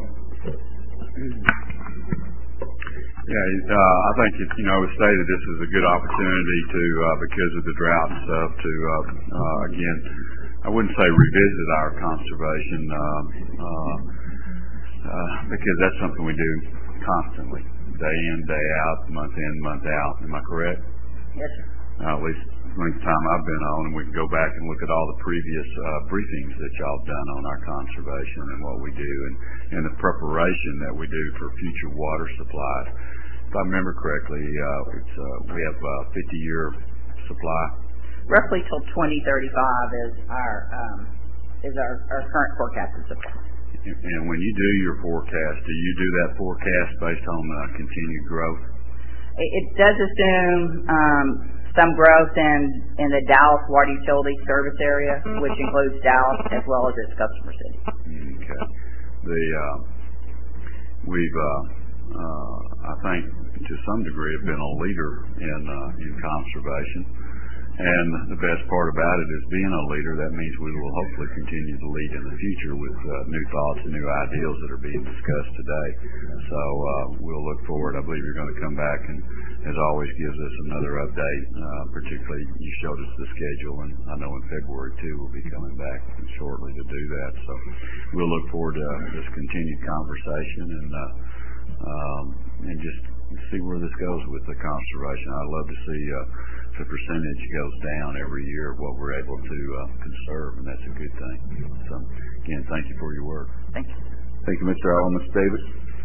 [SPEAKER 18] Yeah, uh, I think it, you know, it was stated this is a good opportunity to, uh, because of the drought and stuff, to uh, uh, again, I wouldn't say revisit our conservation, uh, uh, uh, because that's something we do constantly, day in, day out, month in, month out. Am I correct?
[SPEAKER 22] Yes, sir.
[SPEAKER 18] Uh, at least the length of time I've been on, and we can go back and look at all the previous uh, briefings that y'all have done on our conservation and what we do, and, and the preparation that we do for future water supplies. If I remember correctly, uh, it's, uh, we have a fifty-year supply.
[SPEAKER 22] Roughly till twenty thirty-five is our um, is our, our current forecasted supply.
[SPEAKER 18] And, and when you do your forecast, do you do that forecast based on uh, continued growth?
[SPEAKER 22] It, it does assume um, some growth in, in the Dallas water utility service area, which includes Dallas as well as its customer cities.
[SPEAKER 18] Okay. The uh, we've uh, uh, I think to some degree have been a leader in uh, in conservation, and the best part about it is being a leader. That means we will hopefully continue to lead in the future with uh, new thoughts and new ideals that are being discussed today. So uh, we'll look forward. I believe you're going to come back and, as always, gives us another update. Uh, particularly, you showed us the schedule, and I know in February too we'll be coming back shortly to do that. So we'll look forward to uh, this continued conversation and uh, um, and just see where this goes with the conservation. I'd love to see uh, the percentage goes down every year of what we're able to uh, conserve, and that's a good thing. So, again, thank you for your work.
[SPEAKER 22] Thank you.
[SPEAKER 1] Thank you, Mister Allen. Miz Davis.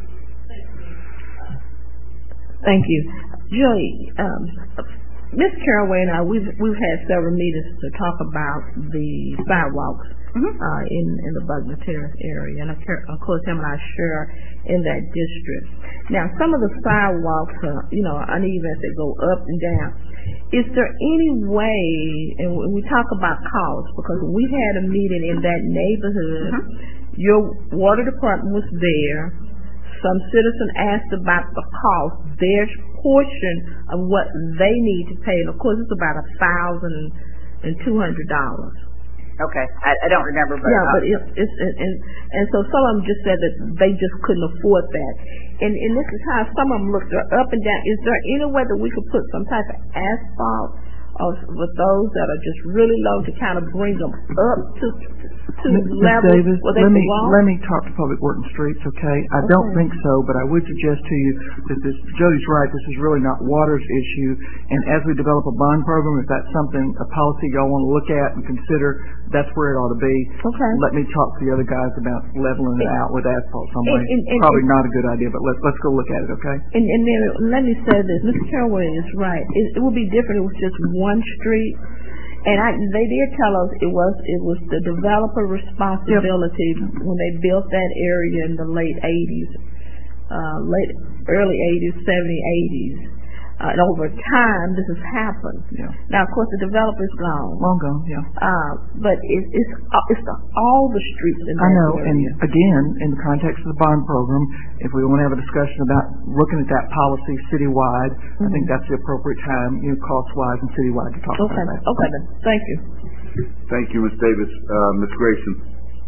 [SPEAKER 19] Thank you. Joey, um, Miz Caraway and I, we've, we've had several meetings to talk about the sidewalks uh, in, in the Bugner Terrace area. And of cour- of course, him and I share in that district. Now, some of the sidewalks are, you know, uneven as they go up and down. Is there any way, and when we talk about cost, because when we had a meeting in that neighborhood, your water department was there. Some citizen asked about the cost, their portion of what they need to pay. And of course, it's about a thousand and two hundred dollars.
[SPEAKER 22] Okay, I, I don't remember, but
[SPEAKER 19] yeah,
[SPEAKER 22] uh,
[SPEAKER 19] but it, it's and, and and so some of them just said that they just couldn't afford that. And and this is how some of them looked up and down. Is there any way that we could put some type of asphalt or with those that are just really low to kind of bring them up to to
[SPEAKER 21] Miz
[SPEAKER 19] level
[SPEAKER 21] Davis,
[SPEAKER 19] where they
[SPEAKER 21] let me
[SPEAKER 19] belong?
[SPEAKER 21] let me talk to Public Works and Streets, okay? I
[SPEAKER 19] Okay.
[SPEAKER 21] don't think so, but I would suggest to you that this, Jody's right, this is really not water's issue, and as we develop a bond program, if that's something, a policy y'all want to look at and consider, that's where it ought to be.
[SPEAKER 19] Okay.
[SPEAKER 21] Let me talk to the other guys about leveling it out with asphalt somewhere.
[SPEAKER 19] And- and- and-
[SPEAKER 21] Probably not a good idea, but let's let's go look at it, okay?
[SPEAKER 19] And, and then let me say this, Mister Carrollwood is right. It, it would be different if it was just one street. And I, they did tell us it was it was the developer responsibility when they built that area in the late eighties, uh, late early eighties, seventies, eighties. Uh, and over time, this has happened.
[SPEAKER 21] Yeah.
[SPEAKER 19] Now, of course, the developer's gone.
[SPEAKER 21] Long gone, yeah.
[SPEAKER 19] Uh, but it, it's uh, it's the, all the streets in that
[SPEAKER 21] I know,
[SPEAKER 19] area.
[SPEAKER 21] and again, in the context of the bond program, if we want to have a discussion about looking at that policy citywide, I think that's the appropriate time, you know, cost-wise and citywide to talk
[SPEAKER 19] Okay.
[SPEAKER 21] about that.
[SPEAKER 19] Okay, then. Thank you.
[SPEAKER 1] Thank you, Miz Davis. Uh, Miz Grayson.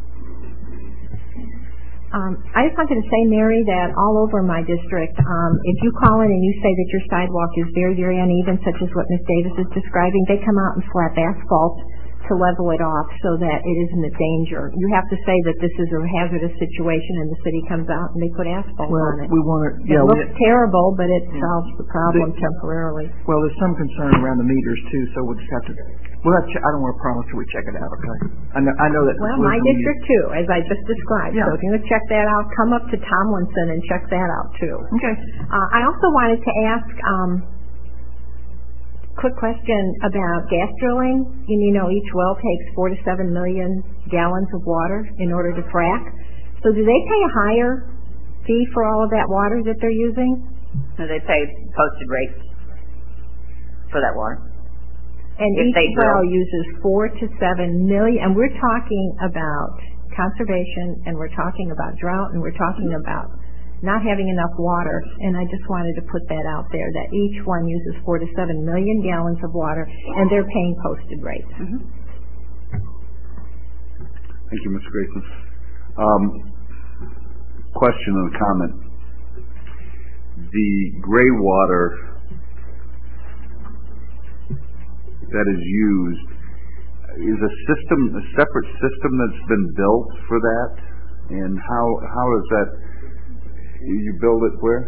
[SPEAKER 14] Um, I just wanted to say, Mary, that all over my district, um, if you call in and you say that your sidewalk is very, very uneven, such as what Miz Davis is describing, they come out and slap asphalt to level it off so that it isn't a danger. You have to say that this is a hazardous situation and the city comes out and they put asphalt
[SPEAKER 21] Well,
[SPEAKER 14] on it.
[SPEAKER 21] we want to,
[SPEAKER 14] It
[SPEAKER 21] yeah.
[SPEAKER 14] looks
[SPEAKER 21] we-
[SPEAKER 14] terrible, but it
[SPEAKER 21] Yeah.
[SPEAKER 14] solves the problem
[SPEAKER 21] The-
[SPEAKER 14] temporarily.
[SPEAKER 21] Well, there's some concern around the meters too, so we'll just have to, we'll have to, che- I don't want to promise till we check it out, okay? I know, I know that.
[SPEAKER 14] Well, my district too, as I just described.
[SPEAKER 21] Yeah.
[SPEAKER 14] So if you're going to check that out, come up to Tomlinson and check that out too.
[SPEAKER 21] Okay.
[SPEAKER 14] Uh, I also wanted to ask, um, quick question about gas drilling. And you know, each well takes four to seven million gallons of water in order to frack. So do they pay a higher fee for all of that water that they're using?
[SPEAKER 22] no, they pay posted rates for that water.
[SPEAKER 14] And
[SPEAKER 22] If
[SPEAKER 14] each
[SPEAKER 22] they drill.
[SPEAKER 14] well uses four to seven million, and we're talking about conservation, and we're talking about drought, and we're talking about not having enough water. And I just wanted to put that out there, that each one uses four to seven million gallons of water, and they're paying posted rates.
[SPEAKER 22] Mm-hmm.
[SPEAKER 1] Thank you, Miz Grayson. Um, question and comment. The gray water that is used is a system, a separate system that's been built for that? And how how is that? You build it where?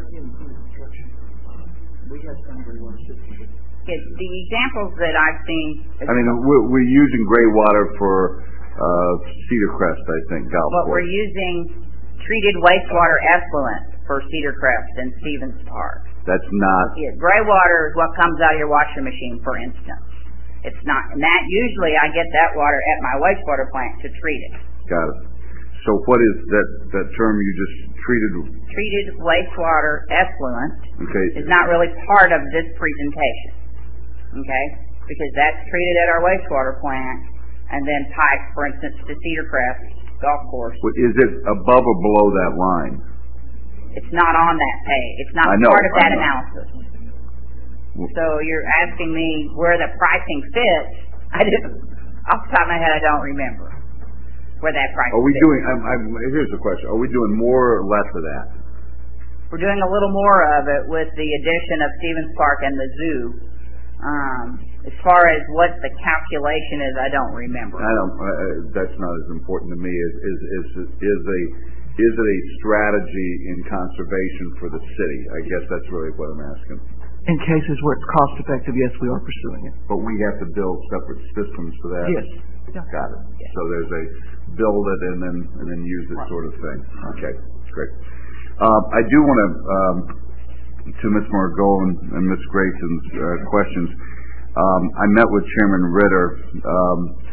[SPEAKER 22] It, the examples that I've seen,
[SPEAKER 1] I mean, we're, we're using gray water for uh, Cedar Crest, I think, golf
[SPEAKER 22] but
[SPEAKER 1] course.
[SPEAKER 22] we're using treated wastewater effluent for Cedar Crest and Stevens Park.
[SPEAKER 1] That's not.
[SPEAKER 22] Yeah, gray water is what comes out of your washing machine, for instance. It's not, and that usually I get that water at my wastewater plant to treat it.
[SPEAKER 1] Got it. So what is that, that term you just treated?
[SPEAKER 22] Treated wastewater effluent
[SPEAKER 1] Okay.
[SPEAKER 22] is not really part of this presentation, okay? Because that's treated at our wastewater plant and then piped, for instance, to Cedar Crest Golf Course.
[SPEAKER 1] Well, is it above or below that line?
[SPEAKER 22] It's not on that page. It's not
[SPEAKER 1] I know,
[SPEAKER 22] part of that
[SPEAKER 1] I know.
[SPEAKER 22] analysis. So you're asking me where the pricing fits. I just, off the top of my head, I don't remember where that pricing
[SPEAKER 1] Are we
[SPEAKER 22] fits.
[SPEAKER 1] doing, I'm, I'm, here's the question, are we doing more or less of that?
[SPEAKER 22] We're doing a little more of it with the addition of Stevens Park and the zoo. Um, as far as what the calculation is, I don't remember.
[SPEAKER 1] I don't, uh, that's not as important to me. Is, is, is, is a, is it a strategy in conservation for the city? I guess that's really what I'm asking.
[SPEAKER 21] In cases where it's cost effective, yes, we are pursuing it.
[SPEAKER 1] But we have to build separate systems for that?
[SPEAKER 21] Yes.
[SPEAKER 1] Got it. So there's a build it and then, and then use it sort of thing. Okay, great. Uh, I do want to, um, to Miz Margot and, and Miz Grayson's uh, questions, um, I met with Chairman Ritter, um,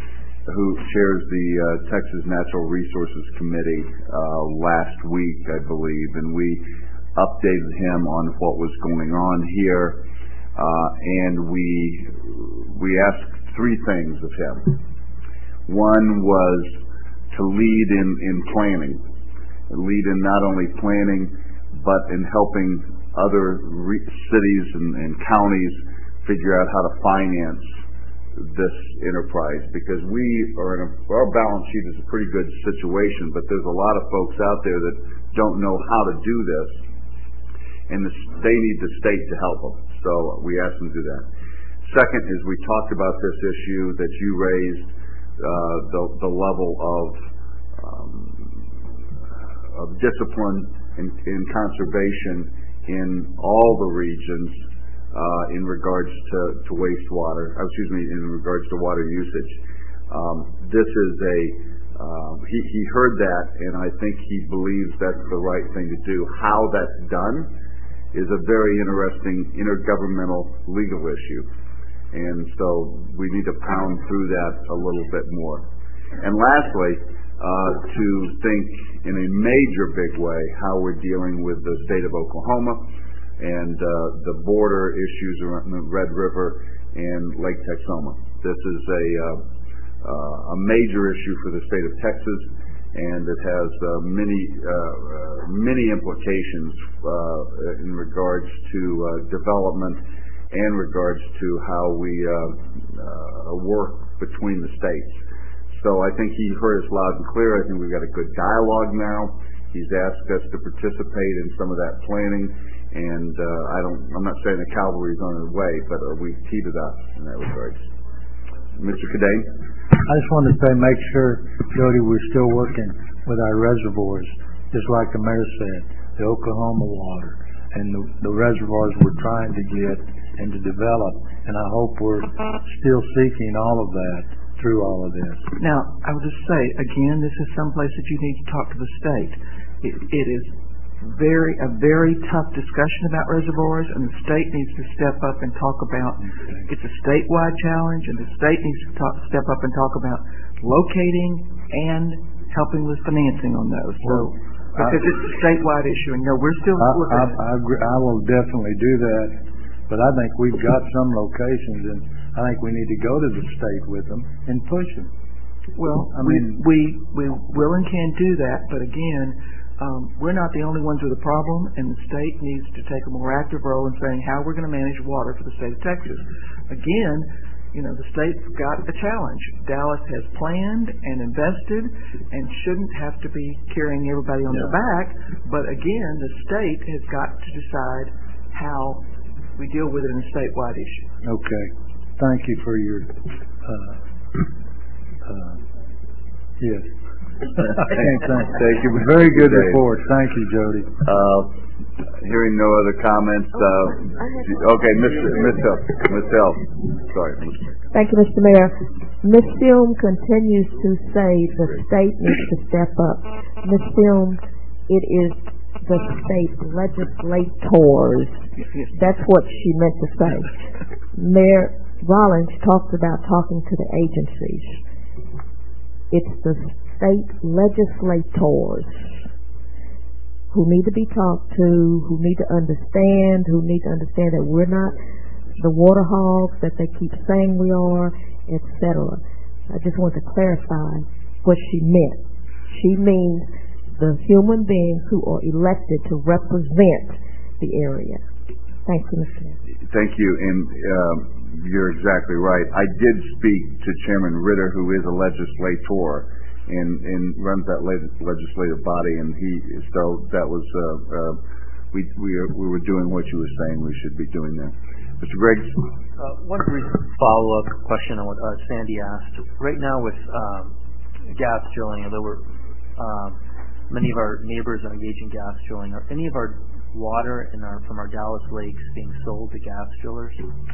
[SPEAKER 1] who chairs the uh, Texas Natural Resources Committee, uh, last week, I believe, and we updated him on what was going on here, uh, and we we asked three things of him. One was to lead in, in planning, lead in not only planning, but in helping other re- cities and, and counties figure out how to finance this enterprise, because we are in a, our balance sheet is a pretty good situation, but there's a lot of folks out there that don't know how to do this, and the, they need the state to help them. So we asked them to do that. Second is we talked about this issue that you raised, uh, the, the level of um, of discipline in, in conservation in all the regions uh, in regards to, to wastewater, excuse me, in regards to water usage. Um, this is a, uh, he, he heard that, and I think he believes that's the right thing to do. How that's done is a very interesting intergovernmental legal issue. And so we need to pound through that a little bit more. And lastly, uh, to think in a major big way how we're dealing with the state of Oklahoma and uh, the border issues around the Red River and Lake Texoma. This is a, uh, uh, a major issue for the state of Texas, and it has uh, many uh, uh, many implications uh, in regards to uh, development and regards to how we uh, uh, work between the states. So I think he heard us loud and clear. I think we've got a good dialogue now. He's asked us to participate in some of that planning, and uh, I don't. I'm not saying the cavalry's on its way, but uh, we've teed it up in that regard. Mister Cadane?
[SPEAKER 16] I just wanted to say, make sure, Jody, we're still working with our reservoirs, just like the mayor said, the Oklahoma water and the, the reservoirs we're trying to get and to develop, and I hope we're still seeking all of that through all of this.
[SPEAKER 21] Now, I would just say, again, this is someplace that you need to talk to the state. It, it is very a very tough discussion about reservoirs, and the state needs to step up and talk about, okay. It's a statewide challenge, and the state needs to talk, step up and talk about locating and helping with financing on those. So, because I, it's a statewide issue, and you know, we're still
[SPEAKER 16] I,
[SPEAKER 21] looking
[SPEAKER 16] I,
[SPEAKER 21] at it.
[SPEAKER 16] I, agree, I will definitely do that, but I think we've got some locations, and I think we need to go to the state with them and push them.
[SPEAKER 21] Well,
[SPEAKER 16] I
[SPEAKER 21] we,
[SPEAKER 16] mean,
[SPEAKER 21] we we will and can do that, but again, um, we're not the only ones with a problem, and the state needs to take a more active role in saying how we're going to manage water for the state of Texas. Again, you know, the state's got a challenge. Dallas has planned and invested and shouldn't have to be carrying everybody on
[SPEAKER 16] yeah.
[SPEAKER 21] their back, but again, the state has got to decide how we deal with it in a statewide issue.
[SPEAKER 16] Okay. Thank you for your, uh, uh, yes. Thank,
[SPEAKER 1] Thank you.
[SPEAKER 16] Very good report. Thank you, Jody.
[SPEAKER 1] Uh, hearing no other comments, uh, okay, Miz Miz Hill, Miz Hill, sorry.
[SPEAKER 3] Thank you, Mister Mayor. Miz Hume continues to say the state needs to step up. Miz Hume, it is the state legislators. That's what she meant to say. Mayor Rollins talked about talking to the agencies. It's the state legislators who need to be talked to, who need to understand, who need to understand that we're not the water hogs that they keep saying we are, et cetera. I just want to clarify what she meant. She means the human beings who are elected to represent the area. Thank you, Mister Mayor.
[SPEAKER 1] Thank you, and um, you're exactly right. I did speak to Chairman Ritter, who is a legislator and, and runs that legislative body, and he so that was uh, uh, we we are, we were doing what you were saying we should be doing there. Mister Griggs?
[SPEAKER 15] Uh, one brief follow-up question on what uh, Sandy asked. Right now with um, gas drilling, although we're um, many of our neighbors are engaged in gas drilling, are any of our water in our from our Dallas lakes being sold to gas drillers?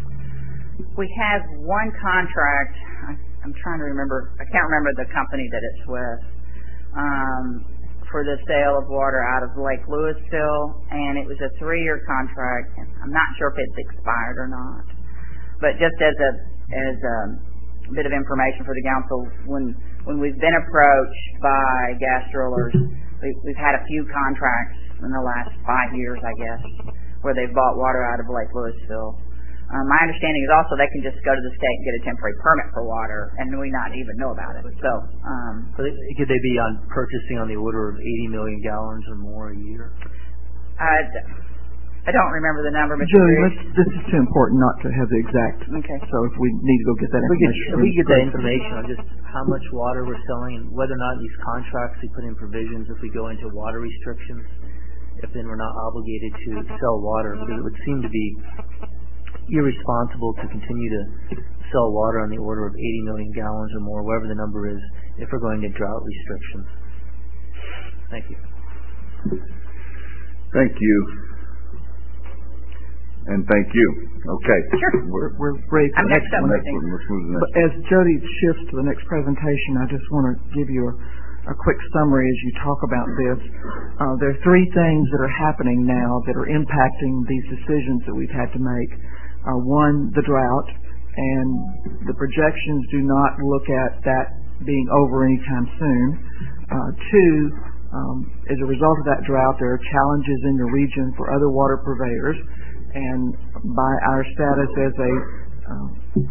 [SPEAKER 22] We have one contract. I, I'm trying to remember. I can't remember the company that it's with um, for the sale of water out of Lake Lewisville, and it was a three-year contract. I'm not sure if it's expired or not, but just as a as a bit of information for the council. When when we've been approached by gas drillers, we, we've had a few contracts in the last five years, I guess, where they've bought water out of Lake Louisville. Um, my understanding is also they can just go to the state and get a temporary permit for water, and we not even know about it. So, um,
[SPEAKER 15] But could they be on purchasing on the order of eighty million gallons or more a year?
[SPEAKER 22] I, I don't remember the number, Mister
[SPEAKER 21] Joey,
[SPEAKER 22] Griggs.
[SPEAKER 21] let's, this is too important not to have the exact.
[SPEAKER 22] Okay.
[SPEAKER 21] So if we need to go get that
[SPEAKER 15] If we get,
[SPEAKER 21] information.
[SPEAKER 15] if we get that information on just how much water we're selling and whether or not these contracts we put in provisions if we go into water restrictions, if then we're not obligated to sell water, because it would seem to be irresponsible to continue to sell water on the order of eighty million gallons or more, whatever the number is, if we're going to drought restrictions. Thank you.
[SPEAKER 1] Thank you. And thank you. Okay.
[SPEAKER 22] Sure.
[SPEAKER 21] We're, we're ready for
[SPEAKER 22] I'm
[SPEAKER 21] the next
[SPEAKER 22] next up,
[SPEAKER 21] one.
[SPEAKER 22] I think.
[SPEAKER 1] Let's move to the
[SPEAKER 21] But
[SPEAKER 1] next.
[SPEAKER 21] as Jody shifts to the next presentation, I just want to give you a, a quick summary as you talk about this. Uh, there are three things that are happening now that are impacting these decisions that we've had to make. Uh, one, the drought, and the projections do not look at that being over anytime soon. Uh, two, um, as a result of that drought, there are challenges in the region for other water purveyors, and by our status as a um,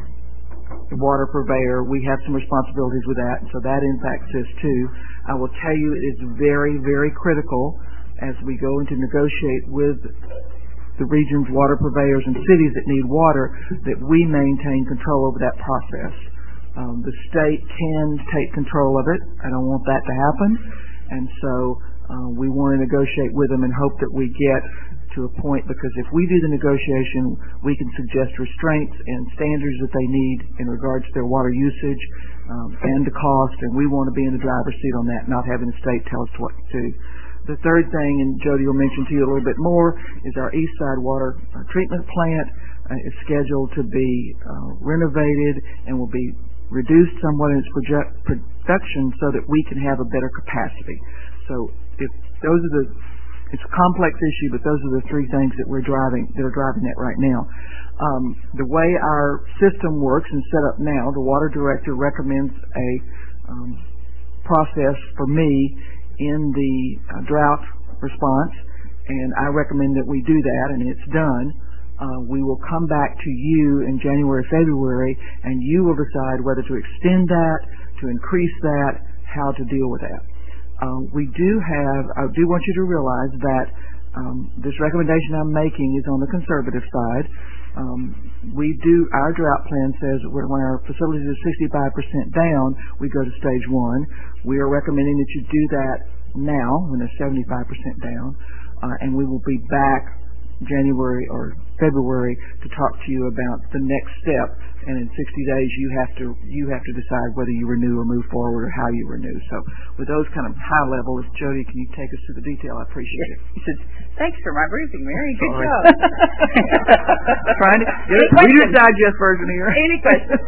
[SPEAKER 21] water purveyor, we have some responsibilities with that, so that impacts us too. I will tell you it is very, very critical as we go into negotiate with the region's water purveyors and cities that need water that we maintain control over that process. Um, the state can take control of it. I don't want that to happen, and so uh, we want to negotiate with them and hope that we get to a point, because if we do the negotiation, we can suggest restraints and standards that they need in regards to their water usage um, and the cost, and we want to be in the driver's seat on that, not having the state tell us what to do. The third thing, and Jody will mention to you a little bit more, is our East Side Water uh, Treatment Plant uh, is scheduled to be uh, renovated and will be reduced somewhat in its project, production so that we can have a better capacity. So if those are the It's a complex issue, but those are the three things that we're driving, that are driving that right now. Um, the way our system works and set up now, the water director recommends a um, process for me in the uh, drought response, and I recommend that we do that, and it's done. Uh, we will come back to you in January, February, and you will decide whether to extend that, to increase that, how to deal with that. Uh, we do have, I do want you to realize that um, this recommendation I'm making is on the conservative side. Um, we do, our drought plan says that when our facilities are sixty-five percent down, we go to stage one. We are recommending that you do that now when they're seventy-five percent down, uh, and we will be back January or February to talk to you about the next step. And in sixty days, you have to you have to decide whether you renew or move forward or how you renew. So, with those kind of high levels, Jody, can you take us through the detail? I appreciate it.
[SPEAKER 22] He says, "Thanks for my briefing, Mary. Good
[SPEAKER 21] Sorry.
[SPEAKER 22] job."
[SPEAKER 21] Trying to get
[SPEAKER 22] Any
[SPEAKER 21] it, Reader's
[SPEAKER 22] questions?
[SPEAKER 21] Digest version here.
[SPEAKER 22] Any questions?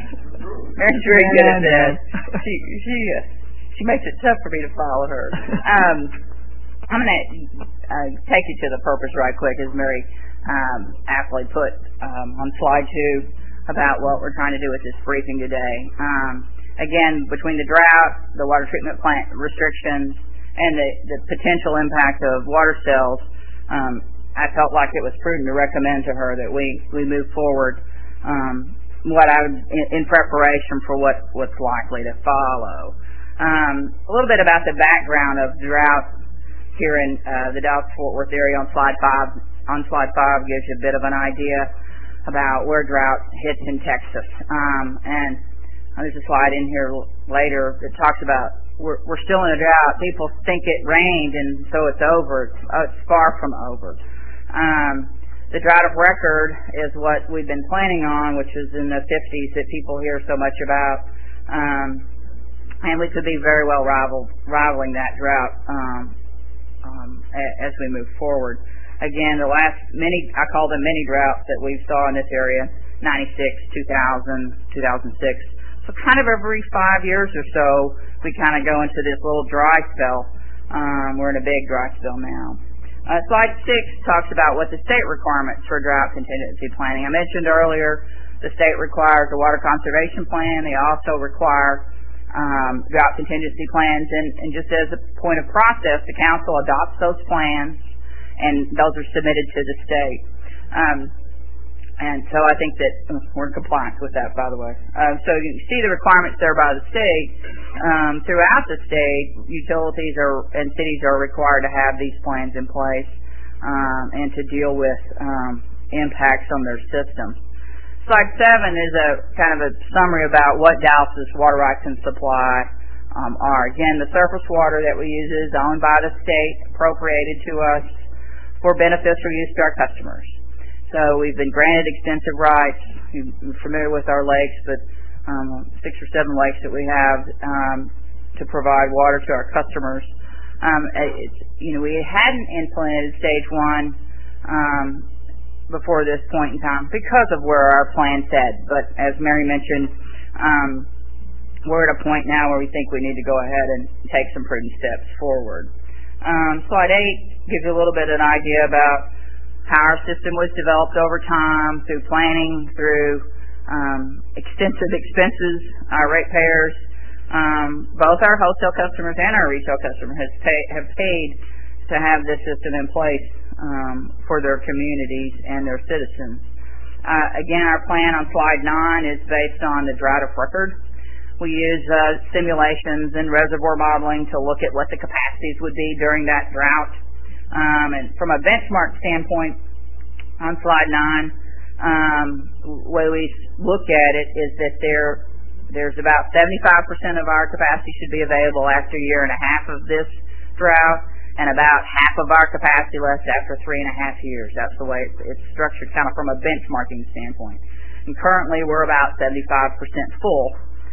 [SPEAKER 22] Mary's very good at
[SPEAKER 21] Yeah,
[SPEAKER 22] that. She she uh, she makes it tough for me to follow her. Um, I'm going to uh, take you to the purpose right quick, as Mary um, aptly put um, on slide two about what we're trying to do with this briefing today. Um, again, between the drought, the water treatment plant restrictions, and the, the potential impact of water cells, um, I felt like it was prudent to recommend to her that we, we move forward um, what I would, in, in preparation for what, what's likely to follow. Um, a little bit about the background of drought here in uh, the Dallas-Fort Worth area on slide five. On slide five gives you a bit of an idea about where drought hits in Texas. Um, and there's a slide in here later that talks about we're, we're still in a drought. People think it rained and so it's over. It's, uh, it's far from over. Um, the drought of record is what we've been planning on, which is in the fifties that people hear so much about. Um, and we could be very well rivaled, rivaling that drought um, um, as we move forward. Again, the last many, I call them mini droughts that we saw in this area, ninety-six, two thousand, two thousand six. So kind of every five years or so, we kind of go into this little dry spell. Um, we're in a big dry spell now. Uh, slide six talks about what the state requirements for drought contingency planning. I mentioned earlier The state requires a water conservation plan. They also require um, drought contingency plans, and, and just as a point of process, the council adopts those plans, and those are submitted to the state. Um, and so I think that we're in compliance with that, by the way. Uh, so you see the requirements there by the state. Um, throughout the state, utilities are and cities are required to have these plans in place um, and to deal with um, impacts on their system. Slide seven is a kind of a summary about what Dallas's water rights and supply um, are. Again, the surface water that we use is owned by the state, appropriated to us for beneficial use to our customers. So we've been granted extensive rights. You're familiar with our lakes, but um, six or seven lakes that we have um, to provide water to our customers. Um, it's, you know, we hadn't implemented stage one um, before this point in time because of where our plan said. But as Mary mentioned, um, we're at a point now where we think we need to go ahead and take some prudent steps forward. Um, slide eight gives you a little bit of an idea about how our system was developed over time through planning, through um, extensive expenses. Our ratepayers, um, both our wholesale customers and our retail customers, has pay, have paid to have this system in place um, for their communities and their citizens. Uh, again, our plan on slide nine is based on the drought of record. We use uh, simulations and reservoir modeling to look at what the capacities would be during that drought. Um, and from a benchmark standpoint, on slide nine, um, the way we look at it is that there there's about seventy-five percent of our capacity should be available after a year and a half of this drought, and about half of our capacity left after three and a half years. That's the way it's structured, kind of from a benchmarking standpoint. And currently, we're about seventy-five percent full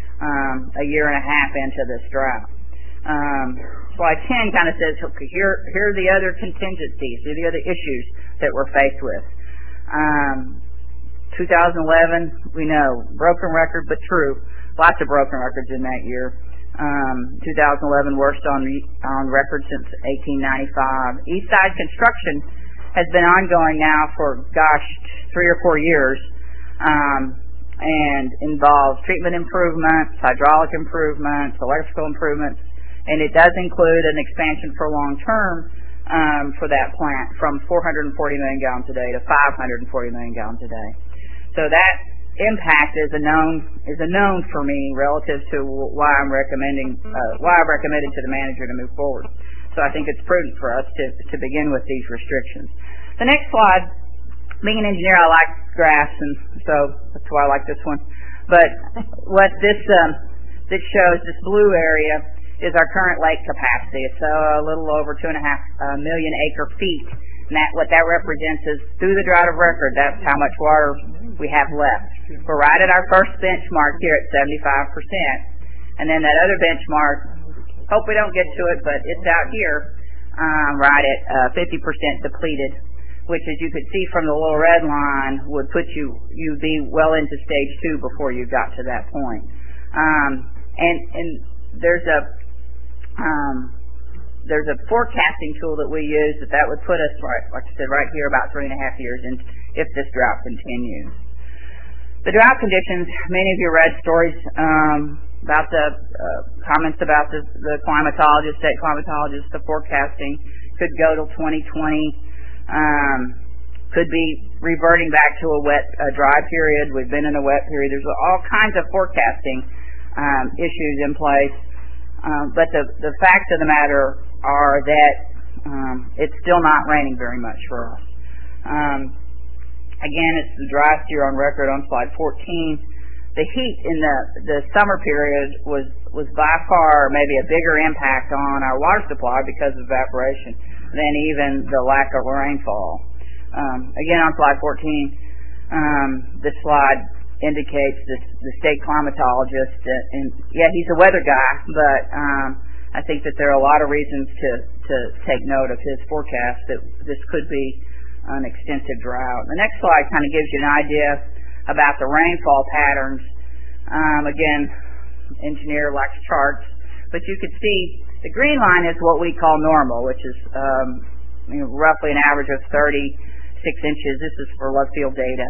[SPEAKER 22] um, a year and a half into this drought. Um, slide ten kind of says, okay, here, here are the other contingencies, here are the other issues that we're faced with. Um, two thousand eleven, we know, broken record, but true. Lots of broken records in that year. Um, two thousand eleven, worst on, on record since eighteen ninety-five. Eastside construction has been ongoing now for, gosh, three or four years, um, and involves treatment improvements, hydraulic improvements, electrical improvements, and it does include an expansion for long-term um, for that plant from four hundred forty million gallons a day to five hundred forty million gallons a day. So that impact is a known is a known for me relative to why I'm recommending uh, why I've recommended to the manager to move forward. So I think it's prudent for us to to begin with these restrictions. The next slide, being an engineer, I like graphs, and so that's why I like this one. But what this um, this shows, this blue area, is our current lake capacity. It's uh, a little over two and a half uh, million acre feet. And that, what that represents is through the drought of record, that's how much water we have left. We're right at our first benchmark here at seventy-five percent. And then that other benchmark, hope we don't get to it, but it's out here, um, right at uh, fifty percent depleted, which, as you could see from the little red line, would put you, you'd be well into stage two before you got to that point. Um, and, and there's a, Um, there's a forecasting tool that we use that that would put us, right, like I said, right here about three and a half years in if this drought continues. The drought conditions, many of you read stories um, about the uh, comments about the, the climatologists, state climatologists, the forecasting could go till twenty twenty, um, could be reverting back to a wet, a dry period. We've been in a wet period. There's all kinds of forecasting um, issues in place. Um, but the, the facts of the matter are that um, it's still not raining very much for us. Um, again, it's the driest year on record on slide fourteen. The heat in the, the summer period was, was by far maybe a bigger impact on our water supply because of evaporation than even the lack of rainfall. Um, again, on slide fourteen, um, this slide indicates this, the state climatologist, uh, and yeah, he's a weather guy, but um, I think that there are a lot of reasons to, to take note of his forecast that this could be an extensive drought. The next slide kind of gives you an idea about the rainfall patterns. Um, again, engineer likes charts, but you could see the green line is what we call normal, which is um, you know, roughly an average of thirty-six inches. This is for love field data.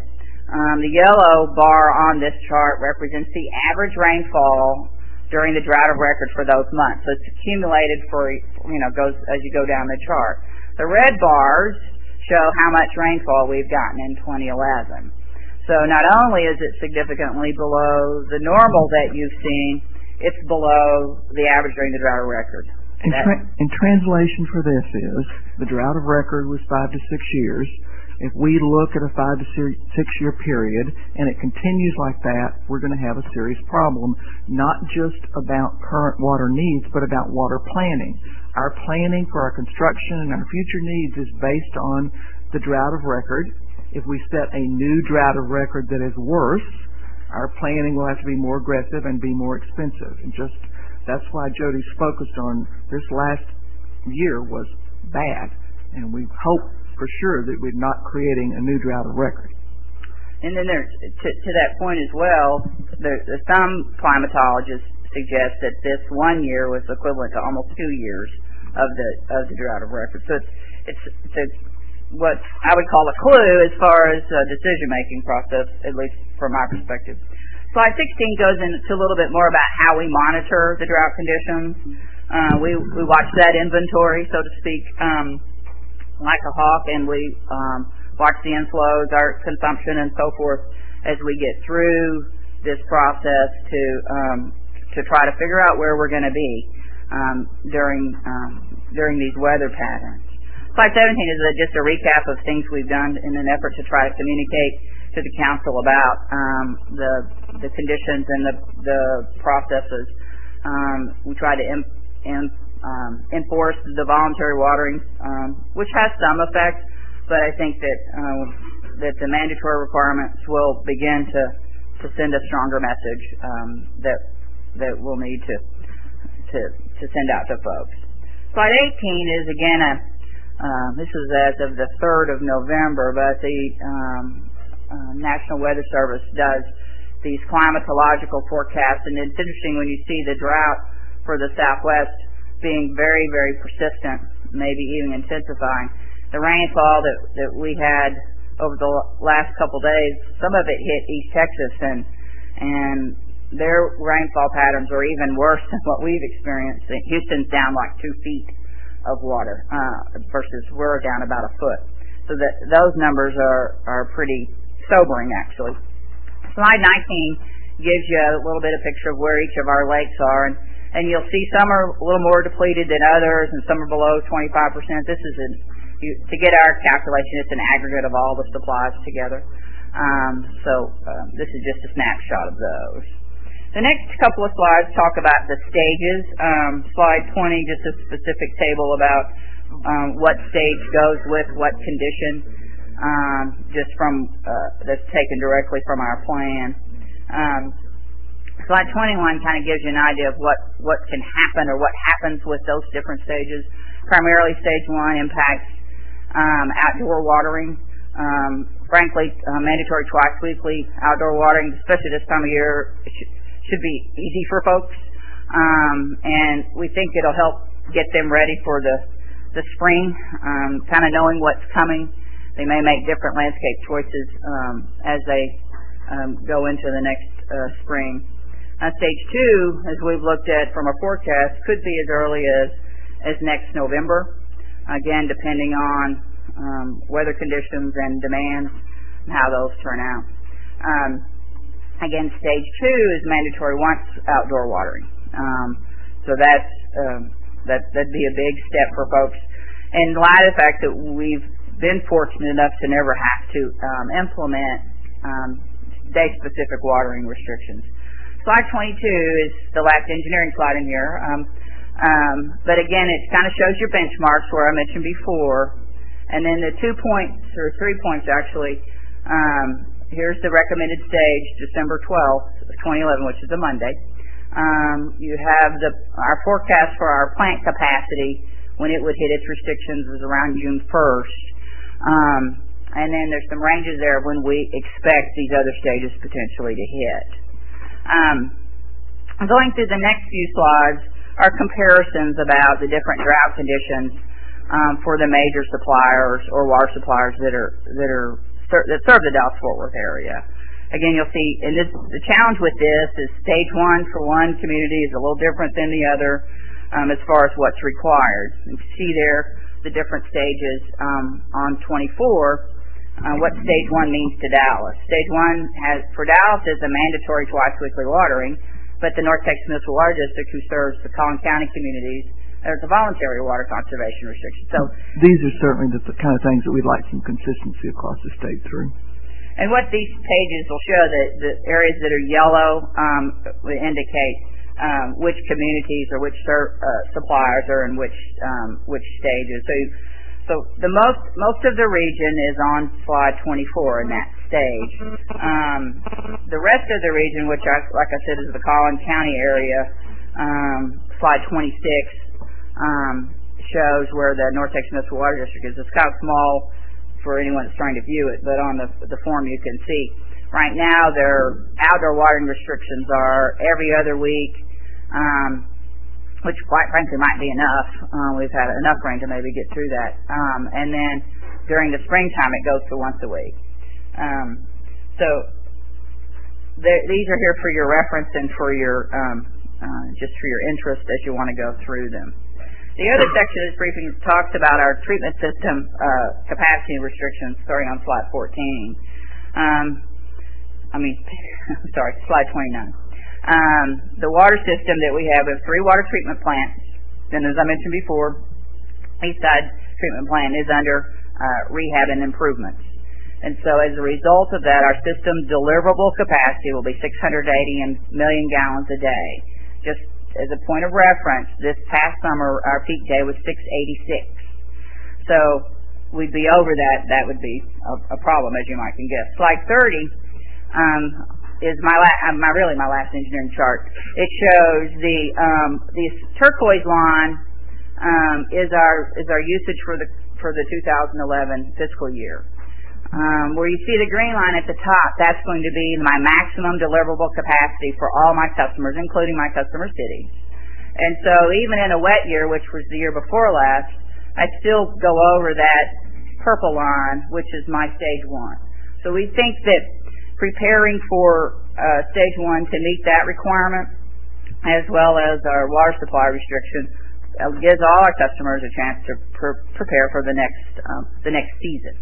[SPEAKER 22] Um, the yellow bar on this chart represents the average rainfall during the drought of record for those months. So it's accumulated for, you know, goes as you go down the chart. The red bars show how much rainfall we've gotten in twenty eleven. So not only is it significantly below the normal that you've seen, it's below the average during the drought of record.
[SPEAKER 21] And, tra- and translation for this is, the drought of record was five to six years. If we look at a five to six year period and it continues like that, we're going to have a serious problem, not just about current water needs, but about water planning. Our planning for our construction and our future needs is based on the drought of record. If we set a new drought of record that is worse, our planning will have to be more aggressive and be more expensive. And just that's why Jody's focused on this last year was bad, and we hope for sure that we're not creating a new drought of record.
[SPEAKER 22] And then there's, to, to that point as well, there, some climatologists suggest that this one year was equivalent to almost two years of the of the drought of record. So it's it's, it's a, what I would call a clue as far as uh, decision-making process, at least from my perspective. Slide sixteen goes into a little bit more about how we monitor the drought conditions. Uh, we we watch that inventory, so to speak, um, like a hawk, and we um, watch the inflows, our consumption, and so forth as we get through this process to um, to try to figure out where we're going to be um, during um, during these weather patterns. Slide seventeen is a, just a recap of things we've done in an effort to try to communicate to the council about um, the the conditions and the the processes. Um, we try to imp, imp, um, enforce the voluntary watering, um, which has some effect, but I think that um, that the mandatory requirements will begin to to send a stronger message um, that that we'll need to to to send out to folks. Slide eighteen is again a uh, this is as of the third of November, but the um, uh, National Weather Service does these climatological forecasts, and it's interesting when you see the drought for the Southwest being very, very persistent, maybe even intensifying. The rainfall that that we had over the last couple days, some of it hit East Texas, and and their rainfall patterns are even worse than what we've experienced. Houston's down like two feet of water uh, versus we're down about a foot. So that those numbers are are pretty sobering, actually. Slide nineteen gives you a little bit of picture of where each of our lakes are, and, and you'll see some are a little more depleted than others, and some are below twenty-five percent. This is an, you, to get our calculation, it's an aggregate of all the supplies together. Um, so uh, this is just a snapshot of those. The next couple of slides talk about the stages. Um, slide twenty, just a specific table about um, what stage goes with what condition. Um, just from uh, that's taken directly from our plan. Um, slide twenty-one kind of gives you an idea of what, what can happen or what happens with those different stages. Primarily, stage one impacts um, outdoor watering. Um, frankly, uh, mandatory twice weekly outdoor watering, especially this time of year, sh- should be easy for folks. Um, and we think it'll help get them ready for the the spring, um, kind of knowing what's coming. They may make different landscape choices um, as they um, go into the next uh, spring. Uh, stage two, as we've looked at from a forecast, could be as early as, as next November, again, depending on um, weather conditions and demand and how those turn out. Um, again, stage two is mandatory once outdoor watering. Um, so that's, um, that, that'd be a big step for folks. In light of the fact that we've been fortunate enough to never have to um, implement um, day-specific watering restrictions. Slide twenty-two is the last engineering slide in here. Um, um, but again, it kind of shows your benchmarks where I mentioned before. And then the two points, or three points actually, um, here's the recommended stage, December twelfth, twenty eleven, which is a Monday. Um, you have the our forecast for our plant capacity when it would hit its restrictions was around June first. Um, and then there's some ranges there when we expect these other stages potentially to hit. Um, going through the next few slides are comparisons about the different drought conditions um, for the major suppliers or water suppliers that are that are ser- that serve the Dallas-Fort Worth area. Again, you'll see, and this, the challenge with this is stage one for one community is a little different than the other um, as far as what's required. You can see there the different stages um, on twenty-four, uh, what stage one means to Dallas. Stage one has, for Dallas, is a mandatory twice weekly watering, but the North Texas Municipal Water District, who serves the Collin County communities, there's a voluntary water conservation restriction. So
[SPEAKER 21] these are certainly the, the kind of things that we'd like some consistency across the state through.
[SPEAKER 22] And what these pages will show, that the areas that are yellow um, will indicate um, which communities or which ser- uh, suppliers are in which um, which stages. So, so the most most of the region is on slide twenty-four in that stage. Um, the rest of the region, which I, like I said, is the Collin County area, um, slide twenty-six um, shows where the North Texas Municipal Water District is. It's kind of small for anyone that's trying to view it, but on the the form you can see. Right now, their outdoor watering restrictions are every other week, um, which quite frankly might be enough. Uh, we've had enough rain to maybe get through that. Um, and then during the springtime, it goes to once a week. Um, so these are here for your reference and for your um, uh, just for your interest as you want to go through them. The other section of this briefing talks about our treatment system uh, capacity restrictions, starting on slide fourteen. Um, I mean, sorry, slide twenty-nine. Um, the water system that we have, we have three water treatment plants. And as I mentioned before, Eastside treatment plant is under uh, rehab and improvements. And so as a result of that, our system deliverable capacity will be six hundred eighty million gallons a day. Just as a point of reference, this past summer, our peak day was six eighty-six. So we'd be over that. That would be a, a problem, as you might can guess. Slide thirty um, is my, la- my really my last engineering chart. It shows the um, this turquoise line um, is our is our usage for the for the two thousand eleven fiscal year. Um, where you see the green line at the top, that's going to be my maximum deliverable capacity for all my customers, including my customer cities. And so even in a wet year, which was the year before last, I still go over that purple line, which is my stage one. So we think that preparing for uh, stage one to meet that requirement, as well as our water supply restriction, uh, gives all our customers a chance to pre- prepare for the next um, the next season.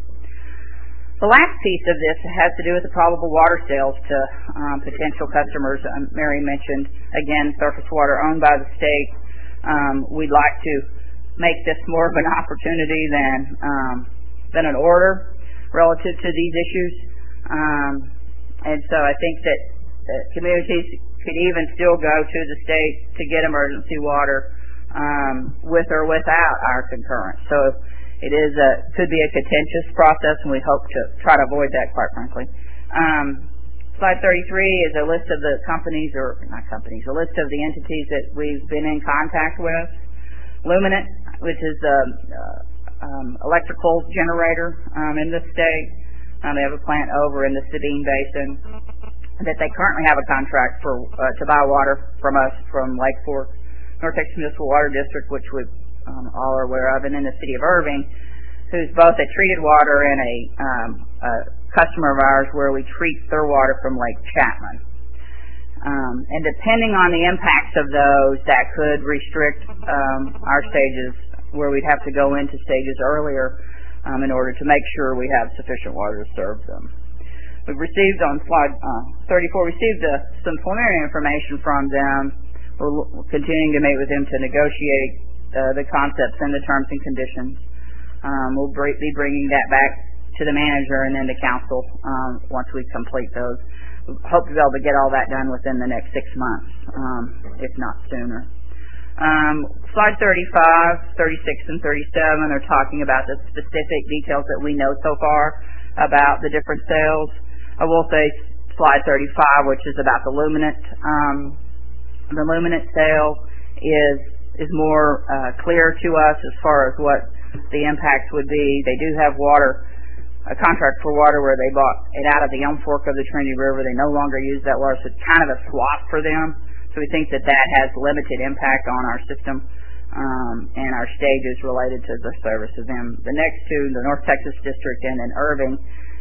[SPEAKER 22] The last piece of this has to do with the probable water sales to um, potential customers. Um, Mary mentioned, again, surface water owned by the state. Um, we'd like to make this more of an opportunity than um, than an order relative to these issues. Um, and so I think that uh, communities could even still go to the state to get emergency water um, with or without our concurrence. So it is a, could be a contentious process, and we hope to try to avoid that, quite frankly. Um, slide thirty-three is a list of the companies, or not companies, a list of the entities that we've been in contact with. Luminant, which is the uh, um, electrical generator um, in the state. Um, they have a plant over in the Sabine Basin that they currently have a contract for uh, to buy water from us from Lake Fork, North Texas Municipal Water District, which we Um, all are aware of, and in the city of Irving, who's both a treated water and a, um, a customer of ours where we treat their water from Lake Chapman. Um, and depending on the impacts of those, that could restrict um, our stages, where we'd have to go into stages earlier um, in order to make sure we have sufficient water to serve them. We've received on slide uh, thirty-four, received uh, some preliminary information from them. We're, we're continuing to meet with them to negotiate Uh, the concepts and the terms and conditions. Um, we'll br- be bringing that back to the manager and then to council um, once we complete those. We hope to be able to get all that done within the next six months, um, if not sooner. Um, slide thirty-five, thirty-six, and thirty-seven are talking about the specific details that we know so far about the different sales. I will say slide thirty-five, which is about the Luminant. Um, the Luminant sale is is more uh, clear to us as far as what the impacts would be. They do have water, a contract for water where they bought it out of the Elm Fork of the Trinity River. They no longer use that water, so it's kind of a swap for them. So we think that that has limited impact on our system um, and our stages related to the service of them. The next two, the North Texas District and in Irving,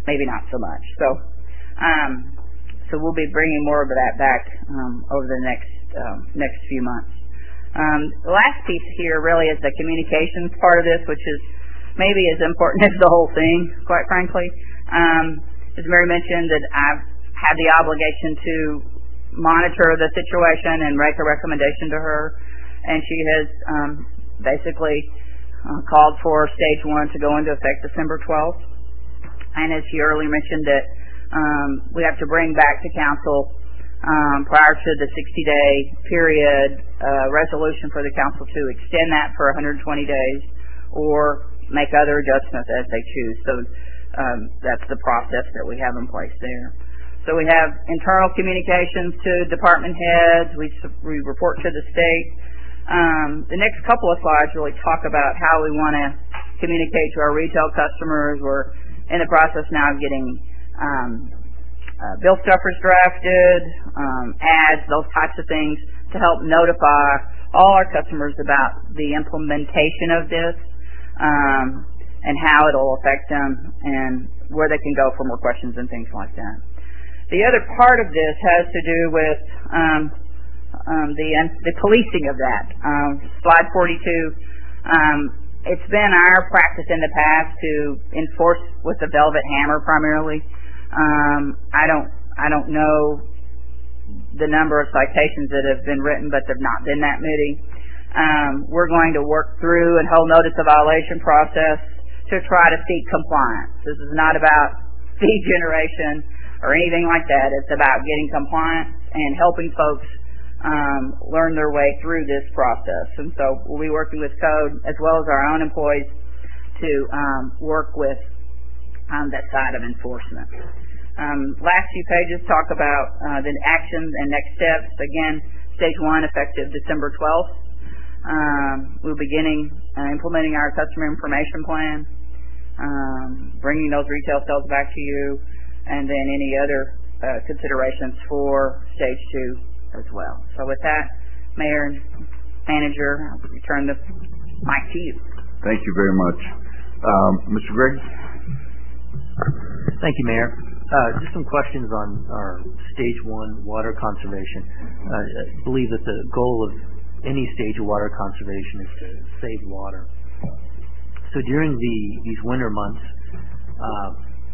[SPEAKER 22] maybe not so much. So, um, so we'll be bringing more of that back um, over the next um, next few months. Um, the last piece here really is the communications part of this, which is maybe as important as the whole thing, quite frankly. Um, as Mary mentioned, that I've had the obligation to monitor the situation and make a recommendation to her, and she has um, basically uh, called for stage one to go into effect December twelfth. And as she earlier mentioned, that um, we have to bring back to council um, prior to the sixty-day period uh, resolution for the council to extend that for one hundred twenty days or make other adjustments as they choose. So um, that's the process that we have in place there. So we have internal communications to department heads. We, we report to the state. Um, the next couple of slides really talk about how we want to communicate to our retail customers. We're in the process now of getting um, uh, bill stuffers drafted, um, ads, those types of things to help notify all our customers about the implementation of this um, and how it will affect them and where they can go for more questions and things like that. The other part of this has to do with um, um, the uh, the policing of that. Um, slide forty-two. Um, it's been our practice in the past to enforce with the velvet hammer primarily. Um, I don't I don't know the number of citations that have been written, but they've not been that many. Um, we're going to work through and hold notice of violation process to try to seek compliance. This is not about fee generation or anything like that. It's about getting compliance and helping folks um, learn their way through this process. And so we'll be working with code as well as our own employees to um, work with um, that side of enforcement. Um, last few pages talk about uh, the actions and next steps. Again, stage one effective December twelfth. Um, we're beginning uh, implementing our customer information plan, um, bringing those retail sales back to you, and then any other uh, considerations for stage two as well. So with that, Mayor and Manager, I'll return the mic to you.
[SPEAKER 1] Thank you very much. Um, Mister Gregg?
[SPEAKER 15] Thank you, Mayor. Uh, just some questions on our stage one water conservation. Uh, I believe that the goal of any stage of water conservation is to save water. So during the these winter months, uh,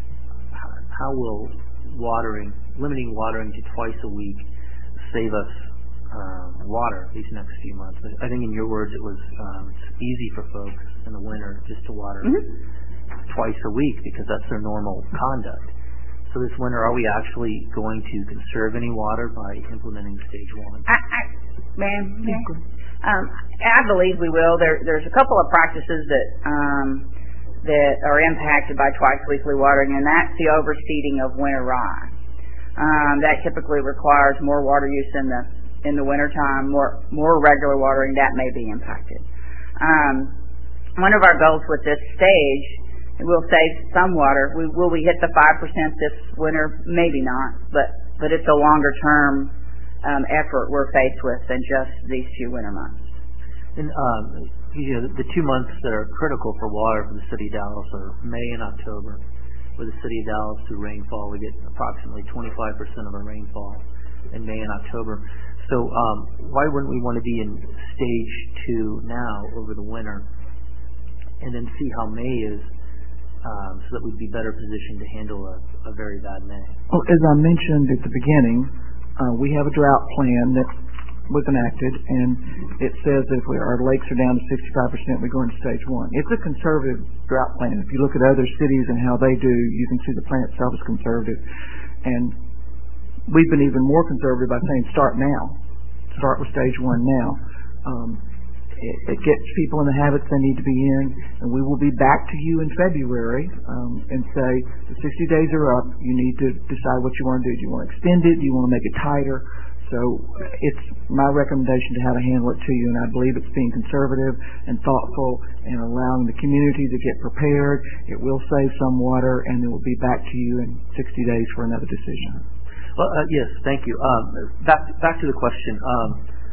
[SPEAKER 15] how will watering, limiting watering to twice a week, save us uh, water these next few months? I think in your words it was um, it's easy for folks in the winter just to water mm-hmm. twice a week because that's their normal conduct. So this winter, are we actually going to conserve any water by implementing stage one?
[SPEAKER 22] I, I, ma'am, ma'am. Um, I believe we will. There, there's a couple of practices that um, that are impacted by twice weekly watering, and that's the overseeding of winter rye. Um, that typically requires more water use in the in the wintertime, more more regular watering. That may be impacted. Um, one of our goals with this stage, we'll save some water. We, will we hit the five percent this winter? Maybe not, but but it's a longer term um, effort we're faced with than just these few winter months.
[SPEAKER 15] And um, you know, the two months that are critical for water for the city of Dallas are May and October. For the city of Dallas, through rainfall, we get approximately twenty-five percent of our rainfall in May and October. So um, why wouldn't we want to be in stage two now over the winter and then see how May is um, so that we'd be better positioned to handle a, a very bad May?
[SPEAKER 21] Well, as I mentioned at the beginning, uh, we have a drought plan that was enacted, and it says that if we, our lakes are down to sixty-five percent, we go into stage one. It's a conservative drought plan. If you look at other cities and how they do, you can see the plan itself is conservative. And we've been even more conservative by saying start now. Start with stage one now. Um, it, it gets people in the habits they need to be in, and we will be back to you in February um, and say the sixty days are up. You need to decide what you want to do. Do you want to extend it? Do you want to make it tighter? So it's my recommendation to how to handle it to you, and I believe it's being conservative and thoughtful and allowing the community to get prepared. It will save some water, and it will be back to you in sixty days for another decision.
[SPEAKER 15] Well, uh, yes, thank you. Um, back back to the question. Um,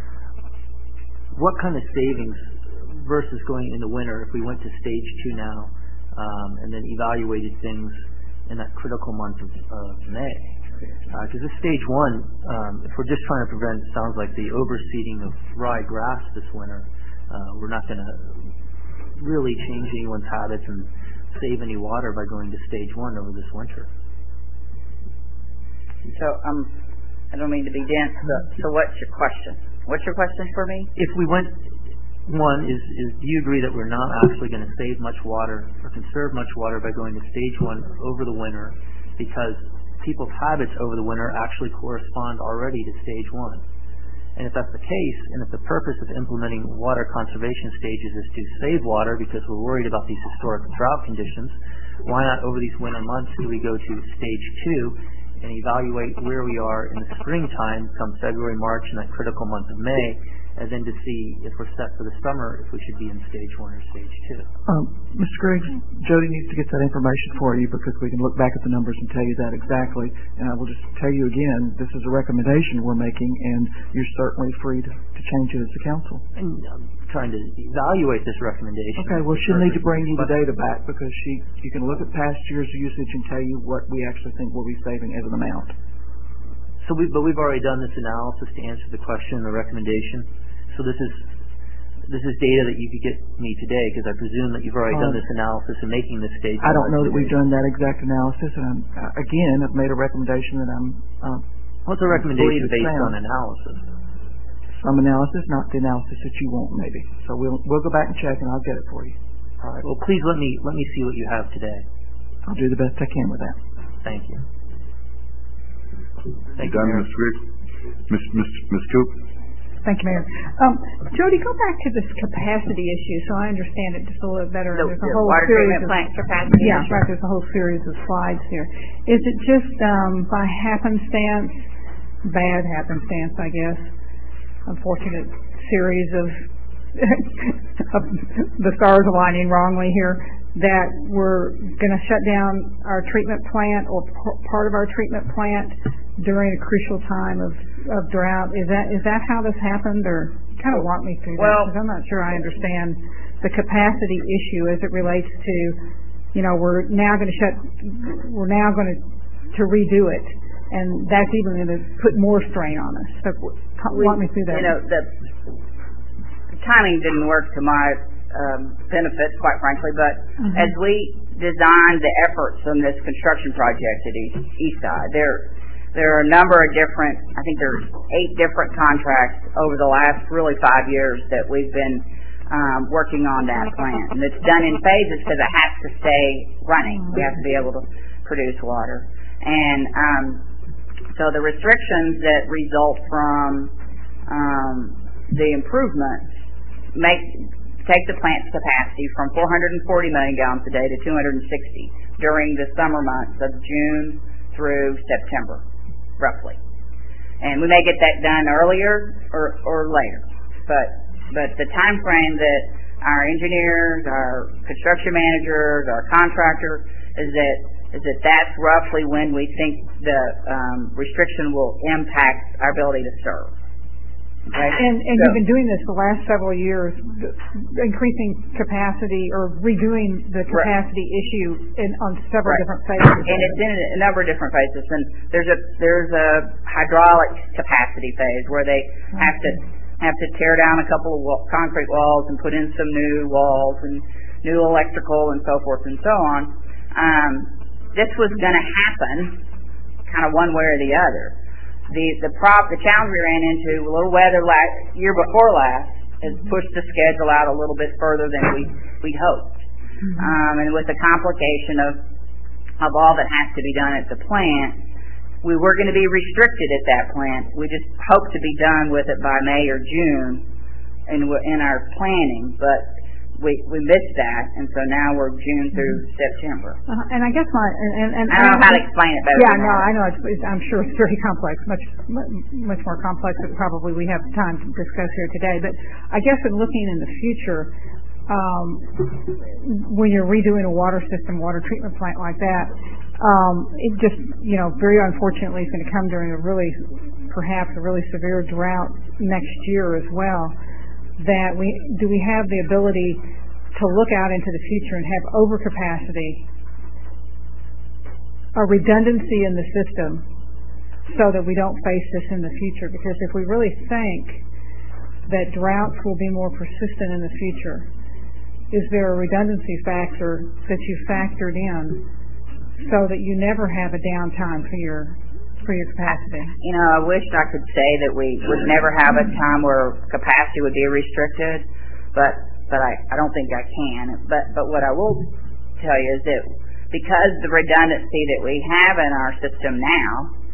[SPEAKER 15] what kind of savings versus going in the winter if we went to stage two now um, and then evaluated things in that critical month of, of May. Because uh, this stage one, um, if we're just trying to prevent, it sounds like the overseeding of ryegrass this winter, uh, we're not going to really change anyone's habits and save any water by going to stage one over this winter.
[SPEAKER 22] So, um, I don't mean to be dense, but, so what's your question? What's your question for me?
[SPEAKER 15] If we went, one, is, is do you agree that we're not actually going to save much water or conserve much water by going to stage one over the winter, because people's habits over the winter actually correspond already to stage one? And if that's the case, and if the purpose of implementing water conservation stages is to save water because we're worried about these historic drought conditions, why not over these winter months do we go to stage two and evaluate where we are in the springtime come February, March, and that critical month of May, and then to see if we're set for the summer, if we should be in stage one or stage two.
[SPEAKER 21] Um, Mister Griggs, Jody needs to get that information for you because we can look back at the numbers and tell you that exactly. And I will just tell you again, this is a recommendation we're making, and you're certainly free to, to change it as a council.
[SPEAKER 15] And I'm trying to evaluate this recommendation.
[SPEAKER 21] Okay, well, she'll need to bring you the data back because she you can look at past years' usage and tell you what we actually think we'll be saving as an amount.
[SPEAKER 15] So we, but we've already done this analysis to answer the question and the recommendation. So this is this is data that you could get me today, because I presume that you've already um, done this analysis and making this stage.
[SPEAKER 21] I don't know that we've done that exact analysis, and I'm, uh, again, I've made a recommendation that I'm. Uh,
[SPEAKER 15] What's a recommendation based on analysis?
[SPEAKER 21] Some analysis, not the analysis that you want, maybe. So we'll we'll go back and check, and I'll get it for you.
[SPEAKER 15] All right. Well, please let me let me see what you have today.
[SPEAKER 21] I'll do the best I can with that.
[SPEAKER 15] Thank you.
[SPEAKER 1] Thank you, Mister Griggs. Miss Miss Miss Coop.
[SPEAKER 12] Thank you, Mayor. Um, Jody, go back to this capacity issue so I understand it just a little better.
[SPEAKER 22] The,
[SPEAKER 12] there's a
[SPEAKER 22] the
[SPEAKER 12] whole
[SPEAKER 22] water
[SPEAKER 12] series
[SPEAKER 22] treatment
[SPEAKER 12] of,
[SPEAKER 22] plant capacity
[SPEAKER 12] Yeah,
[SPEAKER 22] issue.
[SPEAKER 12] right. There's a whole series of slides here. Is it just um, by happenstance, bad happenstance, I guess, unfortunate series of, of the stars aligning wrongly here, that we're going to shut down our treatment plant or p- part of our treatment plant during a crucial time of, of drought? Is that is that how this happened, or kind of walk me through
[SPEAKER 22] well,
[SPEAKER 12] that? Because I'm not sure I understand the capacity issue as it relates to, you know, we're now going to shut, we're now going to to redo it, and that's even going to put more strain on us. So walk me through that.
[SPEAKER 22] You know, the, the timing didn't work to my um, benefit, quite frankly, but mm-hmm. as we designed the efforts on this construction project at East, East Side, there There are a number of different, I think there's eight different contracts over the last really five years that we've been um, working on that plant. And it's done in phases because it has to stay running. We have to be able to produce water. And um, so the restrictions that result from um, the improvements make take the plant's capacity from four hundred forty million gallons a day to two hundred sixty during the summer months of June through September, roughly. And we may get that done earlier or, or later. But but the time frame that our engineers, our construction managers, our contractor is that is that that's roughly when we think the um, restriction will impact our ability to serve. Okay?
[SPEAKER 12] And, and
[SPEAKER 22] so,
[SPEAKER 12] you've been doing this the last several years, increasing capacity or redoing the capacity right. issue in, on several
[SPEAKER 22] right.
[SPEAKER 12] different phases.
[SPEAKER 22] And it's in a number of different phases. And there's a there's a hydraulic capacity phase where they mm-hmm. have to have to tear down a couple of wall, concrete walls and put in some new walls and new electrical and so forth and so on. Um, this was going to happen kind of one way or the other. The the prop the challenge we ran into, a little weather last year before last, has pushed the schedule out a little bit further than we we hoped, mm-hmm. um, and with the complication of of all that has to be done at the plant, we were going to be restricted at that plant. We just hoped to be done with it by May or June, in in our planning, but we we missed that, and so now we're June through September.
[SPEAKER 12] Uh, and I guess my and, and, and
[SPEAKER 22] I don't know how to explain it better.
[SPEAKER 12] Yeah, no, I know. It's, it's, I'm sure it's very complex, much much more complex than probably we have time to discuss here today. But I guess in looking in the future, um, when you're redoing a water system, water treatment plant like that, um, it just you know very unfortunately is going to come during a really perhaps a really severe drought next year as well. That we do we have the ability to look out into the future and have overcapacity a redundancy in the system so that we don't face this in the future. Because if we really think that droughts will be more persistent in the future, is there a redundancy factor that you factored in so that you never have a downtime for your for your capacity?
[SPEAKER 22] You know, I wish I could say that we would never have a time where capacity would be restricted, but but I, I don't think I can. But but what I will tell you is that because the redundancy that we have in our system now,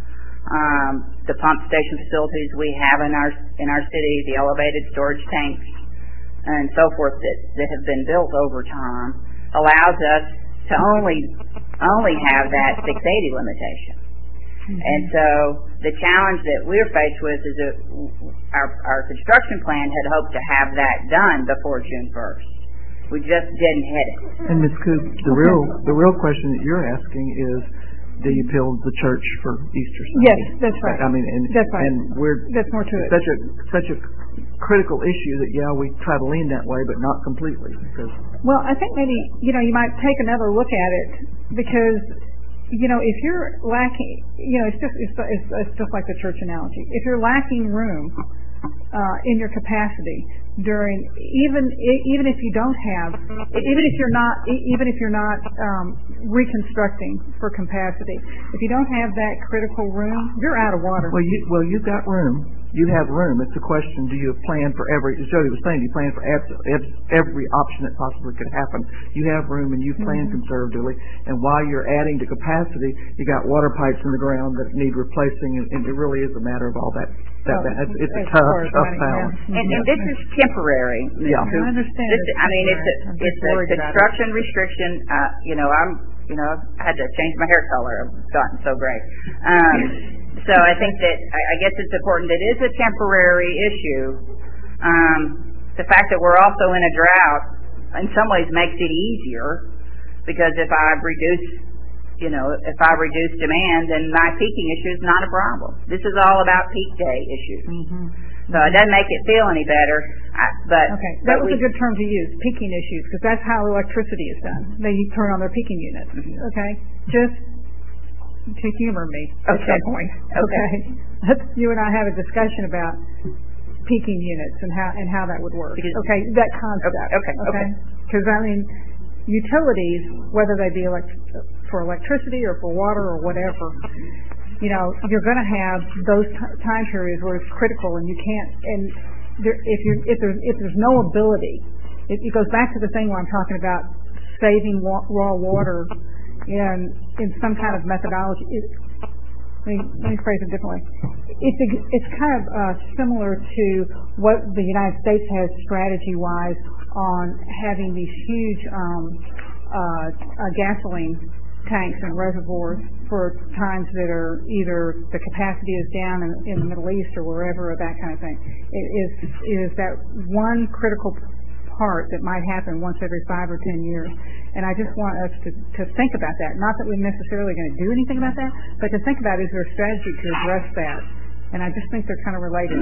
[SPEAKER 22] um, the pump station facilities we have in our in our city, the elevated storage tanks, and so forth that, that have been built over time, allows us to only only have that six eighty limitation. Mm-hmm. And so the challenge that we're faced with is that our, our construction plan had hoped to have that done before June first. We just didn't hit it.
[SPEAKER 21] And Miz Coop, the real the real question that you're asking is, do you build the church for Easter Sunday?
[SPEAKER 12] Yes, that's right.
[SPEAKER 21] I mean, and
[SPEAKER 12] that's right.
[SPEAKER 21] And we're
[SPEAKER 12] that's more to it.
[SPEAKER 21] Such a such a critical issue that yeah, we try to lean that way, but not completely. Because
[SPEAKER 12] well, I think maybe you know you might take another look at it, because you know if you're lacking, you know it's just it's, it's, it's just like the church analogy. If you're lacking room uh, in your capacity during even even if you don't have even if you're not even if you're not um, reconstructing for capacity, if you don't have that critical room, you're out of water.
[SPEAKER 21] Well, you well you've got room. You have room. It's a question: do you plan for every? As Jody was saying, you plan for every, every option that possibly could happen. You have room, and you plan mm-hmm. conservatively. And while you're adding to capacity, you got water pipes in the ground that need replacing, and, and it really is a matter of all that. That,
[SPEAKER 12] oh,
[SPEAKER 21] that it's, it's a tough, tough balance.
[SPEAKER 22] Yeah. And, and this is temporary.
[SPEAKER 21] Yeah,
[SPEAKER 12] I understand.
[SPEAKER 22] This, I mean, it's a, it's a construction restriction. Uh, you know, I'm, you know, I had to change my hair color. I've gotten so gray. Um, so I think that I, I guess it's important. It is a temporary issue. Um, the fact that we're also in a drought, in some ways, makes it easier, because if I reduce. You know, if I reduce demand, then my peaking issue is not a problem. This is all about peak day issues. Mm-hmm. So it doesn't make it feel any better. I, but
[SPEAKER 12] okay, that
[SPEAKER 22] but
[SPEAKER 12] was
[SPEAKER 22] we,
[SPEAKER 12] a good term to use, peaking issues, because that's how electricity is done. They turn on their peaking units. Mm-hmm. Okay, just to humor me at
[SPEAKER 22] okay.
[SPEAKER 12] some point. Okay, okay. You and I have a discussion about peaking units and how and how that would work. Because, okay, that concept.
[SPEAKER 22] Okay, okay.
[SPEAKER 12] Because okay. I mean, utilities, whether they be elect- for electricity or for water or whatever, you know, you're going to have those t- time periods where it's critical, and you can't. And there, if you if there's if there's no ability, it, it goes back to the thing where I'm talking about saving wa- raw water in in some kind of methodology. It, let me, let me phrase it differently. It's it's kind of uh, similar to what the United States has strategy-wise on having these huge um, uh, uh, gasoline tanks and reservoirs for times that are either the capacity is down in, in the Middle East or wherever, or that kind of thing. It is it is that one critical part that might happen once every five or ten years. And I just want us to, to think about that. Not that we're necessarily going to do anything about that, but to think about, is there a strategy to address that? And I just think they're kind of related.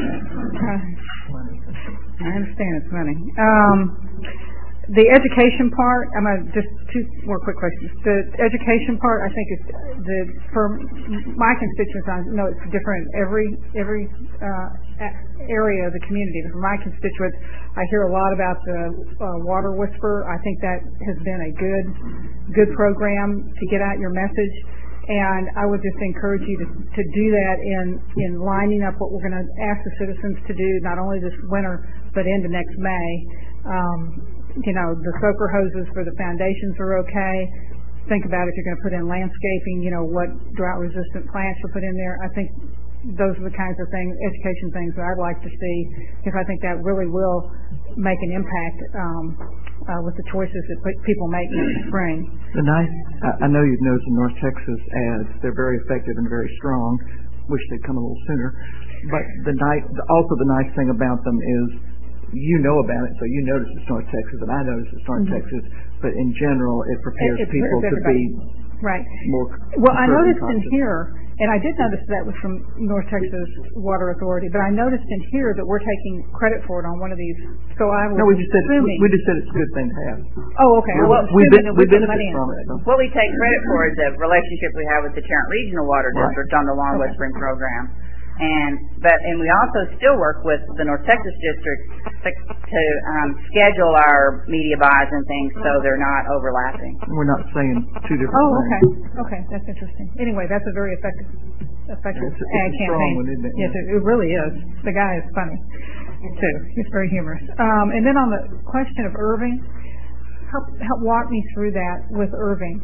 [SPEAKER 12] Uh, I understand it's money. Um, the education part, I'm going to just two more quick questions. The education part, I think, is the for my constituents. I know it's different every every uh, area of the community. But for my constituents, I hear a lot about the uh, Water Whisperer. I think that has been a good good program to get out your message. And I would just encourage you to, to do that in, in lining up what we're going to ask the citizens to do, not only this winter, but into next May. Um, you know, the soaker hoses for the foundations are okay. Think about if you're going to put in landscaping, you know, what drought-resistant plants you put in there. I think those are the kinds of things, education things that I'd like to see, because I think that really will make an impact um, uh, with the choices that people make in the spring.
[SPEAKER 21] The nice, I, I know you've noticed the North Texas ads, they're very effective and very strong. Wish they'd come a little sooner. But the nice, also the nice thing about them is you know about it, so you notice it's North Texas, and I notice it's North mm-hmm. Texas. But in general, it prepares
[SPEAKER 12] it, it
[SPEAKER 21] people to be
[SPEAKER 12] right.
[SPEAKER 21] more.
[SPEAKER 12] Well, I noticed in here, And I did notice that was from North Texas Water Authority, but I noticed in here that we're taking credit for it on one of these, so I was
[SPEAKER 21] No, we just said,
[SPEAKER 12] assuming.
[SPEAKER 21] we just said it's a good thing to have.
[SPEAKER 12] Oh, okay. I was
[SPEAKER 21] We
[SPEAKER 12] assuming
[SPEAKER 21] ben-
[SPEAKER 12] that
[SPEAKER 21] we
[SPEAKER 12] put
[SPEAKER 21] benefit
[SPEAKER 12] money into
[SPEAKER 21] from it,
[SPEAKER 12] it.
[SPEAKER 21] so.
[SPEAKER 22] What we take credit for is the relationship we have with the Tarrant Regional Water
[SPEAKER 21] Right.
[SPEAKER 22] District on the Long West Spring program. And, but, and we also still work with the North Texas District to, to um, schedule our media buys and things so they're not overlapping.
[SPEAKER 21] We're not saying two different
[SPEAKER 12] Oh, okay.
[SPEAKER 21] things.
[SPEAKER 12] Okay, that's interesting. Anyway, that's a very effective, effective
[SPEAKER 21] It's a-
[SPEAKER 12] ad
[SPEAKER 21] it's a strong
[SPEAKER 12] campaign.
[SPEAKER 21] one, isn't it?
[SPEAKER 12] Yes,
[SPEAKER 21] Yeah.
[SPEAKER 12] it, it really is. The guy is funny, too. He's very humorous. Um, and then on the question of Irving, help, help walk me through that with Irving.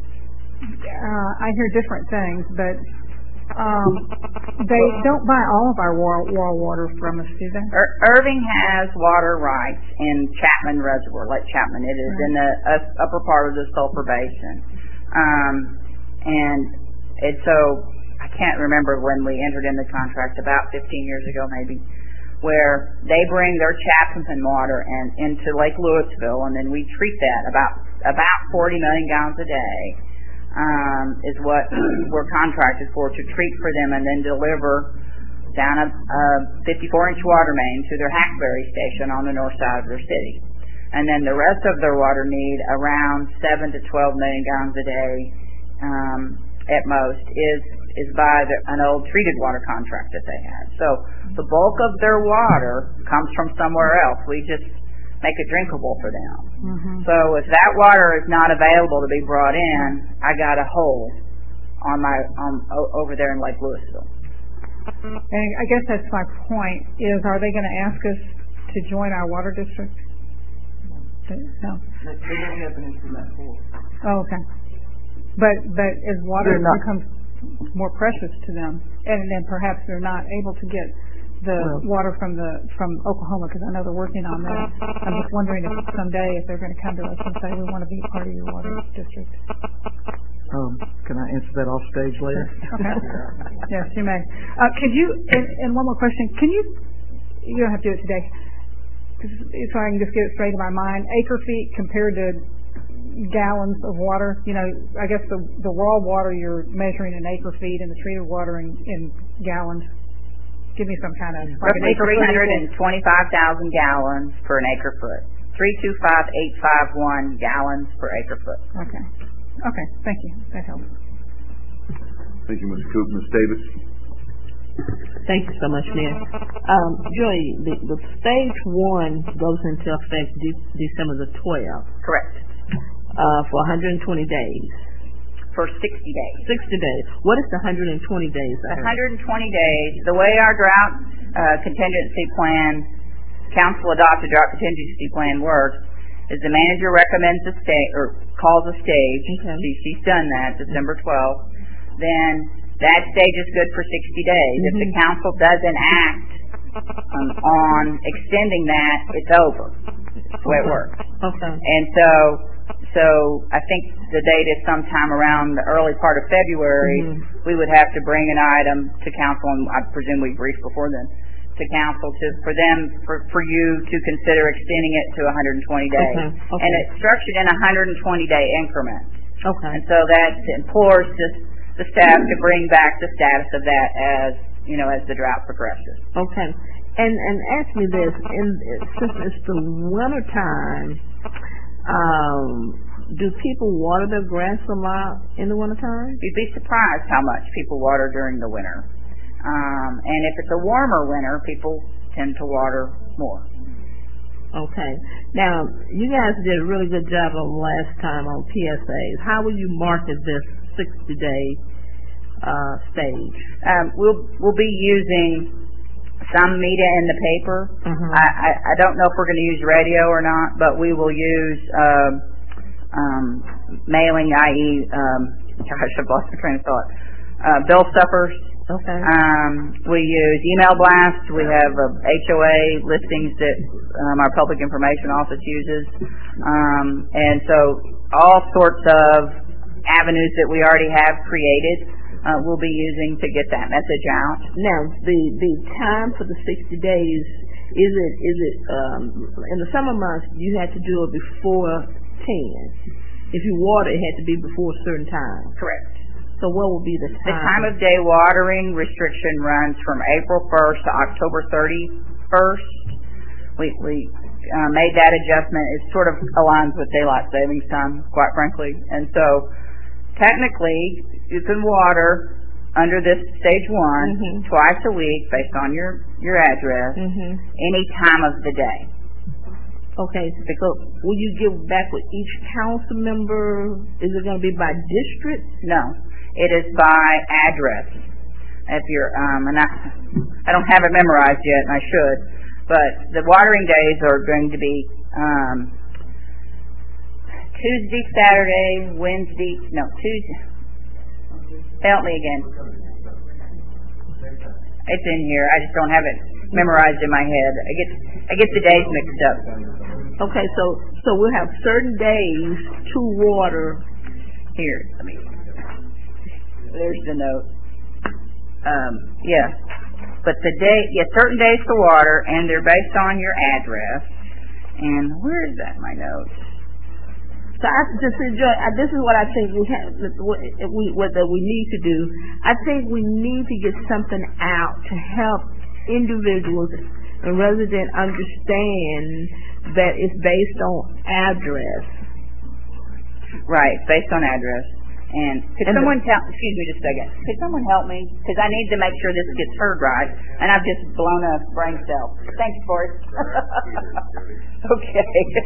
[SPEAKER 12] Uh, I hear different things, but um, they don't buy all of our wall, wall water from us, do they?
[SPEAKER 22] Ir- Irving has water rights in Chapman Reservoir, Lake Chapman. It is in the uh, upper part of the Sulphur Basin. Um, and it, so I can't remember when we entered in the contract, about fifteen years ago maybe, where they bring their Chapman water and into Lake Louisville, and then we treat that about about forty million gallons a day. Um, is what we're contracted for to treat for them and then deliver down a, a fifty-four inch water main to their Hackberry station on the north side of their city. And then the rest of their water need, around seven to twelve million gallons a day um, at most, is is by the, an old treated water contract that they had. So the bulk of their water comes from somewhere else. We just make it drinkable for them.
[SPEAKER 12] Mm-hmm.
[SPEAKER 22] So if that water is not available to be brought in, I got a hole on my on o- over there in Lake Louisville.
[SPEAKER 12] And I guess that's my point, is are they going to ask us to join our water district? No.
[SPEAKER 21] They don't have an instrument for it.
[SPEAKER 12] Oh, okay. But, but as water
[SPEAKER 21] They're not-
[SPEAKER 12] becomes more precious to them, and then perhaps they're not able to get the
[SPEAKER 21] Well-
[SPEAKER 12] water from the from Oklahoma, because I know they're working on that. I'm just wondering if someday if they're going to come to us and say we want to be part of your water district.
[SPEAKER 21] Um, can I answer that off stage later?
[SPEAKER 12] Okay. Yes, you may. Uh, could you? And, and one more question. Can you? You don't have to do it today, 'cause, so I can just get it straight in my mind. Acre feet compared to gallons of water. You know, I guess the the raw water you're measuring in acre feet, and the treated water in, in gallons. Give me some kind of like an
[SPEAKER 22] Roughly
[SPEAKER 12] acre
[SPEAKER 22] three
[SPEAKER 12] foot
[SPEAKER 22] hundred
[SPEAKER 12] equals-
[SPEAKER 22] twenty-five thousand gallons per an acre foot. three two five eight five one gallons per acre foot.
[SPEAKER 12] Okay. Okay. Thank you. That helps.
[SPEAKER 1] Thank you, Miz Coop. Miz Davis?
[SPEAKER 19] Thank you so much, Mayor. Um, Joy, the, the stage one goes into effect de- December the twelfth,
[SPEAKER 22] Correct.
[SPEAKER 19] uh, for one hundred twenty days.
[SPEAKER 22] For sixty days.
[SPEAKER 19] sixty days. What is the one hundred twenty days?
[SPEAKER 22] one hundred twenty days. The way our drought uh, contingency plan, council adopted drought contingency plan works, is the manager recommends a stage or calls a stage.
[SPEAKER 19] Okay.
[SPEAKER 22] She, she's done that December twelfth. Then that stage is good for sixty days.
[SPEAKER 19] Mm-hmm.
[SPEAKER 22] If the council doesn't act um, on extending that, it's over. That's the way it works.
[SPEAKER 19] Okay.
[SPEAKER 22] And so, so I think the date is sometime around the early part of February.
[SPEAKER 19] Mm-hmm.
[SPEAKER 22] We would have to bring an item to council, and I presume we briefed before then, to council to for them for for you to consider extending it to one hundred twenty days.
[SPEAKER 19] Okay. Okay.
[SPEAKER 22] And it's structured in one hundred twenty day increments.
[SPEAKER 19] Okay.
[SPEAKER 22] And so that implores just the staff to bring back the status of that as you know as the drought progresses.
[SPEAKER 19] Okay. And and ask me this, in, since it's the winter time, um, do people water their grass a lot in the winter time?
[SPEAKER 22] You'd be surprised how much people water during the winter. Um, and if it's a warmer winter, people tend to water more.
[SPEAKER 19] Okay. Now, you guys did a really good job on last time on P S As. How will you market this sixty day uh, stage?
[SPEAKER 22] Um, we'll we'll be using some media in the paper.
[SPEAKER 19] Mhm.
[SPEAKER 22] I, I, I don't know if we're going to use radio or not, but we will use uh, um, mailing, that is, um, gosh, I've lost my train of thought. Uh, bill stuffers.
[SPEAKER 19] Okay.
[SPEAKER 22] Um, we use email blasts. We have uh, H O A listings that um, our public information office uses, um, and so all sorts of avenues that we already have created. Uh, we'll be using to get that message out.
[SPEAKER 19] Now, the the time for the sixty days, is it is it um, in the summer months you had to do it before ten? If you water, it had to be before a certain time.
[SPEAKER 22] Correct.
[SPEAKER 19] So what will be the
[SPEAKER 22] The
[SPEAKER 19] time?
[SPEAKER 22] time of day watering restriction runs from April first to October thirty-first. We, we uh, made that adjustment. It sort of aligns with daylight savings time, quite frankly. And so technically you can water under this stage one
[SPEAKER 19] Mhm.
[SPEAKER 22] twice a week based on your, your address,
[SPEAKER 19] Mhm.
[SPEAKER 22] any time of the day.
[SPEAKER 19] Okay, so will you give back with each council member? Is it going to be by district?
[SPEAKER 22] No, it is by address. If you're, um, and I, I don't have it memorized yet, and I should, but the watering days are going to be um, Tuesday, Saturday, Wednesday. No, Tuesday. Help me again. It's in here. I just don't have it memorized in my head. I get I get the days mixed up.
[SPEAKER 19] Okay, so so we'll have certain days to water.
[SPEAKER 22] Here, let me. There's the note. Um, yeah, but the day, yeah, certain days to water, and they're based on your address. And where is that? My note.
[SPEAKER 19] So I just enjoy. Uh, this is what I think we have. What we what that we need to do. I think we need to get something out to help individuals and residents understand that it's based on address.
[SPEAKER 22] Right, based on address. And could
[SPEAKER 19] And
[SPEAKER 22] someone
[SPEAKER 19] the-
[SPEAKER 22] tell? Excuse me, just a second. Could someone help me? Because I need to make sure this gets heard right, and I've just blown a brain cell. Thanks, Forrest. Okay.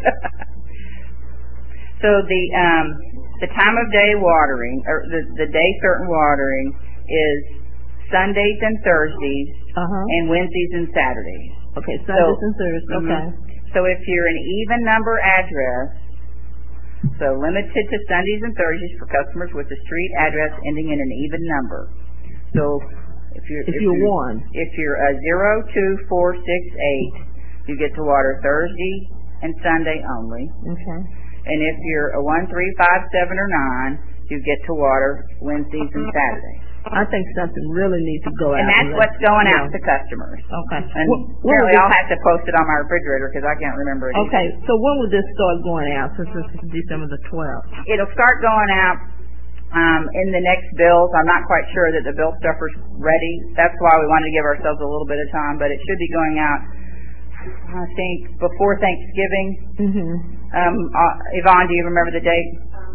[SPEAKER 22] So the um, the time of day watering, or the the day certain watering, is Sundays and Thursdays,
[SPEAKER 19] Uh-huh.
[SPEAKER 22] and Wednesdays and Saturdays.
[SPEAKER 19] Okay,
[SPEAKER 22] So-
[SPEAKER 19] Sundays and Thursdays.
[SPEAKER 22] Mhm.
[SPEAKER 19] Okay.
[SPEAKER 22] So if you're an even number address, so limited to Sundays and Thursdays for customers with a street address ending in an even number. So if you're
[SPEAKER 19] If you're one.
[SPEAKER 22] if you're a zero two four six eight, you get to water Thursday and Sunday only.
[SPEAKER 19] Okay.
[SPEAKER 22] And if you're a one three five seven or nine, you get to water Wednesdays and Saturdays.
[SPEAKER 19] I think something really needs to go out.
[SPEAKER 22] And that's
[SPEAKER 19] let-
[SPEAKER 22] what's going out
[SPEAKER 19] yeah.
[SPEAKER 22] to customers.
[SPEAKER 19] Okay.
[SPEAKER 22] And
[SPEAKER 19] What- what
[SPEAKER 22] apparently
[SPEAKER 19] would
[SPEAKER 22] I'll
[SPEAKER 19] this-
[SPEAKER 22] have to post it on my refrigerator because I can't remember it.
[SPEAKER 19] Okay,
[SPEAKER 22] either.
[SPEAKER 19] so when will this start going out? Since this is December the twelfth.
[SPEAKER 22] It'll start going out um, in the next bills. I'm not quite sure that the bill stuffer's ready. That's why we wanted to give ourselves a little bit of time, but it should be going out, I think, before Thanksgiving.
[SPEAKER 19] Mm-hmm.
[SPEAKER 22] Um, uh, Yvonne, do you remember the date?